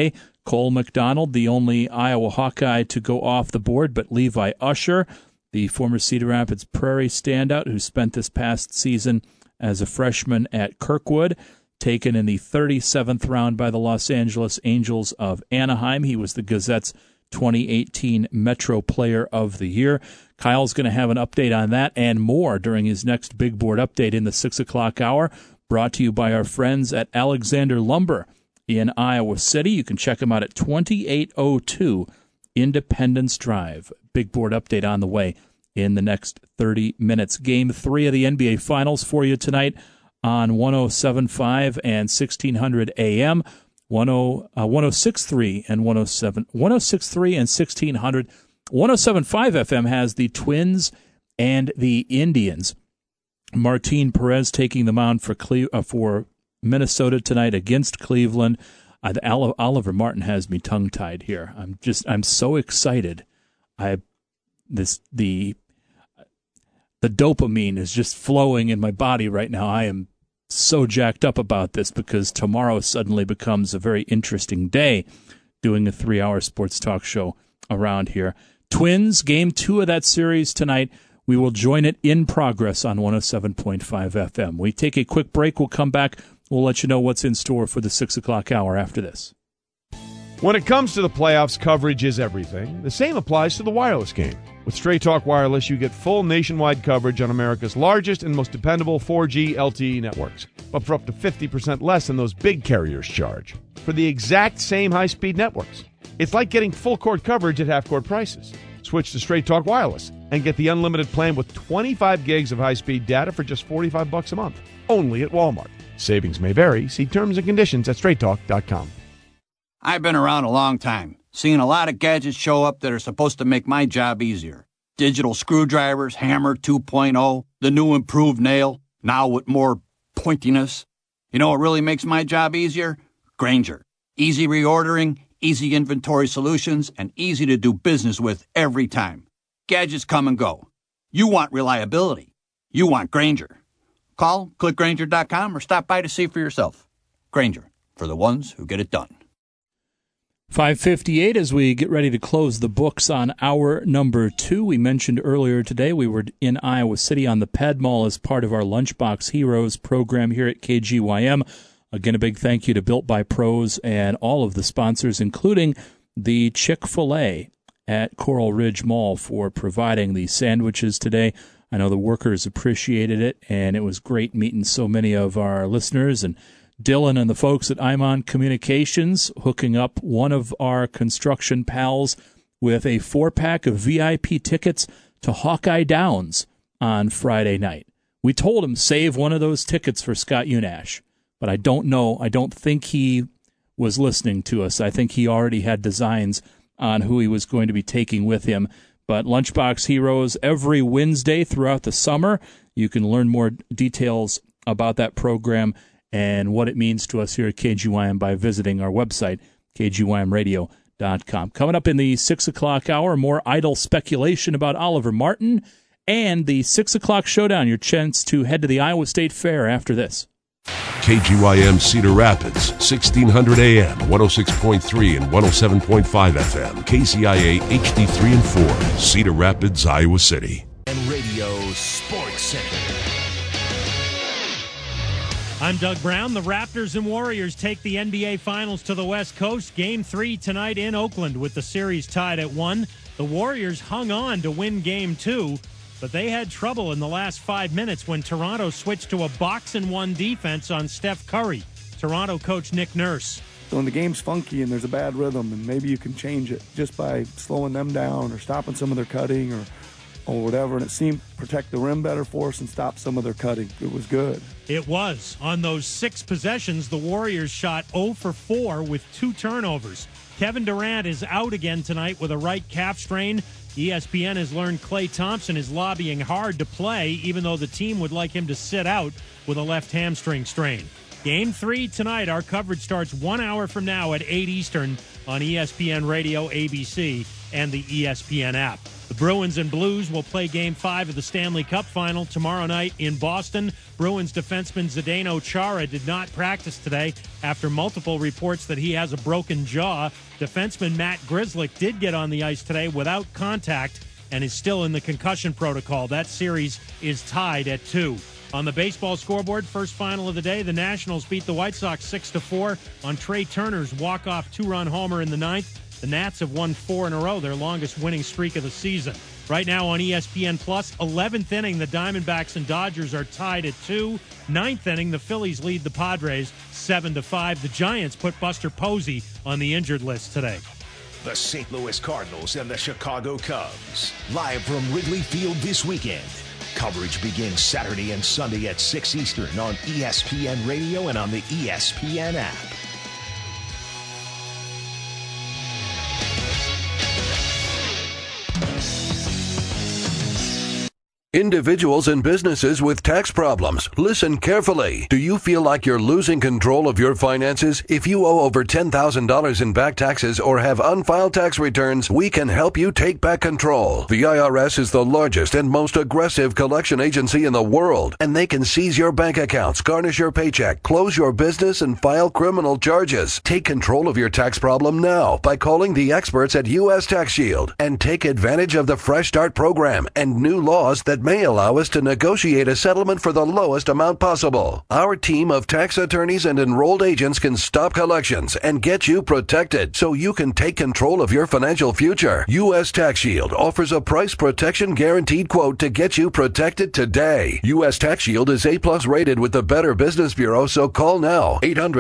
Cole McDonald, the only Iowa Hawkeye to go off the board, but Levi Usher, the former Cedar Rapids Prairie standout who spent this past season as a freshman at Kirkwood, taken in the 37th round by the Los Angeles Angels of Anaheim. He was the Gazette's 2018 Metro Player of the Year. Kyle's going to have an update on that and more during his next Big Board Update in the 6 o'clock hour, brought to you by our friends at Alexander Lumber in Iowa City. You can check them out at 2802 Independence Drive. Big Board Update on the way in the next 30 minutes. Game 3 of the NBA Finals for you tonight on 107.5 and 1600 AM, 106.3 and 106.3 and 1600. 107.5 FM has the Twins and the Indians. Martin Perez taking the mound for Minnesota tonight against Cleveland. Oliver Martin has me tongue-tied here. I'm so excited. The dopamine is just flowing in my body right now. I am so jacked up about this because tomorrow suddenly becomes a very interesting day doing a 3-hour sports talk show around here. Twins, game 2 of that series tonight. We will join it in progress on 107.5 FM. We take a quick break. We'll come back. We'll let you know what's in store for the 6 o'clock hour after this. When it comes to the playoffs, coverage is everything. The same applies to the wireless game. With Straight Talk Wireless, you get full nationwide coverage on America's largest and most dependable 4G LTE networks, but for up to 50% less than those big carriers charge, for the exact same high-speed networks. It's like getting full-court coverage at half-court prices. Switch to Straight Talk Wireless and get the unlimited plan with 25 gigs of high-speed data for just $45 a month, only at Walmart. Savings may vary. See terms and conditions at straighttalk.com. I've been around a long time, seeing a lot of gadgets show up that are supposed to make my job easier. Digital screwdrivers, Hammer 2.0, the new improved nail, now with more pointiness. You know what really makes my job easier? Grainger. Easy reordering, easy inventory solutions, and easy to do business with every time. Gadgets come and go. You want reliability. You want Grainger. Call, click Grainger.com, or stop by to see for yourself. Grainger, for the ones who get it done. 5:58 as we get ready to close the books on hour number 2. We mentioned earlier today we were in Iowa City on the Ped Mall as part of our Lunchbox Heroes program here at KGYM. Again, a big thank you to Built by Pros and all of the sponsors, including the Chick-fil-A at Coral Ridge Mall for providing the sandwiches today. I know the workers appreciated it, and it was great meeting so many of our listeners, and Dylan and the folks at Imon Communications hooking up one of our construction pals with a 4-pack of VIP tickets to Hawkeye Downs on Friday night. We told him save one of those tickets for Scott Unash, but I don't know. I don't think he was listening to us. I think he already had designs on who he was going to be taking with him. But Lunchbox Heroes every Wednesday throughout the summer. You can learn more details about that program and what it means to us here at KGYM by visiting our website, kgymradio.com. Coming up in the 6 o'clock hour, more idle speculation about Oliver Martin and the 6 o'clock showdown, your chance to head to the Iowa State Fair after this. KGYM Cedar Rapids, 1600 AM, 106.3 and 107.5 FM, KCIA HD3 and 4, Cedar Rapids, Iowa City. And Radio Sports Center. I'm Doug Brown. The Raptors and Warriors take the NBA Finals to the West Coast. Game 3 tonight in Oakland with the series tied at 1. The Warriors hung on to win Game 2, but they had trouble in the last 5 minutes when Toronto switched to a box-and-one defense on Steph Curry. Toronto coach Nick Nurse. So when the game's funky and there's a bad rhythm, and maybe you can change it just by slowing them down or stopping some of their cutting or whatever, and it seemed to protect the rim better for us and stop some of their cutting. It was good. It was. On those 6 possessions, the Warriors shot 0 for 4 with 2 turnovers. Kevin Durant is out again tonight with a right calf strain. ESPN has learned Klay Thompson is lobbying hard to play, even though the team would like him to sit out with a left hamstring strain. Game 3 tonight. Our coverage starts 1 hour from now at 8 Eastern on ESPN Radio ABC and the ESPN app. The Bruins and Blues will play Game 5 of the Stanley Cup Final tomorrow night in Boston. Bruins defenseman Zdeno Chara did not practice today after multiple reports that he has a broken jaw. Defenseman Matt Grzelcyk did get on the ice today without contact and is still in the concussion protocol. That series is tied at 2. On the baseball scoreboard, first final of the day, the Nationals beat the White Sox 6-4 on Trey Turner's walk-off two-run homer in the ninth. The Nats have won 4 in a row, their longest winning streak of the season. Right now on ESPN+, 11th inning, the Diamondbacks and Dodgers are tied at 2. 9th inning, the Phillies lead the Padres 7-5. The Giants put Buster Posey on the injured list today. The St. Louis Cardinals and the Chicago Cubs, live from Wrigley Field this weekend. Coverage begins Saturday and Sunday at 6 Eastern on ESPN Radio and on the ESPN app. Individuals and businesses with tax problems, listen carefully. Do you feel like you're losing control of your finances? If you owe over $10,000 in back taxes or have unfiled tax returns, we can help you take back control. The IRS is the largest and most aggressive collection agency in the world, and they can seize your bank accounts, garnish your paycheck, close your business, and file criminal charges. Take control of your tax problem now by calling the experts at U.S. Tax Shield and take advantage of the Fresh Start program and new laws that may allow us to negotiate a settlement for the lowest amount possible. Our team of tax attorneys and enrolled agents can stop collections and get you protected so you can take control of your financial future. U.S. Tax Shield offers a price protection guaranteed quote to get you protected today. U.S. Tax Shield is A+ rated with the Better Business Bureau, so call now.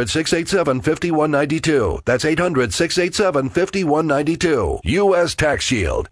800-687-5192. That's 800-687-5192. U.S. Tax Shield.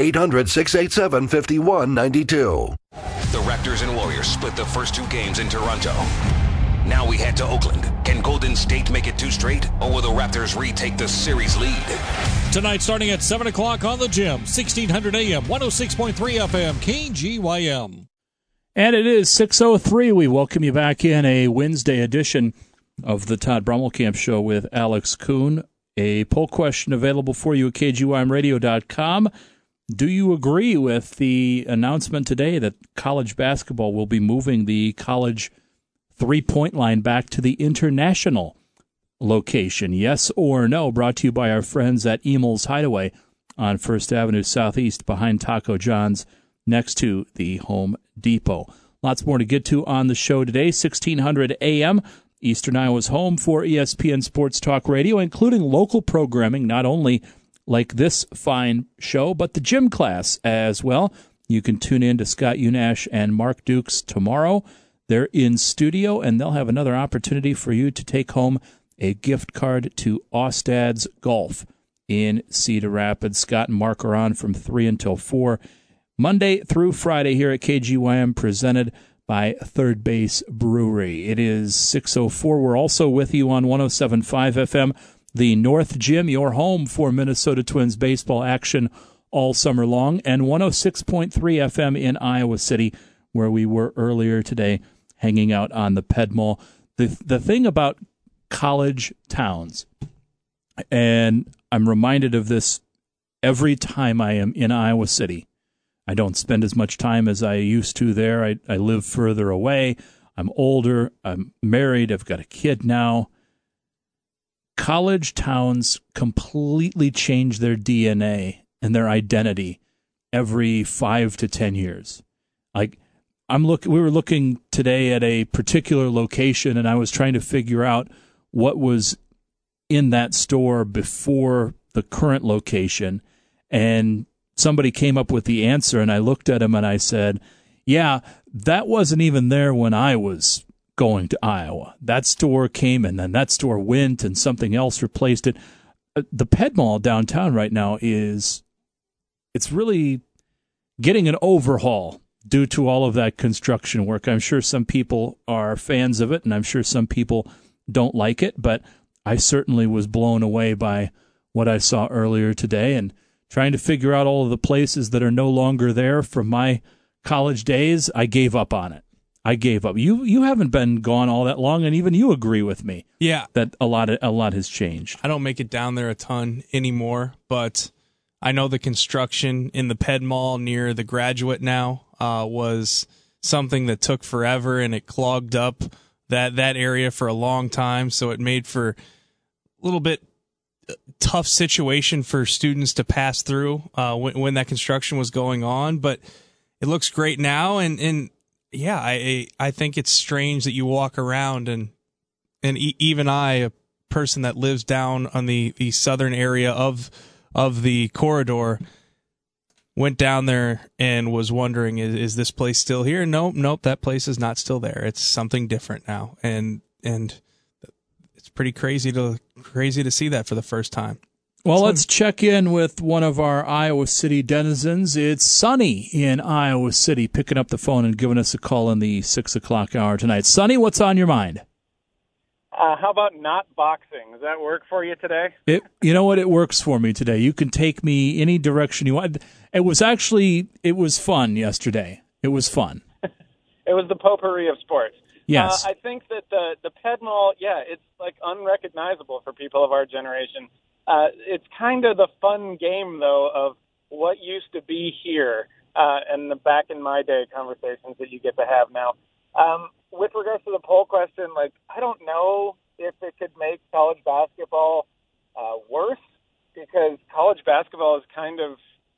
800-687-5192. The Raptors and Warriors split the first 2 games in Toronto. Now we head to Oakland. Can Golden State make it 2 straight, or will the Raptors retake the series lead? Tonight starting at 7 o'clock on the Gym, 1600 AM, 106.3 FM, KGYM. And it is 6:03. We welcome you back in a Wednesday edition of the Todd Brommelkamp Show with Alex Kuhn. A poll question available for you at KGYMradio.com. Do you agree with the announcement today that college basketball will be moving the college three-point line back to the international location? Yes or no? Brought to you by our friends at Emel's Hideaway on First Avenue Southeast behind Taco John's next to the Home Depot. Lots more to get to on the show today. 1600 AM, Eastern Iowa's home for ESPN Sports Talk Radio, including local programming, not only like this fine show, but the gym class as well. You can tune in to Scott Unash and Mark Dukes tomorrow. They're in studio, and they'll have another opportunity for you to take home a gift card to Ostad's Golf in Cedar Rapids. Scott and Mark are on from 3 until 4, Monday through Friday here at KGYM, presented by Third Base Brewery. It is 6:04. We're also with you on 107.5 FM, the North Gym, your home for Minnesota Twins baseball action all summer long, and 106.3 FM in Iowa City, where we were earlier today hanging out on the Ped Mall. The thing about college towns, and I'm reminded of this every time I am in Iowa City. I don't spend as much time as I used to there. I live further away. I'm older. I'm married. I've got a kid now. College towns completely change their DNA and their identity every 5 to 10 years. Like we were looking today at a particular location, and I was trying to figure out what was in that store before the current location, and somebody came up with the answer, and I looked at him and I said, "Yeah, that wasn't even there when I was going to Iowa. That store came, and then that store went, and something else replaced it." The Ped Mall downtown right now it's really getting an overhaul due to all of that construction work. I'm sure some people are fans of it, and I'm sure some people don't like it, but I certainly was blown away by what I saw earlier today, and trying to figure out all of the places that are no longer there from my college days. I gave up on it. I gave up. You haven't been gone all that long, and even you agree with me. Yeah, that a lot has changed. I don't make it down there a ton anymore, but I know the construction in the Ped Mall near the Graduate now was something that took forever, and it clogged up that area for a long time, so it made for a little bit tough situation for students to pass through when that construction was going on. But it looks great now, and yeah, I think it's strange that you walk around and even I, a person that lives down on the southern area of the corridor, went down there and was wondering, is this place still here? Nope, that place is not still there. It's something different now, and it's pretty crazy to see that for the first time. Well, let's check in with one of our Iowa City denizens. It's Sonny in Iowa City, picking up the phone and giving us a call in the 6 o'clock hour tonight. Sonny, what's on your mind? How about not boxing? Does that work for you today? You know what? It works for me today. You can take me any direction you want. It was fun yesterday. It was fun. It was the potpourri of sports. Yes. I think that the Ped Mall, it's like unrecognizable for people of our generation. It's kind of the fun game, though, of what used to be here and the back in my day conversations that you get to have now. With regards to the poll question, I don't know if it could make college basketball worse, because college basketball is kind of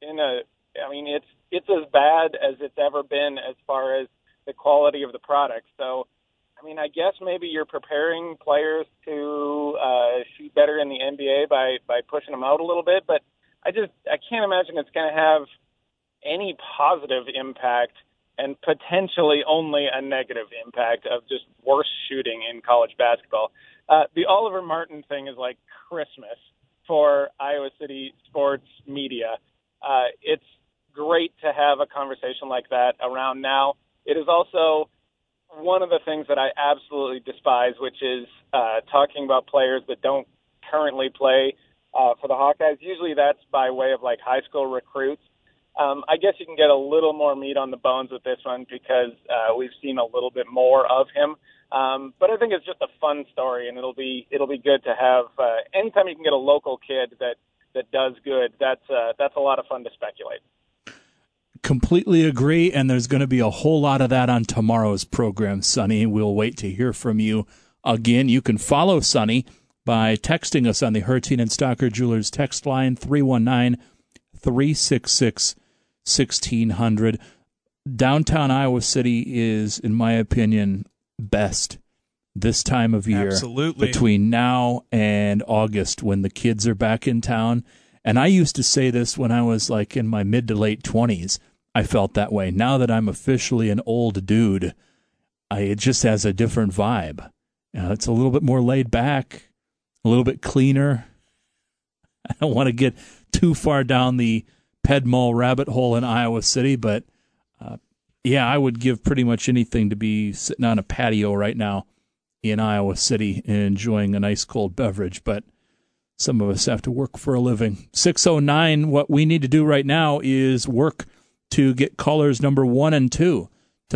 it's as bad as it's ever been as far as the quality of the product. So, I guess maybe you're preparing players to shoot better in the NBA by pushing them out a little bit, but I can't imagine it's going to have any positive impact, and potentially only a negative impact of just worse shooting in college basketball. The Oliver Martin thing is like Christmas for Iowa City sports media. It's great to have a conversation like that around now. It is also one of the things that I absolutely despise, which is talking about players that don't currently play for the Hawkeyes. Usually that's by way of high school recruits. I guess you can get a little more meat on the bones with this one because we've seen a little bit more of him. But I think it's just a fun story, and it'll be good to have. Anytime you can get a local kid that does good, that's a lot of fun to speculate. Completely agree, and there's going to be a whole lot of that on tomorrow's program, Sonny. We'll wait to hear from you again. You can follow Sonny by texting us on the Hertine and Stocker Jewelers text line, 319-366-1600. Downtown Iowa City is, in my opinion, best this time of year. Absolutely. Between now and August, when the kids are back in town. And I used to say this when I was in my mid to late 20s. I felt that way. Now that I'm officially an old dude, it just has a different vibe. It's a little bit more laid back, a little bit cleaner. I don't want to get too far down the Ped Mall rabbit hole in Iowa City, but I would give pretty much anything to be sitting on a patio right now in Iowa City and enjoying a nice cold beverage, but some of us have to work for a living. 6:09, what we need to do right now is work to get callers number 1 and 2 to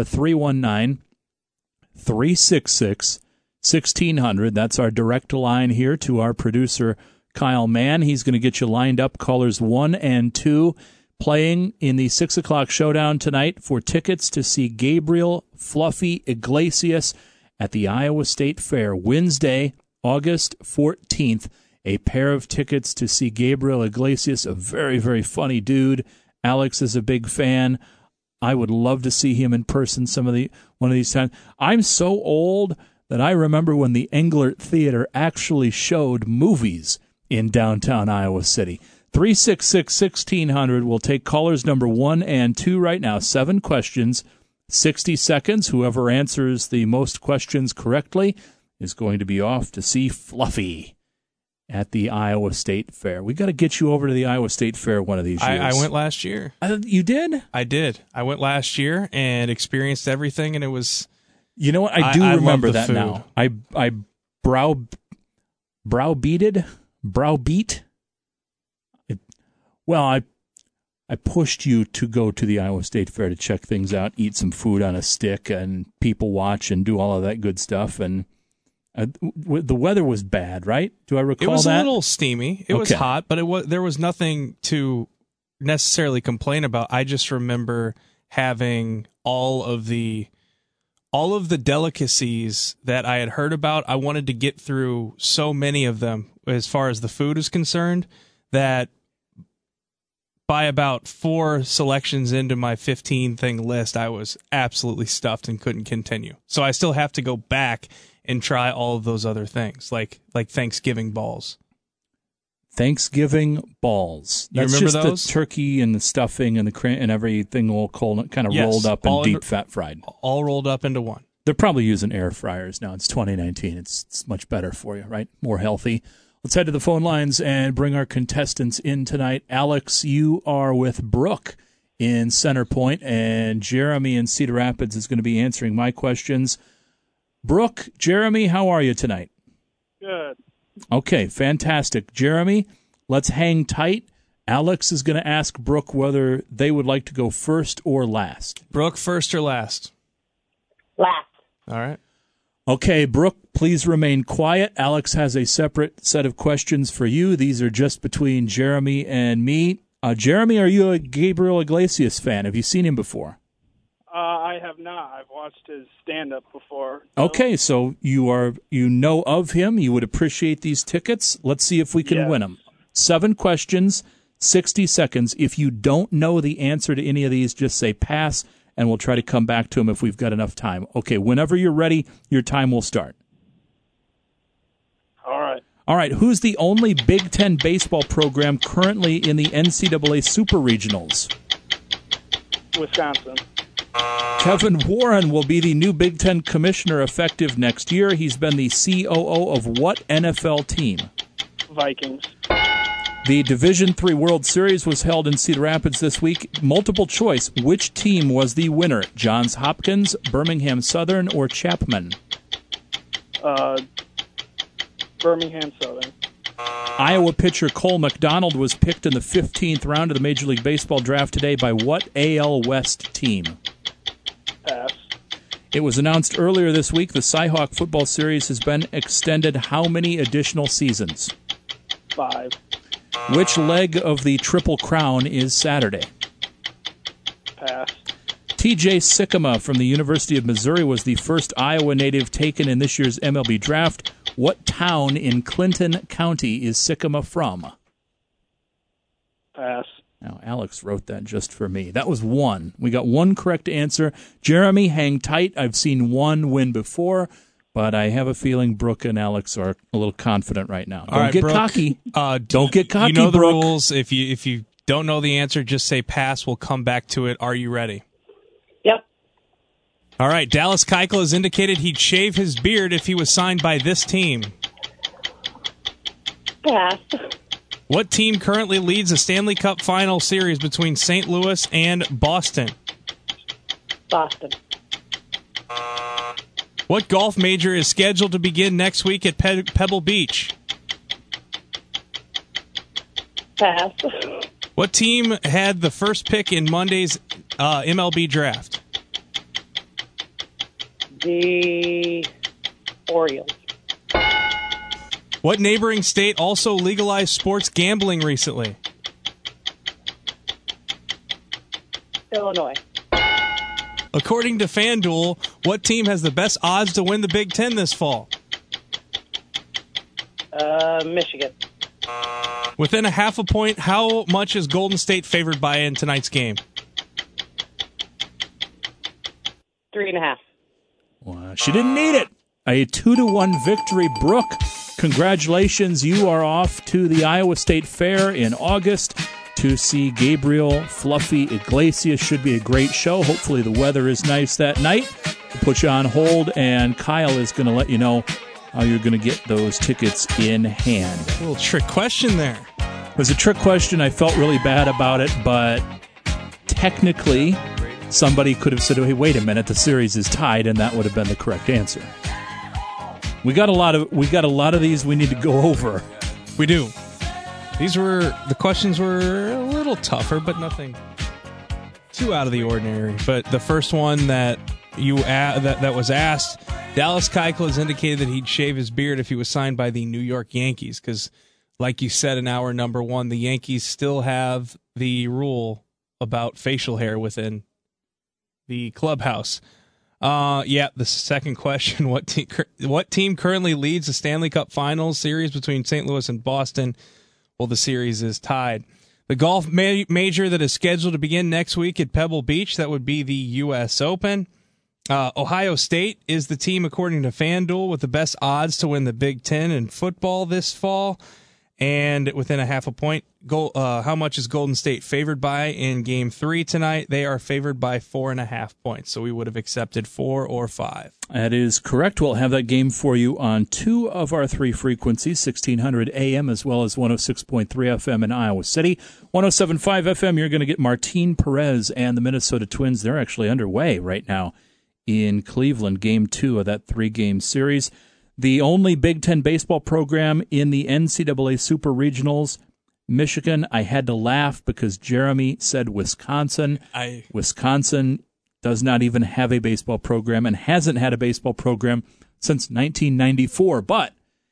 319-366-1600. That's our direct line here to our producer, Kyle Mann. He's going to get you lined up, callers 1 and 2, playing in the 6 o'clock showdown tonight for tickets to see Gabriel Fluffy Iglesias at the Iowa State Fair, Wednesday, August 14th. A pair of tickets to see Gabriel Iglesias, a very, very funny dude. Alex is a big fan. I would love to see him in person one of these times. I'm so old that I remember when the Englert Theater actually showed movies in downtown Iowa City. 366-1600. We'll take callers number 1 and 2 right now. 7 questions, 60 seconds. Whoever answers the most questions correctly is going to be off to see Fluffy at the Iowa State Fair. We got to get you over to the Iowa State Fair one of these years. I went last year. You did? I did. I went last year and experienced everything, and it was... You know what? I do remember that food. Now. I browbeat. I pushed you to go to the Iowa State Fair to check things out, eat some food on a stick, and people watch and do all of that good stuff, and the weather was bad, right? Do I recall that? It was a little steamy. It was hot, but there was nothing to necessarily complain about. I just remember having all of the delicacies that I had heard about. I wanted to get through so many of them as far as the food is concerned that by about 4 selections into my 15-thing list, I was absolutely stuffed and couldn't continue. So I still have to go back and try all of those other things, like Thanksgiving balls. Thanksgiving balls. You That's remember just those? The turkey and the stuffing and and everything all kind of rolled up and deep fat fried. All rolled up into one. They're probably using air fryers now. It's 2019. It's much better for you, right? More healthy. Let's head to the phone lines and bring our contestants in tonight. Alex, you are with Brooke in Center Point, and Jeremy in Cedar Rapids is going to be answering my questions. Brooke, Jeremy, how are you tonight? Good. Okay, fantastic. Jeremy, let's hang tight. Alex is going to ask Brooke whether they would like to go first or last. Brooke, first or last? Last. All right. Okay, Brooke, please remain quiet. Alex has a separate set of questions for you. These are just between Jeremy and me. Jeremy, are you a Gabriel Iglesias fan? Have you seen him before? I have not. I've watched his stand-up before. Okay, so you know of him. You would appreciate these tickets. Let's see if we can win them. 7 questions, 60 seconds. If you don't know the answer to any of these, just say pass, and we'll try to come back to them if we've got enough time. Okay, whenever you're ready, your time will start. All right, who's the only Big Ten baseball program currently in the NCAA Super Regionals? Wisconsin. Kevin Warren will be the new Big Ten commissioner effective next year. He's been the COO of what NFL team? Vikings. The Division III World Series was held in Cedar Rapids this week. Multiple choice, which team was the winner? Johns Hopkins, Birmingham Southern, or Chapman? Birmingham Southern. Iowa pitcher Cole McDonald was picked in the 15th round of the Major League Baseball draft today by what AL West team? Pass. It was announced earlier this week the Cy-Hawk football series has been extended how many additional seasons? 5. Which leg of the Triple Crown is Saturday? Pass. T.J. Sikkema from the University of Missouri was the first Iowa native taken in this year's MLB draft. What town in Clinton County is Sikkema from? Pass. Now, Alex wrote that just for me. That was 1. We got 1 correct answer. Jeremy, hang tight. I've seen 1 win before, but I have a feeling Brooke and Alex are a little confident right now. Don't get Brooke, cocky. Don't get cocky, You know the Brooke. rules. If you don't know the answer, just say pass. We'll come back to it. Are you ready? Yep. All right. Dallas Keuchel has indicated he'd shave his beard if he was signed by this team. Pass. What team currently leads the Stanley Cup Final Series between St. Louis and Boston? Boston. What golf major is scheduled to begin next week at Pebble Beach? Pass. What team had the first pick in Monday's MLB draft? The Orioles. What neighboring state also legalized sports gambling recently? Illinois. According to FanDuel, what team has the best odds to win the Big Ten this fall? Michigan. Within a half a point, how much is Golden State favored by in tonight's game? 3.5. Well, she didn't need it. A 2-1 victory, Brooke. Congratulations. You are off to the Iowa State Fair in August to see Gabriel Fluffy Iglesias. Should be a great show. Hopefully the weather is nice that night. We'll put you on hold, and Kyle is going to let you know how you're going to get those tickets in hand. A little trick question there. It was a trick question. I felt really bad about it, but technically somebody could have said, hey, wait a minute, the series is tied, and that would have been the correct answer. We got a lot of these we need to go over. We do. The questions were a little tougher, but nothing too out of the ordinary. But the first one that that was asked, Dallas Keuchel has indicated that he'd shave his beard if he was signed by the New York Yankees, because like you said in hour number one, the Yankees still have the rule about facial hair within the clubhouse. The second question, what team currently leads the Stanley Cup Finals series between St. Louis and Boston? Well, the series is tied. The golf major that is scheduled to begin next week at Pebble Beach, that would be the U.S. Open. Ohio State is the team, according to FanDuel, with the best odds to win the Big Ten in football this fall. And within a half a point, how much is Golden State favored by in Game 3 tonight? They are favored by 4.5 points, so we would have accepted 4 or 5. That is correct. We'll have that game for you on 2 of our 3 frequencies, 1600 AM as well as 106.3 FM in Iowa City. 107.5 FM, you're going to get Martin Perez and the Minnesota Twins. They're actually underway right now in Cleveland, Game 2 of that 3-game series. The only Big Ten baseball program in the NCAA Super Regionals, Michigan. I had to laugh because Jeremy said Wisconsin. Wisconsin does not even have a baseball program and hasn't had a baseball program since 1994. But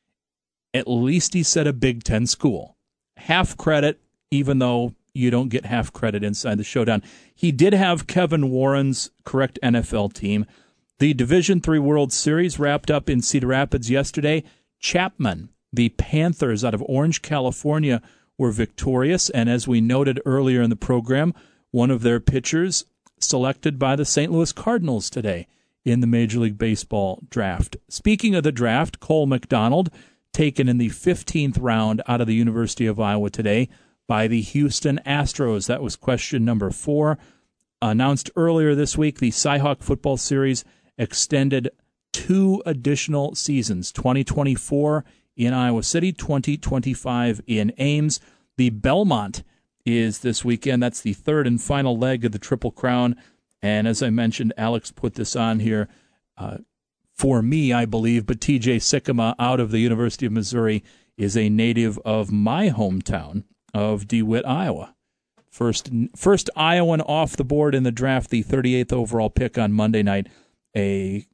at least he said a Big Ten school. Half credit, even though you don't get half credit inside the showdown. He did have Kevin Warren's correct NFL team. The Division III World Series wrapped up in Cedar Rapids yesterday. Chapman, the Panthers out of Orange, California, were victorious. And as we noted earlier in the program, one of their pitchers selected by the St. Louis Cardinals today in the Major League Baseball draft. Speaking of the draft, Cole McDonald, taken in the 15th round out of the University of Iowa today by the Houston Astros. That was question number 4. Announced earlier this week, the Cy-Hawk football series extended 2 additional seasons, 2024 in Iowa City, 2025 in Ames. The Belmont is this weekend. That's the 3rd and final leg of the Triple Crown. And as I mentioned, Alex put this on here for me, I believe, but TJ Sikkema out of the University of Missouri is a native of my hometown of DeWitt, Iowa. First Iowan off the board in the draft, the 38th overall pick on Monday night. A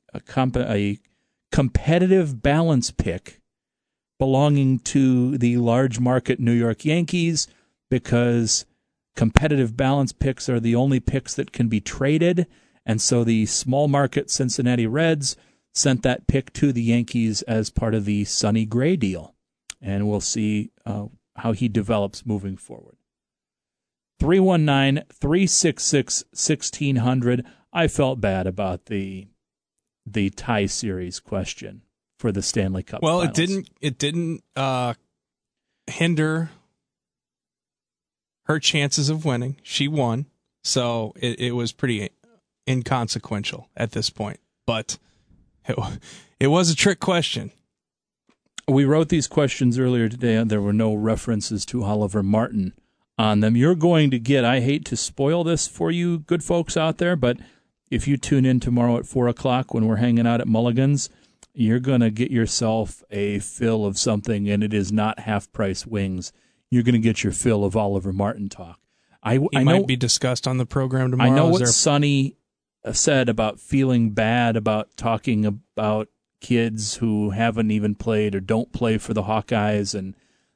competitive balance pick belonging to the large market New York Yankees, because competitive balance picks are the only picks that can be traded, and so the small market Cincinnati Reds sent that pick to the Yankees as part of the Sonny Gray deal, and we'll see how he develops moving forward. 319-366-1600. I felt bad about the tie series question for the Stanley Cup. Well, finals. it didn't hinder her chances of winning. She won, so it was pretty inconsequential at this point. But it was a trick question. We wrote these questions earlier today, and there were no references to Oliver Martin on them. You're going to get, I hate to spoil this for you good folks out there, but if you tune in tomorrow at 4 o'clock when we're hanging out at Mulligan's, you're going to get yourself a fill of something, and it is not half-price wings. You're going to get your fill of Oliver Martin talk. I might be discussed on the program tomorrow. I know what Sonny said about feeling bad about talking about kids who haven't even played or don't play for the Hawkeyes, and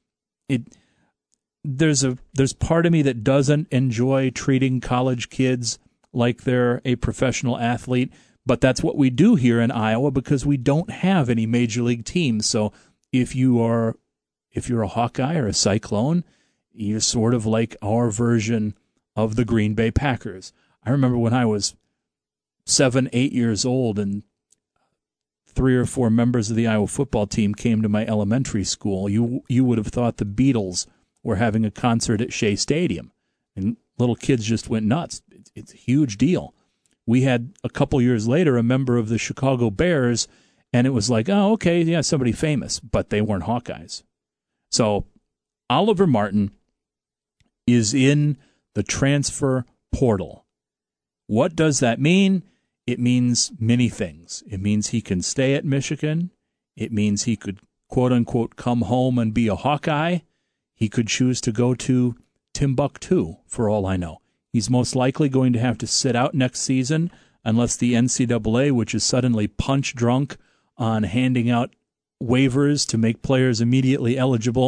there's part of me that doesn't enjoy treating college kids like they're a professional athlete, but that's what we do here in Iowa because we don't have any major league teams. So if you're a Hawkeye or a Cyclone, you're sort of like our version of the Green Bay Packers. I remember when I was 7, 8 years old and 3 or 4 members of the Iowa football team came to my elementary school. You would have thought the Beatles were having a concert at Shea Stadium, and little kids just went nuts. It's a huge deal. We had a couple years later a member of the Chicago Bears, and it was like, oh, okay, yeah, somebody famous, but they weren't Hawkeyes. So Oliver Martin is in the transfer portal. What does that mean? It means many things. It means he can stay at Michigan. It means he could, quote unquote, come home and be a Hawkeye. He could choose to go to Timbuktu, for all I know. He's most likely going to have to sit out next season unless the NCAA, which is suddenly punch drunk on handing out waivers to make players immediately eligible,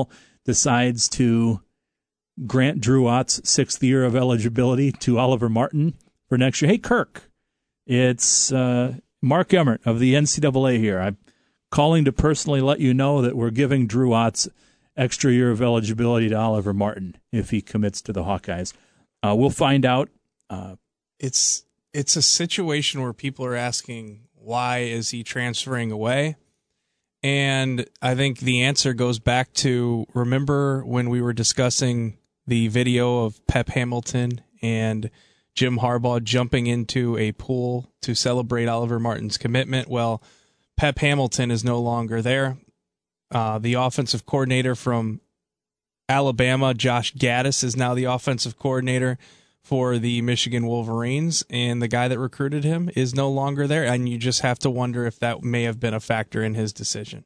decides to grant Drew Ott's 6th year of eligibility to Oliver Martin for next year. Hey, Kirk, it's Mark Emmert of the NCAA here. I'm calling to personally let you know that we're giving Drew Ott's extra year of eligibility to Oliver Martin if he commits to the Hawkeyes. We'll find out. It's a situation where people are asking, why is he transferring away? And I think the answer goes back to, remember when we were discussing the video of Pep Hamilton and Jim Harbaugh jumping into a pool to celebrate Oliver Martin's commitment? Well, Pep Hamilton is no longer there. The offensive coordinator from Alabama, Josh Gaddis, is now the offensive coordinator for the Michigan Wolverines, and the guy that recruited him is no longer there, and you just have to wonder if that may have been a factor in his decision.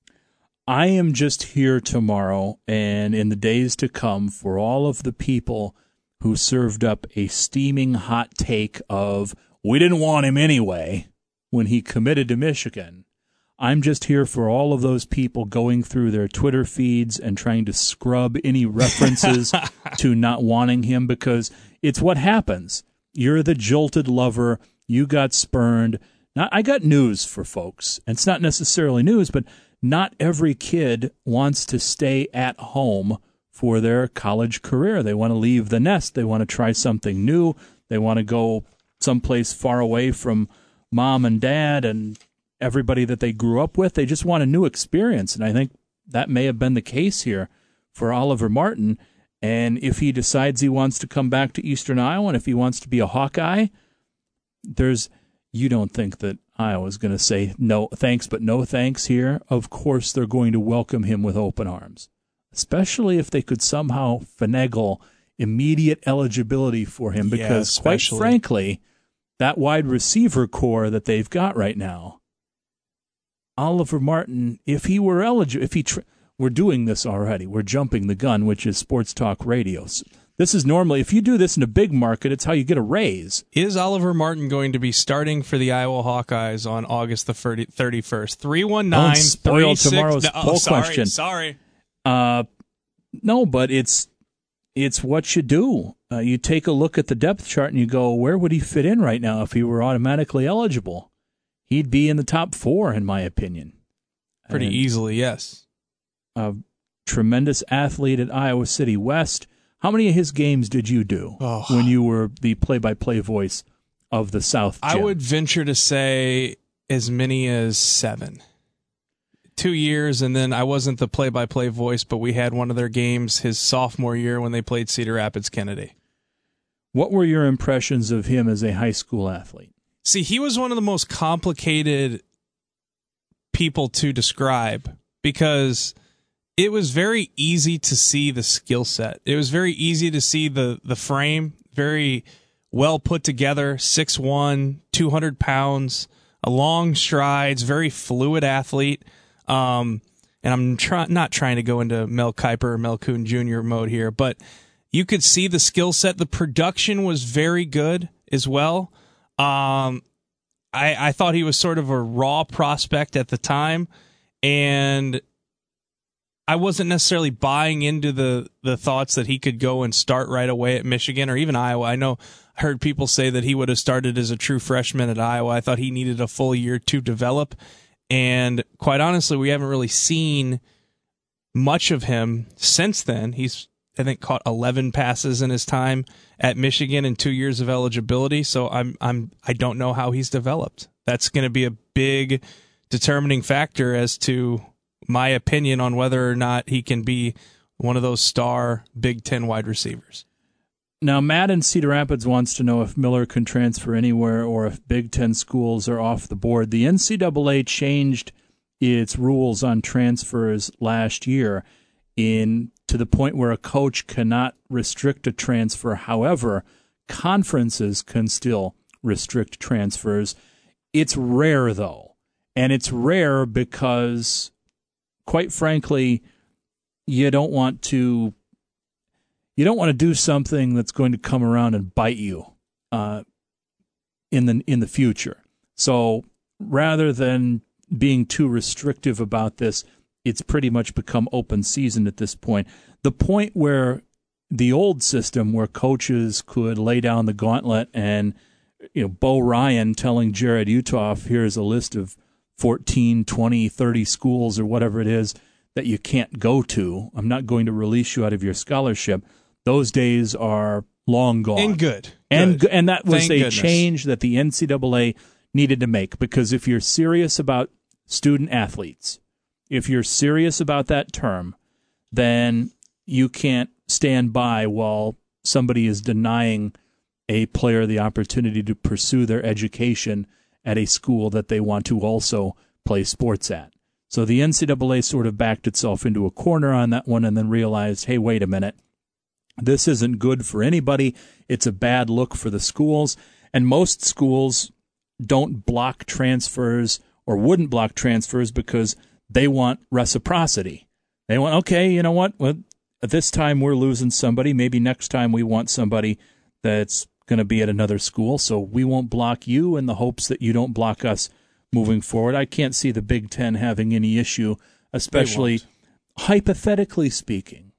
I am just here tomorrow and in the days to come for all of the people who served up a steaming hot take of, we didn't want him anyway, when he committed to Michigan. I'm just here for all of those people going through their Twitter feeds and trying to scrub any references to not wanting him, because it's what happens. You're the jilted lover. You got spurned. Now, I got news for folks. And it's not necessarily news, but not every kid wants to stay at home for their college career. They want to leave the nest. They want to try something new. They want to go someplace far away from mom and dad and everybody that they grew up with. They just want a new experience, and I think that may have been the case here for Oliver Martin. And if he decides he wants to come back to Eastern Iowa, and if he wants to be a Hawkeye, you don't think that Iowa's going to say no thanks, but no thanks here? Of course they're going to welcome him with open arms, especially if they could somehow finagle immediate eligibility for him, because quite frankly, that wide receiver core that they've got right now, Oliver Martin, if he were eligible, we're doing this already. We're jumping the gun, which is sports talk radio. This is normally, if you do this in a big market, it's how you get a raise. Is Oliver Martin going to be starting for the Iowa Hawkeyes on August the 31st? 319. Don't spoil tomorrow's poll question. Sorry. No, but it's what you do. You take a look at the depth chart and you go, where would he fit in right now if he were automatically eligible? He'd be in the top 4, in my opinion. Pretty easily, yes. A tremendous athlete at Iowa City West. How many of his games did you do when you were the play-by-play voice of the South Gym? I would venture to say as many as 7. 2 years, and then I wasn't the play-by-play voice, but we had one of their games his sophomore year when they played Cedar Rapids Kennedy. What were your impressions of him as a high school athlete? See, he was one of the most complicated people to describe, because it was very easy to see the skill set. It was very easy to see the frame, very well put together, 6'1", 200 pounds, long strides, very fluid athlete. And I'm not trying to go into Mel Kiper or Mel Kuhn Jr. mode here, but you could see the skill set. The production was very good as well. I thought he was sort of a raw prospect at the time, and I wasn't necessarily buying into the thoughts that he could go and start right away at Michigan or even Iowa. I heard people say that he would have started as a true freshman at Iowa. I thought he needed a full year to develop, and quite honestly, we haven't really seen much of him since then. He's, I think, caught 11 passes in his time at Michigan in 2 years of eligibility. So I don't know how he's developed. That's going to be a big determining factor as to my opinion on whether or not he can be one of those star Big Ten wide receivers. Now, Matt in Cedar Rapids wants to know if Miller can transfer anywhere or if Big Ten schools are off the board. The NCAA changed its rules on transfers last year to the point where a coach cannot restrict a transfer. However, conferences can still restrict transfers. It's rare, though, and it's rare because, quite frankly, you don't want to do something that's going to come around and bite you in the future. So rather than being too restrictive about this, it's pretty much become open season at this point. The point where the old system where coaches could lay down the gauntlet and, Bo Ryan telling Jared Utoff, here's a list of 14, 20, 30 schools or whatever it is that you can't go to. I'm not going to release you out of your scholarship. Those days are long gone. And good. And that was Thank a goodness. change that the NCAA needed to make, because if you're serious about student athletes, if you're serious about that term, then you can't stand by while somebody is denying a player the opportunity to pursue their education at a school that they want to also play sports at. So the NCAA sort of backed itself into a corner on that one and then realized, hey, wait a minute, this isn't good for anybody. It's a bad look for the schools. And most schools don't block transfers or wouldn't block transfers because they want reciprocity. They want, okay, you know what? Well, at this time we're losing somebody. Maybe next time we want somebody that's going to be at another school, so we won't block you in the hopes that you don't block us moving forward. I can't see the Big Ten having any issue, especially hypothetically speaking,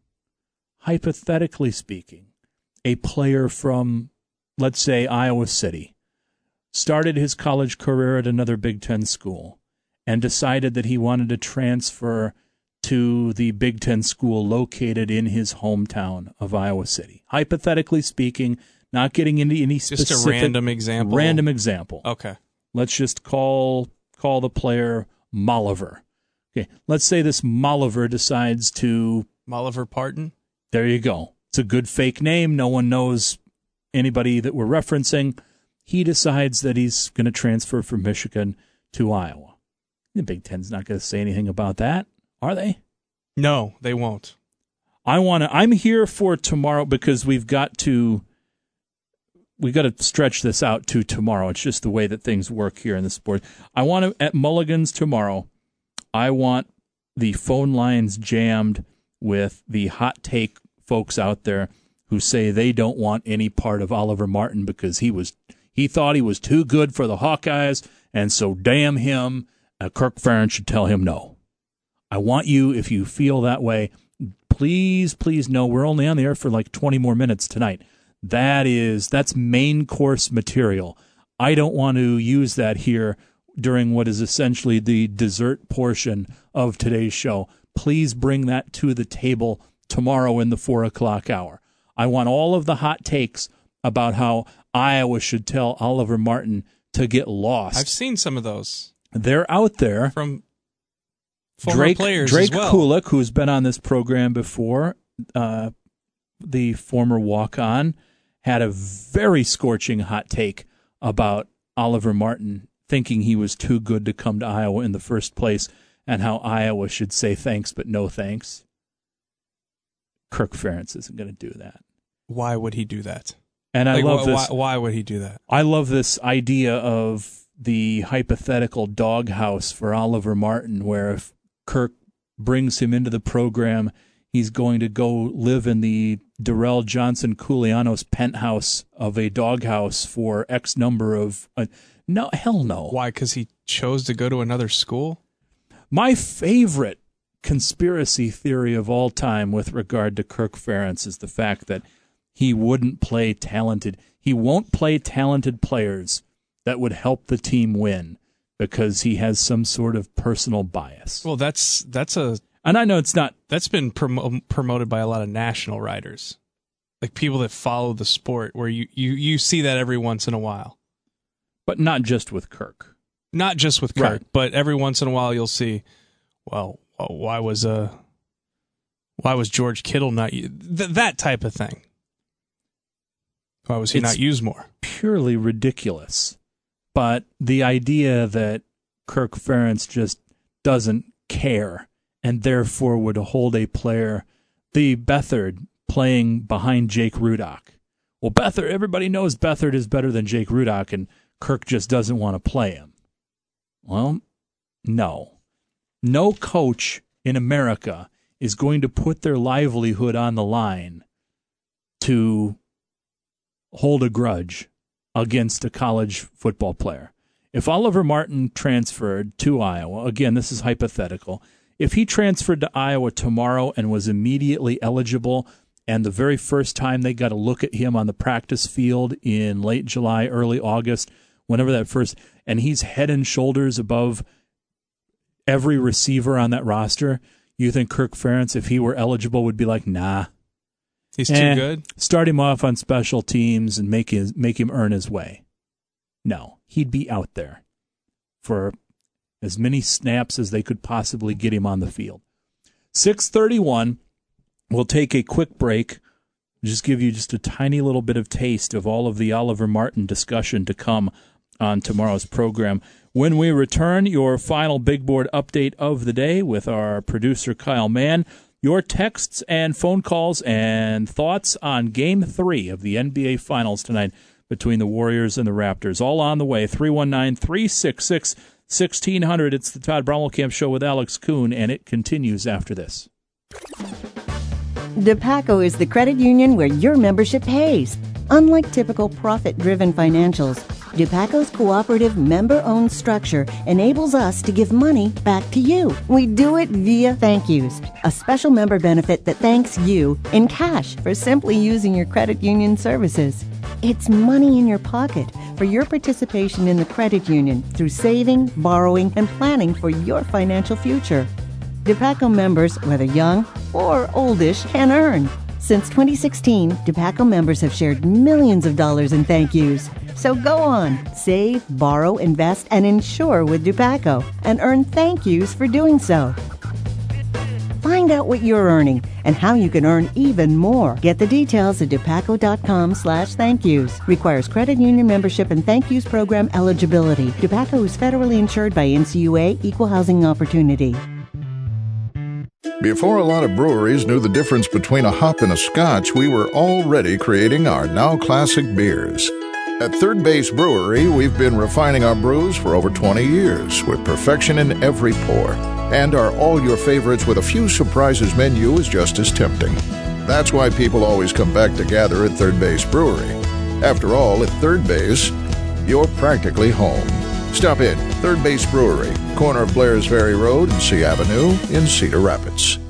a player from, let's say, Iowa City started his college career at another Big Ten school and decided that he wanted to transfer to the Big Ten school located in his hometown of Iowa City. Hypothetically speaking, not getting into any specific... Just a random example. Random example. Okay. Let's just call the player Molliver. Okay, let's say this Molliver decides to... Molliver Parton? There you go. It's a good fake name. No one knows anybody that we're referencing. He decides that he's going to transfer from Michigan to Iowa. The Big Ten's not going to say anything about that, are they? No, they won't. I'm here for tomorrow because we've got to stretch this out to tomorrow. It's just the way that things work here in the sport. I want to, at Mulligan's tomorrow, I want the phone lines jammed with the hot take folks out there who say they don't want any part of Oliver Martin because he thought he was too good for the Hawkeyes, and so damn him, Kirk Ferentz should tell him no. I want you, if you feel that way, please know we're only on the air for like 20 more minutes tonight. That's main course material. I don't want to use that here during what is essentially the dessert portion of today's show. Please bring that to the table tomorrow in the 4 o'clock hour. I want all of the hot takes about how Iowa should tell Oliver Martin to get lost. I've seen some of those. They're out there. From former players Drake as well. Kulik, who's been on this program before, the former walk-on, had a very scorching hot take about Oliver Martin thinking he was too good to come to Iowa in the first place and how Iowa should say thanks but no thanks. Kirk Ferentz isn't going to do that. Why would he do that? And I love this. Why would he do that? I love this idea of the hypothetical doghouse for Oliver Martin, where if Kirk brings him into the program, he's going to go live in the Darrell Johnson Culianos penthouse of a doghouse for X number of... no, hell no. Why? Because he chose to go to another school? My favorite conspiracy theory of all time with regard to Kirk Ferentz is the fact that he won't play talented players that would help the team win because he has some sort of personal bias. Well, that's a... And I know it's not... That's been promoted by a lot of national writers, like people that follow the sport, where you see that every once in a while. But not just with Kirk. Not just with Kirk, right. But every once in a while you'll see, well, why was George Kittle not that type of thing? Why was he not used more? Purely ridiculous. But the idea that Kirk Ferentz just doesn't care and therefore would hold a player, the Beathard, playing behind Jake Rudock. Well, Beathard, everybody knows Beathard is better than Jake Rudock, and Kirk just doesn't want to play him. Well, no. No coach in America is going to put their livelihood on the line to hold a grudge against a college football player. If Oliver Martin transferred to Iowa, again, this is hypothetical, If he transferred to Iowa tomorrow and was immediately eligible, and the very first time they got a look at him on the practice field in late July, early August, whenever that first, and he's head and shoulders above every receiver on that roster, you think Kirk Ferentz, if he were eligible, would be like, nah. He's too good? Start him off on special teams and make him earn his way. No, he'd be out there for as many snaps as they could possibly get him on the field. 6:31, we'll take a quick break. Just give you just a tiny little bit of taste of all of the Oliver Martin discussion to come on tomorrow's program. When we return, your final big board update of the day with our producer Kyle Mann, your texts and phone calls and thoughts on Game 3 of the NBA Finals tonight between the Warriors and the Raptors. All on the way, 319-366-1600. It's the Todd Brommelkamp Show with Alex Kuhn, and it continues after this. DePaco is the credit union where your membership pays. Unlike typical profit-driven financials, DePaco's cooperative member-owned structure enables us to give money back to you. We do it via Thank Yous, a special member benefit that thanks you in cash for simply using your credit union services. It's money in your pocket for your participation in the credit union through saving, borrowing, and planning for your financial future. DePaco members, whether young or oldish, can earn. Since 2016, DePaco members have shared millions of dollars in thank yous. So go on, save, borrow, invest, and insure with DePaco, and earn thank yous for doing so. Find out what you're earning and how you can earn even more. Get the details at depaco.com/thankyous. Requires credit union membership and thank yous program eligibility. DePaco is federally insured by NCUA Equal Housing Opportunity. Before a lot of breweries knew the difference between a hop and a scotch, we were already creating our now classic beers. At Third Base Brewery, we've been refining our brews for over 20 years with perfection in every pour. And our all-your-favorites with a few surprises menu is just as tempting. That's why people always come back to gather at Third Base Brewery. After all, at Third Base, you're practically home. Stop in, Third Base Brewery, corner of Blairs Ferry Road and C Avenue in Cedar Rapids.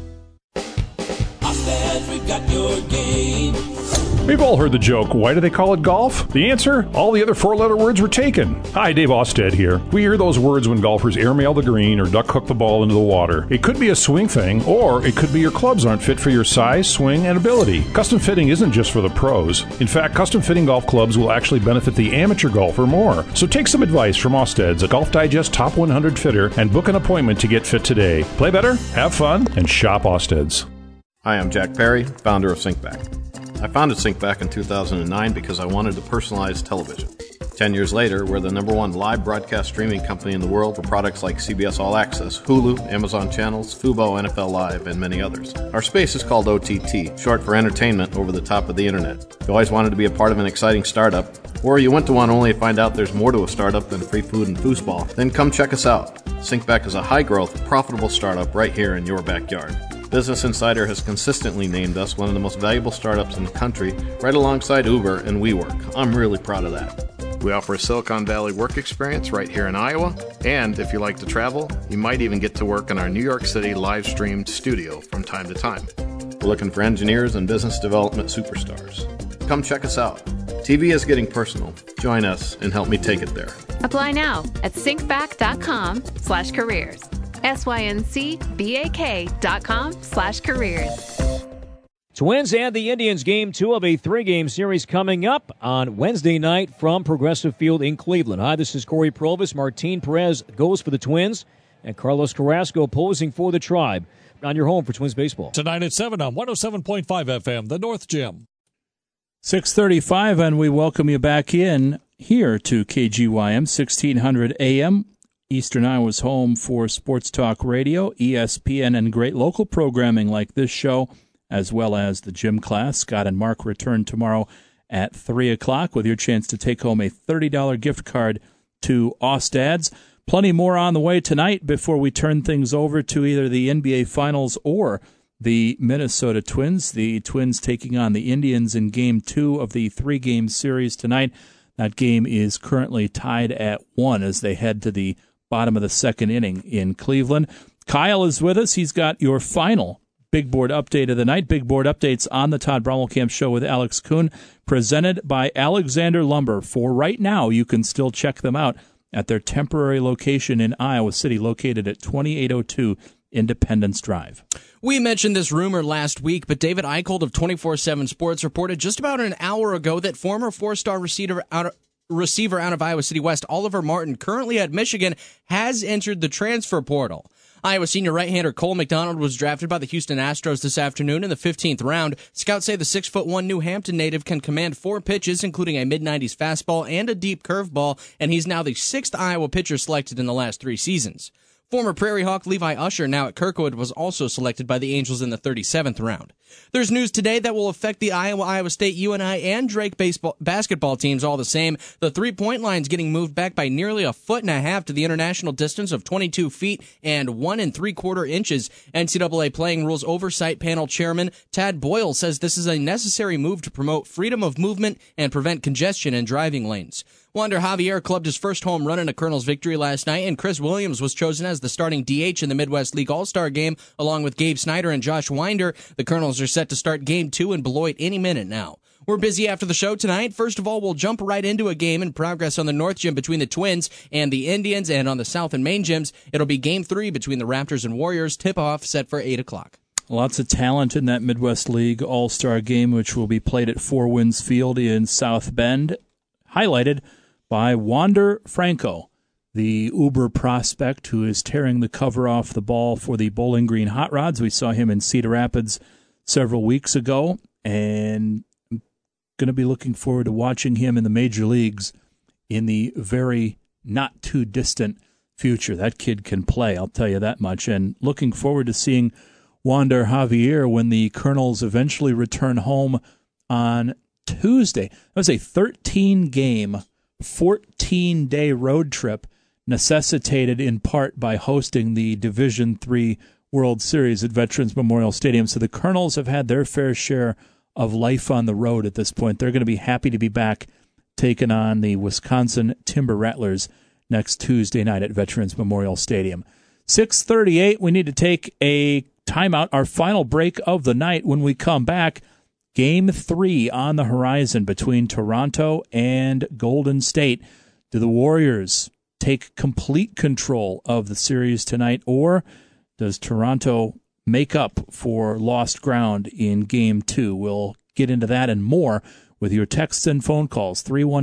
We've all heard the joke, why do they call it golf? The answer? All the other four-letter words were taken. Hi, Dave Osted here. We hear those words when golfers airmail the green or duck hook the ball into the water. It could be a swing thing, or it could be your clubs aren't fit for your size, swing, and ability. Custom fitting isn't just for the pros. In fact, custom fitting golf clubs will actually benefit the amateur golfer more. So take some advice from Osted's, a Golf Digest Top 100 fitter, and book an appointment to get fit today. Play better, have fun, and shop Osted's. Hi, I'm Jack Perry, founder of SyncBack. I founded SyncBack in 2009 because I wanted to personalize television. 10 years later, we're the #1 live broadcast streaming company in the world for products like CBS All Access, Hulu, Amazon Channels, Fubo, NFL Live, and many others. Our space is called OTT, short for entertainment over the top of the internet. If you always wanted to be a part of an exciting startup, or you went to one only to find out there's more to a startup than free food and foosball, then come check us out. SyncBack is a high-growth, profitable startup right here in your backyard. Business Insider has consistently named us one of the most valuable startups in the country, right alongside Uber and WeWork. I'm really proud of that. We offer a Silicon Valley work experience right here in Iowa, and if you like to travel, you might even get to work in our New York City live-streamed studio from time to time. We're looking for engineers and business development superstars. Come check us out. TV is getting personal. Join us and help me take it there. Apply now at syncback.com/careers. syncbak.com/careers. Twins and the Indians, Game 2 of a 3-game series coming up on Wednesday night from Progressive Field in Cleveland. Hi, this is Corey Provis. Martin Perez goes for the Twins, and Carlos Carrasco posing for the Tribe. On your home for Twins baseball. Tonight at 7 on 107.5 FM, the North Gym. 6:35, and we welcome you back in here to KGYM, 1600 AM. Eastern Iowa's home for Sports Talk Radio, ESPN, and great local programming like this show, as well as the gym class. Scott and Mark return tomorrow at 3 o'clock with your chance to take home a $30 gift card to Ostad's. Plenty more on the way tonight before we turn things over to either the NBA Finals or the Minnesota Twins. The Twins taking on the Indians in Game 2 of the 3-game series tonight. That game is currently tied at 1 as they head to the bottom of the second inning in Cleveland. Kyle is with us. He's got your final Big Board update of the night. Big Board updates on the Todd Brommelkamp Show with Alex Kuhn, presented by Alexander Lumber. For right now, you can still check them out at their temporary location in Iowa City, located at 2802 Independence Drive. We mentioned this rumor last week, but David Eicholt of 24/7 Sports reported just about an hour ago that former four-star receiver out of Iowa City West, Oliver Martin, currently at Michigan, has entered the transfer portal. Iowa senior right-hander Cole McDonald was drafted by the Houston Astros this afternoon in the 15th round. Scouts say the 6'1" New Hampton native can command 4 pitches, including a mid-90s fastball and a deep curveball, and he's now the 6th Iowa pitcher selected in the last 3 seasons. Former Prairie Hawk Levi Usher, now at Kirkwood, was also selected by the Angels in the 37th round. There's news today that will affect the Iowa State, UNI, and Drake basketball teams all the same. The three-point line's getting moved back by nearly 1.5 feet to the international distance of 22 feet and 1 3/4 inches. NCAA Playing Rules Oversight Panel Chairman Tad Boyle says this is a necessary move to promote freedom of movement and prevent congestion in driving lanes. Wander Javier clubbed his first home run in a Colonel's victory last night, and Chris Williams was chosen as the starting DH in the Midwest League All-Star Game, along with Gabe Snyder and Josh Winder. The Colonels are set to start Game 2 in Beloit any minute now. We're busy after the show tonight. First of all, we'll jump right into a game in progress on the North Gym between the Twins and the Indians, and on the South and Main Gyms, it'll be Game 3 between the Raptors and Warriors. Tip-off set for 8 o'clock. Lots of talent in that Midwest League All-Star Game, which will be played at Four Winds Field in South Bend, highlighted by Wander Franco, the Uber prospect who is tearing the cover off the ball for the Bowling Green Hot Rods. We saw him in Cedar Rapids several weeks ago, and I'm going to be looking forward to watching him in the major leagues in the very not too distant future. That kid can play, I'll tell you that much, and looking forward to seeing Wander Javier when the Colonels eventually return home on Tuesday. That was a 13-game 14-day road trip necessitated in part by hosting the Division III World Series at Veterans Memorial Stadium. So the Colonels have had their fair share of life on the road at this point. They're going to be happy to be back taking on the Wisconsin Timber Rattlers next Tuesday night at Veterans Memorial Stadium. 6:38, we need to take a timeout, our final break of the night. When we come back, Game 3 on the horizon between Toronto and Golden State. Do the Warriors take complete control of the series tonight, or does Toronto make up for lost ground in Game 2? We'll get into that and more with your texts and phone calls,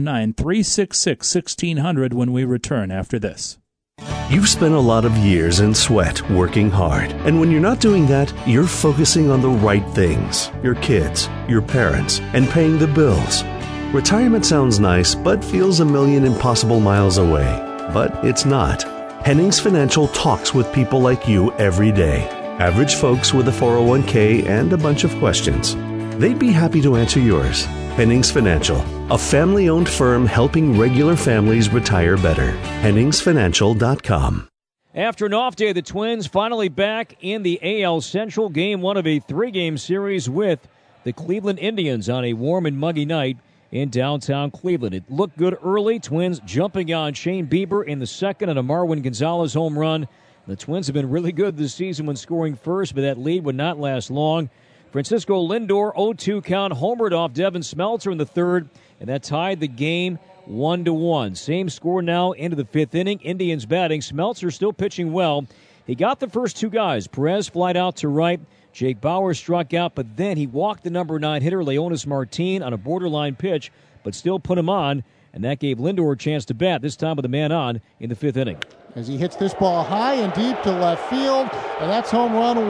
319-366-1600, when we return after this. You've spent a lot of years in sweat working hard. And when you're not doing that, you're focusing on the right things. Your kids, your parents, and paying the bills. Retirement sounds nice, but feels a million impossible miles away. But it's not. Hennings Financial talks with people like you every day. Average folks with a 401k and a bunch of questions. They'd be happy to answer yours. Hennings Financial, a family-owned firm helping regular families retire better. HenningsFinancial.com. After an off day, the Twins finally back in the AL Central. Game 1 of a 3-game series with the Cleveland Indians on a warm and muggy night in downtown Cleveland. It looked good early. Twins jumping on Shane Bieber in the second on a Marwin Gonzalez home run. The Twins have been really good this season when scoring first, but that lead would not last long. Francisco Lindor, 0-2 count, homered off Devin Smeltzer in the third, and that tied the game 1-1. Same score now into the 5th inning. Indians batting. Smeltzer still pitching well. He got the first 2 guys. Perez flied out to right. Jake Bauer struck out, but then he walked the number 9 hitter, Leonis Martin, on a borderline pitch, but still put him on, and that gave Lindor a chance to bat, this time with a man on in the 5th inning. As he hits this ball high and deep to left field, and that's home run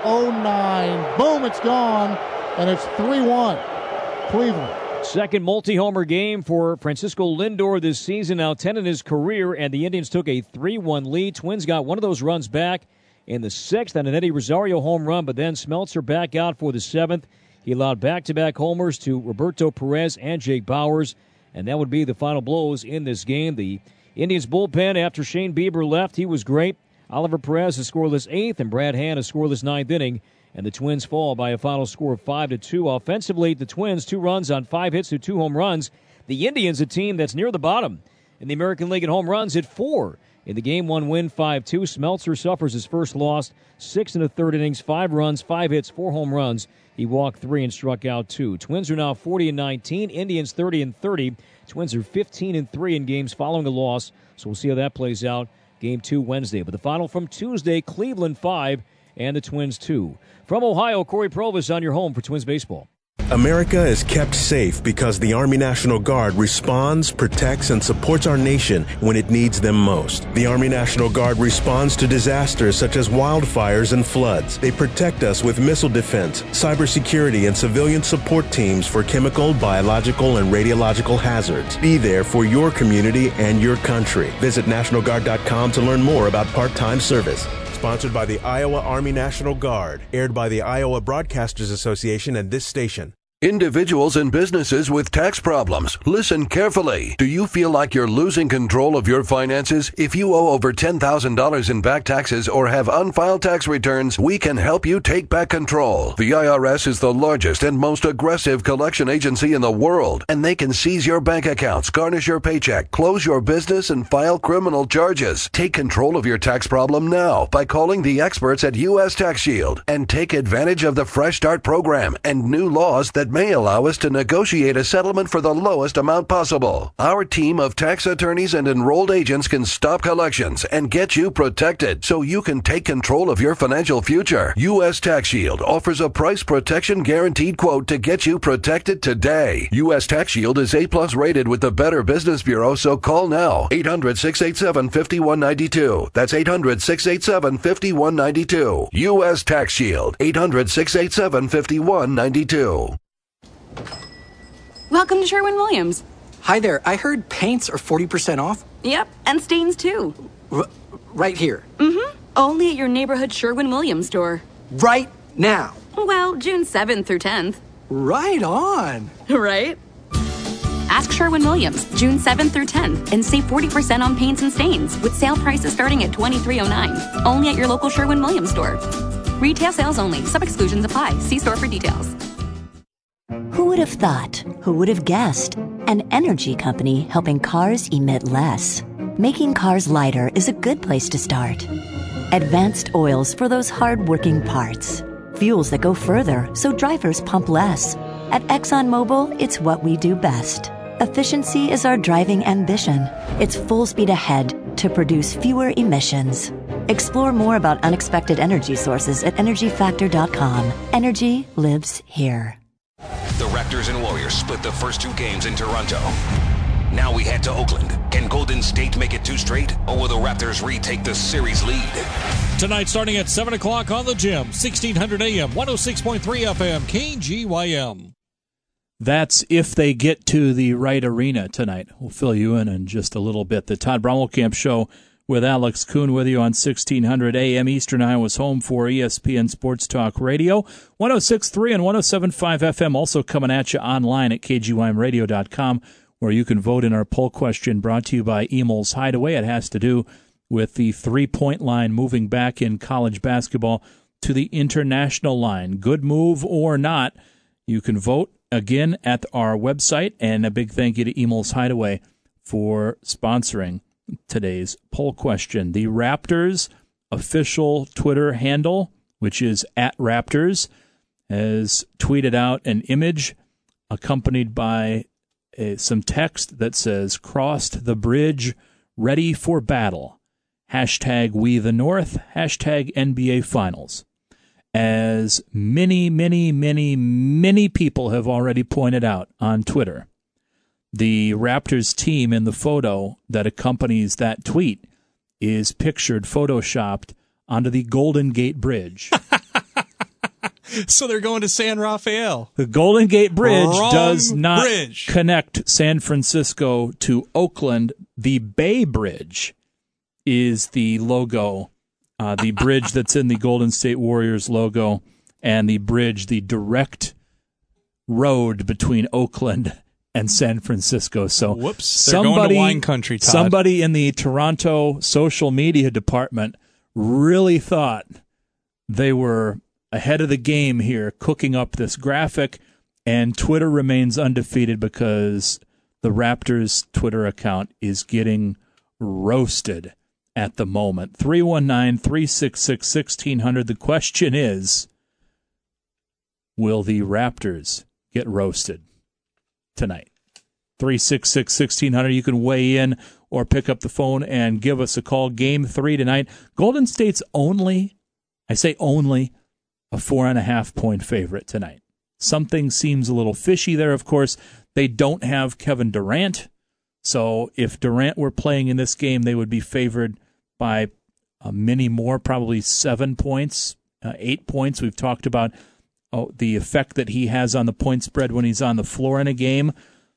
109. Boom, it's gone, and it's 3-1, Cleveland. Second multi-homer game for Francisco Lindor this season, now 10 in his career, and the Indians took a 3-1 lead. Twins got one of those runs back in the 6th on an Eddie Rosario home run, but then Smeltzer back out for the 7th. He allowed back-to-back homers to Roberto Perez and Jake Bauers, and that would be the final blows in this game. The Indians bullpen, after Shane Bieber left, he was great. Oliver Perez a scoreless 8th, and Brad Hand a scoreless 9th inning, and the Twins fall by a final score of 5-2. Offensively, the Twins 2 runs on 5 hits to 2 home runs. The Indians, a team that's near the bottom In the American League in home runs, hit 4. In the Game 1 win, 5-2. Smeltzer suffers his first loss, 6 in the third innings, 5 runs, 5 hits, 4 home runs. He walked 3 and struck out 2. Twins are now 40-19. Indians 30-30. Twins are 15-3 in games following a loss, so we'll see how that plays out. Game 2 Wednesday. But the final from Tuesday, Cleveland 5 and the Twins 2. From Ohio, Corey Provis on your home for Twins baseball. America is kept safe because the Army National Guard responds, protects, and supports our nation when it needs them most. The Army National Guard responds to disasters such as wildfires and floods. They protect us with missile defense, cybersecurity, and civilian support teams for chemical, biological, and radiological hazards. Be there for your community and your country. Visit NationalGuard.com to learn more about part-time service. Sponsored by the Iowa Army National Guard. Aired by the Iowa Broadcasters Association and this station. Individuals and businesses with tax problems, listen carefully. Do you feel like you're losing control of your finances? If you owe over $10,000 in back taxes or have unfiled tax returns, we can help you take back control. The IRS is the largest and most aggressive collection agency in the world, and they can seize your bank accounts, garnish your paycheck, close your business, and file criminal charges. Take control of your tax problem now by calling the experts at U.S. Tax Shield and take advantage of the Fresh Start program and new laws that may allow us to negotiate a settlement for the lowest amount possible. Our team of tax attorneys and enrolled agents can stop collections and get you protected so you can take control of your financial future. U.S. Tax Shield offers a price protection guaranteed quote to get you protected today. U.S. Tax Shield is A+ rated with the Better Business Bureau, so call now. 800-687-5192. That's 800-687-5192. U.S. Tax Shield. 800-687-5192. Welcome to Sherwin-Williams. Hi there. I heard paints are 40% off. Yep, and stains too. Right here. Mm-hmm. Only at your neighborhood Sherwin-Williams store. Right now. Well, June 7th through 10th. Right on. Right? Ask Sherwin-Williams, June 7th through 10th, and save 40% on paints and stains with sale prices starting at $23.09. Only at your local Sherwin-Williams store. Retail sales only. Some exclusions apply. See store for details. Who would have thought? Who would have guessed? An energy company helping cars emit less. Making cars lighter is a good place to start. Advanced oils for those hard-working parts. Fuels that go further so drivers pump less. At ExxonMobil, it's what we do best. Efficiency is our driving ambition. It's full speed ahead to produce fewer emissions. Explore more about unexpected energy sources at EnergyFactor.com. Energy lives here. The Raptors and Warriors split the first 2 games in Toronto. Now we head to Oakland. Can Golden State make it 2 straight, or will the Raptors retake the series lead? Tonight starting at 7 o'clock on the Gym, 1600 AM, 106.3 FM, KGYM. That's if they get to the right arena tonight. We'll fill you in just a little bit. The Todd Brommelkamp Show with Alex Kuhn with you on 1600 AM, Eastern Iowa's home for ESPN Sports Talk Radio. 106.3 and 107.5 FM, also coming at you online at kgymradio.com, where you can vote in our poll question brought to you by Emil's Hideaway. It has to do with the three-point line moving back in college basketball to the international line. Good move or not, you can vote again at our website, and a big thank you to Emil's Hideaway for sponsoring today's poll question. The Raptors official Twitter handle, which is @Raptors, has tweeted out an image accompanied by some text that says, "Crossed the bridge, ready for battle. Hashtag We the North, hashtag NBA Finals." As many people have already pointed out on Twitter, the Raptors team in the photo that accompanies that tweet is pictured, photoshopped onto the Golden Gate Bridge. So they're going to San Rafael. The Golden Gate Bridge Wrong does not bridge. connect San Francisco to Oakland. The Bay Bridge is the logo, the bridge that's in the Golden State Warriors logo, and the bridge, the direct road between Oakland and San Francisco. So whoops, they're going to wine country, Todd. Somebody in the Toronto social media department really thought they were ahead of the game here, cooking up this graphic, and Twitter remains undefeated because the Raptors Twitter account is getting roasted at the moment. 319-366-1600. The question is, will the Raptors get roasted tonight? 366-1600. You can weigh in or pick up the phone and give us a call. Game 3 tonight. Golden State's only, I say only, a 4.5-point favorite tonight. Something seems a little fishy there, of course. They don't have Kevin Durant. So if Durant were playing in this game, they would be favored by many more, probably 7 points, 8 points. We've talked about the effect that he has on the point spread when he's on the floor in a game.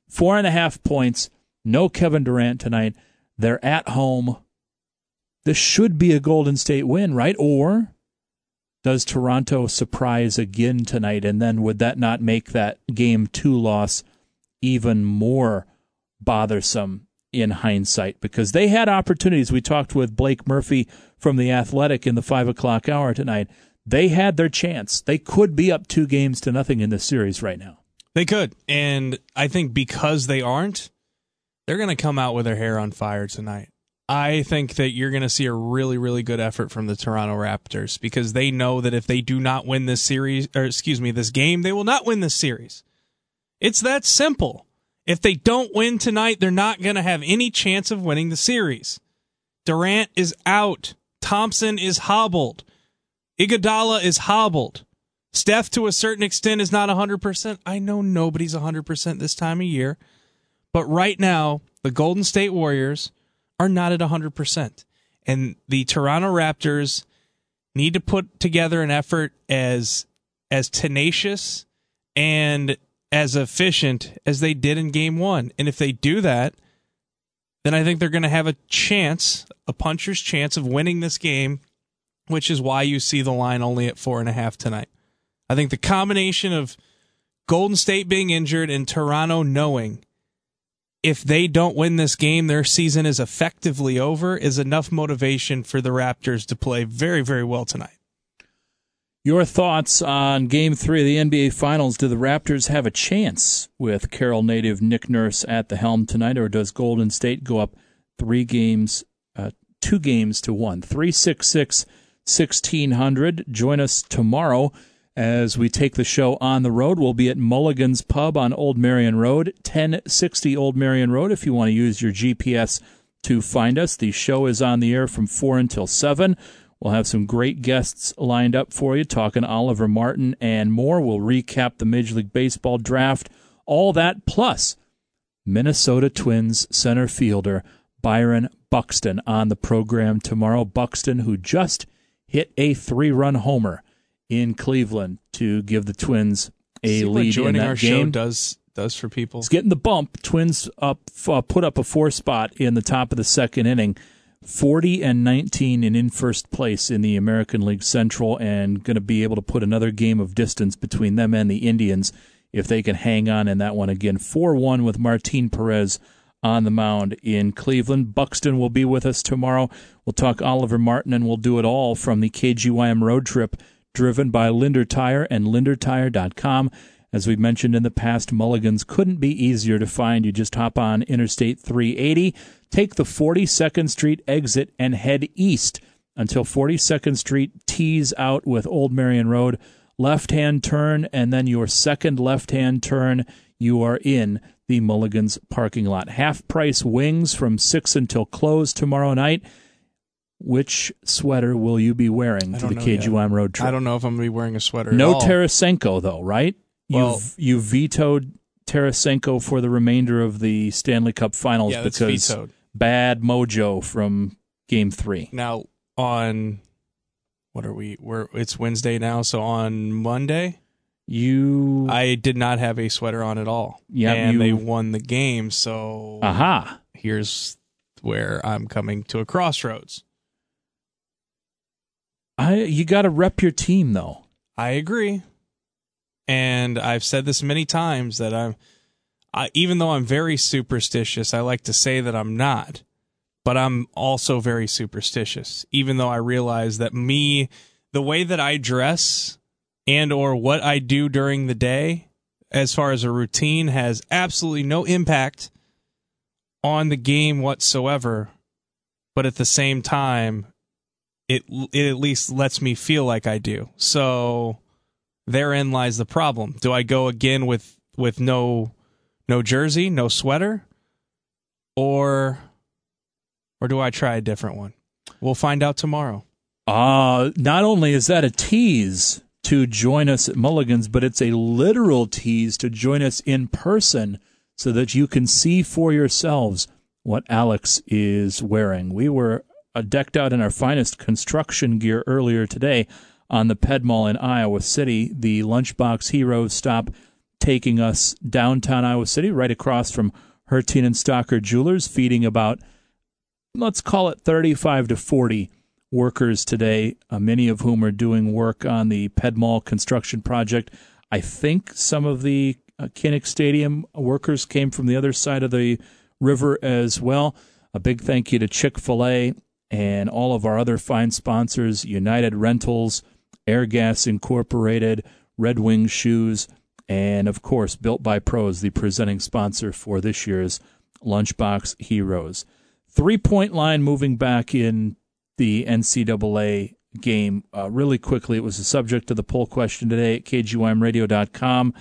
4.5 points, no Kevin Durant tonight. They're at home. This should be a Golden State win, right? Or does Toronto surprise again tonight, and then would that not make that Game 2 loss even more bothersome in hindsight? Because they had opportunities. We talked with Blake Murphy from The Athletic in the 5 o'clock hour tonight. They had their chance. They could be up 2-0 in this series right now. They could, and I think because they aren't, they're going to come out with their hair on fire tonight. I think that you're going to see a really, really good effort from the Toronto Raptors because they know that if they do not win this this game, they will not win this series. It's that simple. If they don't win tonight, they're not going to have any chance of winning the series. Durant is out. Thompson is hobbled. Iguodala is hobbled. Steph, to a certain extent, is not 100%. I know nobody's 100% this time of year. But right now, the Golden State Warriors are not at 100%. And the Toronto Raptors need to put together an effort as tenacious and as efficient as they did in Game 1. And if they do that, then I think they're going to have a chance, a puncher's chance of winning this game, which is why you see the line only at 4.5 tonight. I think the combination of Golden State being injured and Toronto knowing if they don't win this game, their season is effectively over, is enough motivation for the Raptors to play very, very well tonight. Your thoughts on Game 3 of the NBA Finals. Do the Raptors have a chance with Carroll native Nick Nurse at the helm tonight, or does Golden State go up 2-1? 366-1600. Join us tomorrow as we take the show on the road. We'll be at Mulligan's Pub on Old Marion Road, 1060 Old Marion Road, if you want to use your GPS to find us. The show is on the air from 4 until 7. We'll have some great guests lined up for you, talking Oliver Martin and more. We'll recap the Major League Baseball draft, all that, plus Minnesota Twins center fielder Byron Buxton on the program tomorrow. Buxton, who just hit a 3-run homer in Cleveland to give the Twins a lead in that game. Joining our show does for people. It's getting the bump. Twins put up a 4 spot in the top of the second inning, 40-19 and in first place in the American League Central, and going to be able to put another game of distance between them and the Indians if they can hang on in that one again. 4-1 with Martin Perez on the mound in Cleveland. Buxton will be with us tomorrow. We'll talk Oliver Martin, and we'll do it all from the KGYM road trip driven by Linder Tire and LinderTire.com. As we've mentioned in the past, Mulligan's couldn't be easier to find. You just hop on Interstate 380, take the 42nd Street exit, and head east until 42nd Street tees out with Old Marion Road. Left-hand turn, and then your second left-hand turn, you are in the Mulligan's parking lot. Half-price wings from 6 until close tomorrow night. Which sweater will you be wearing to the KGYM road trip? I don't know if I'm going to be wearing a sweater No at all. Tarasenko, though, right? Well, you vetoed Tarasenko for the remainder of the Stanley Cup Finals because vetoed. Bad mojo from Game 3. Now, on, what are we? It's Wednesday now, so on Monday, I did not have a sweater on at all. Yeah, and they won the game, so here's where I'm coming to a crossroads. You got to rep your team, though. I agree. And I've said this many times that even though I'm very superstitious, I like to say that I'm not. But I'm also very superstitious, even though I realize that the way that I dress and or what I do during the day, as far as a routine, has absolutely no impact on the game whatsoever, but at the same time, it at least lets me feel like I do. So therein lies the problem. Do I go again with no jersey, no sweater, or do I try a different one? We'll find out tomorrow. Not only is that a tease to join us at Mulligan's, but it's a literal tease to join us in person so that you can see for yourselves what Alex is wearing. We were decked out in our finest construction gear earlier today on the Ped Mall in Iowa City. The Lunchbox Heroes stop taking us downtown Iowa City, right across from Hertine and Stocker Jewelers, feeding about, let's call it 35 to 40 workers today, many of whom are doing work on the Ped Mall construction project. I think some of the Kinnick Stadium workers came from the other side of the river as well. A big thank you to Chick-fil-A and all of our other fine sponsors, United Rentals, Airgas Incorporated, Red Wing Shoes, and, of course, Built by Pros, the presenting sponsor for this year's Lunchbox Heroes. 3-point line moving back in the NCAA game. Really quickly, it was the subject of the poll question today at KGYMradio.com.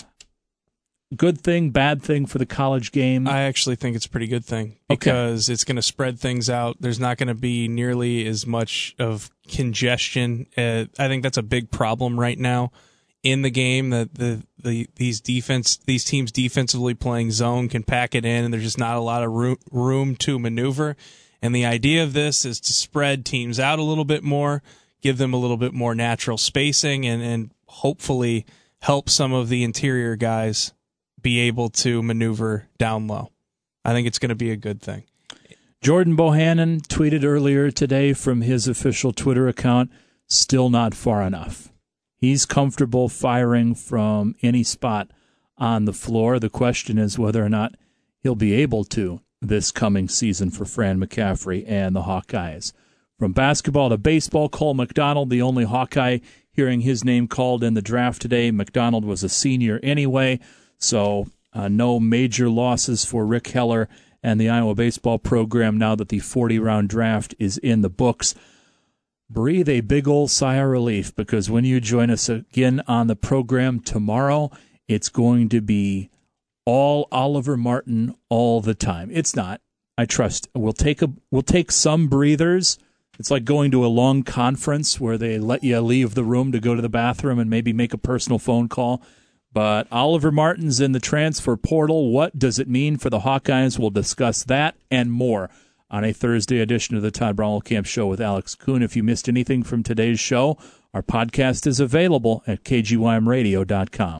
Good thing, bad thing for the college game? I actually think it's a pretty good thing because it's going to spread things out. There's not going to be nearly as much of congestion. I think that's a big problem right now in the game, that these teams defensively playing zone can pack it in, and there's just not a lot of room to maneuver. And the idea of this is to spread teams out a little bit more, give them a little bit more natural spacing, and hopefully help some of the interior guys be able to maneuver down low. I think it's going to be a good thing. Jordan Bohannon tweeted earlier today from his official Twitter account, still not far enough. He's comfortable firing from any spot on the floor. The question is whether or not he'll be able to this coming season for Fran McCaffrey and the Hawkeyes. From basketball to baseball, Cole McDonald, the only Hawkeye hearing his name called in the draft today. McDonald was a senior anyway, so no major losses for Rick Heller and the Iowa baseball program now that the 40-round draft is in the books. Breathe a big old sigh of relief, because when you join us again on the program tomorrow, it's going to be all Oliver Martin all the time. It's not. I trust. We'll take some breathers. It's like going to a long conference where they let you leave the room to go to the bathroom and maybe make a personal phone call. But Oliver Martin's in the transfer portal. What does it mean for the Hawkeyes? We'll discuss that and more on a Thursday edition of the Todd Brownell Camp Show with Alex Kuhn. If you missed anything from today's show, our podcast is available at KGYMradio.com.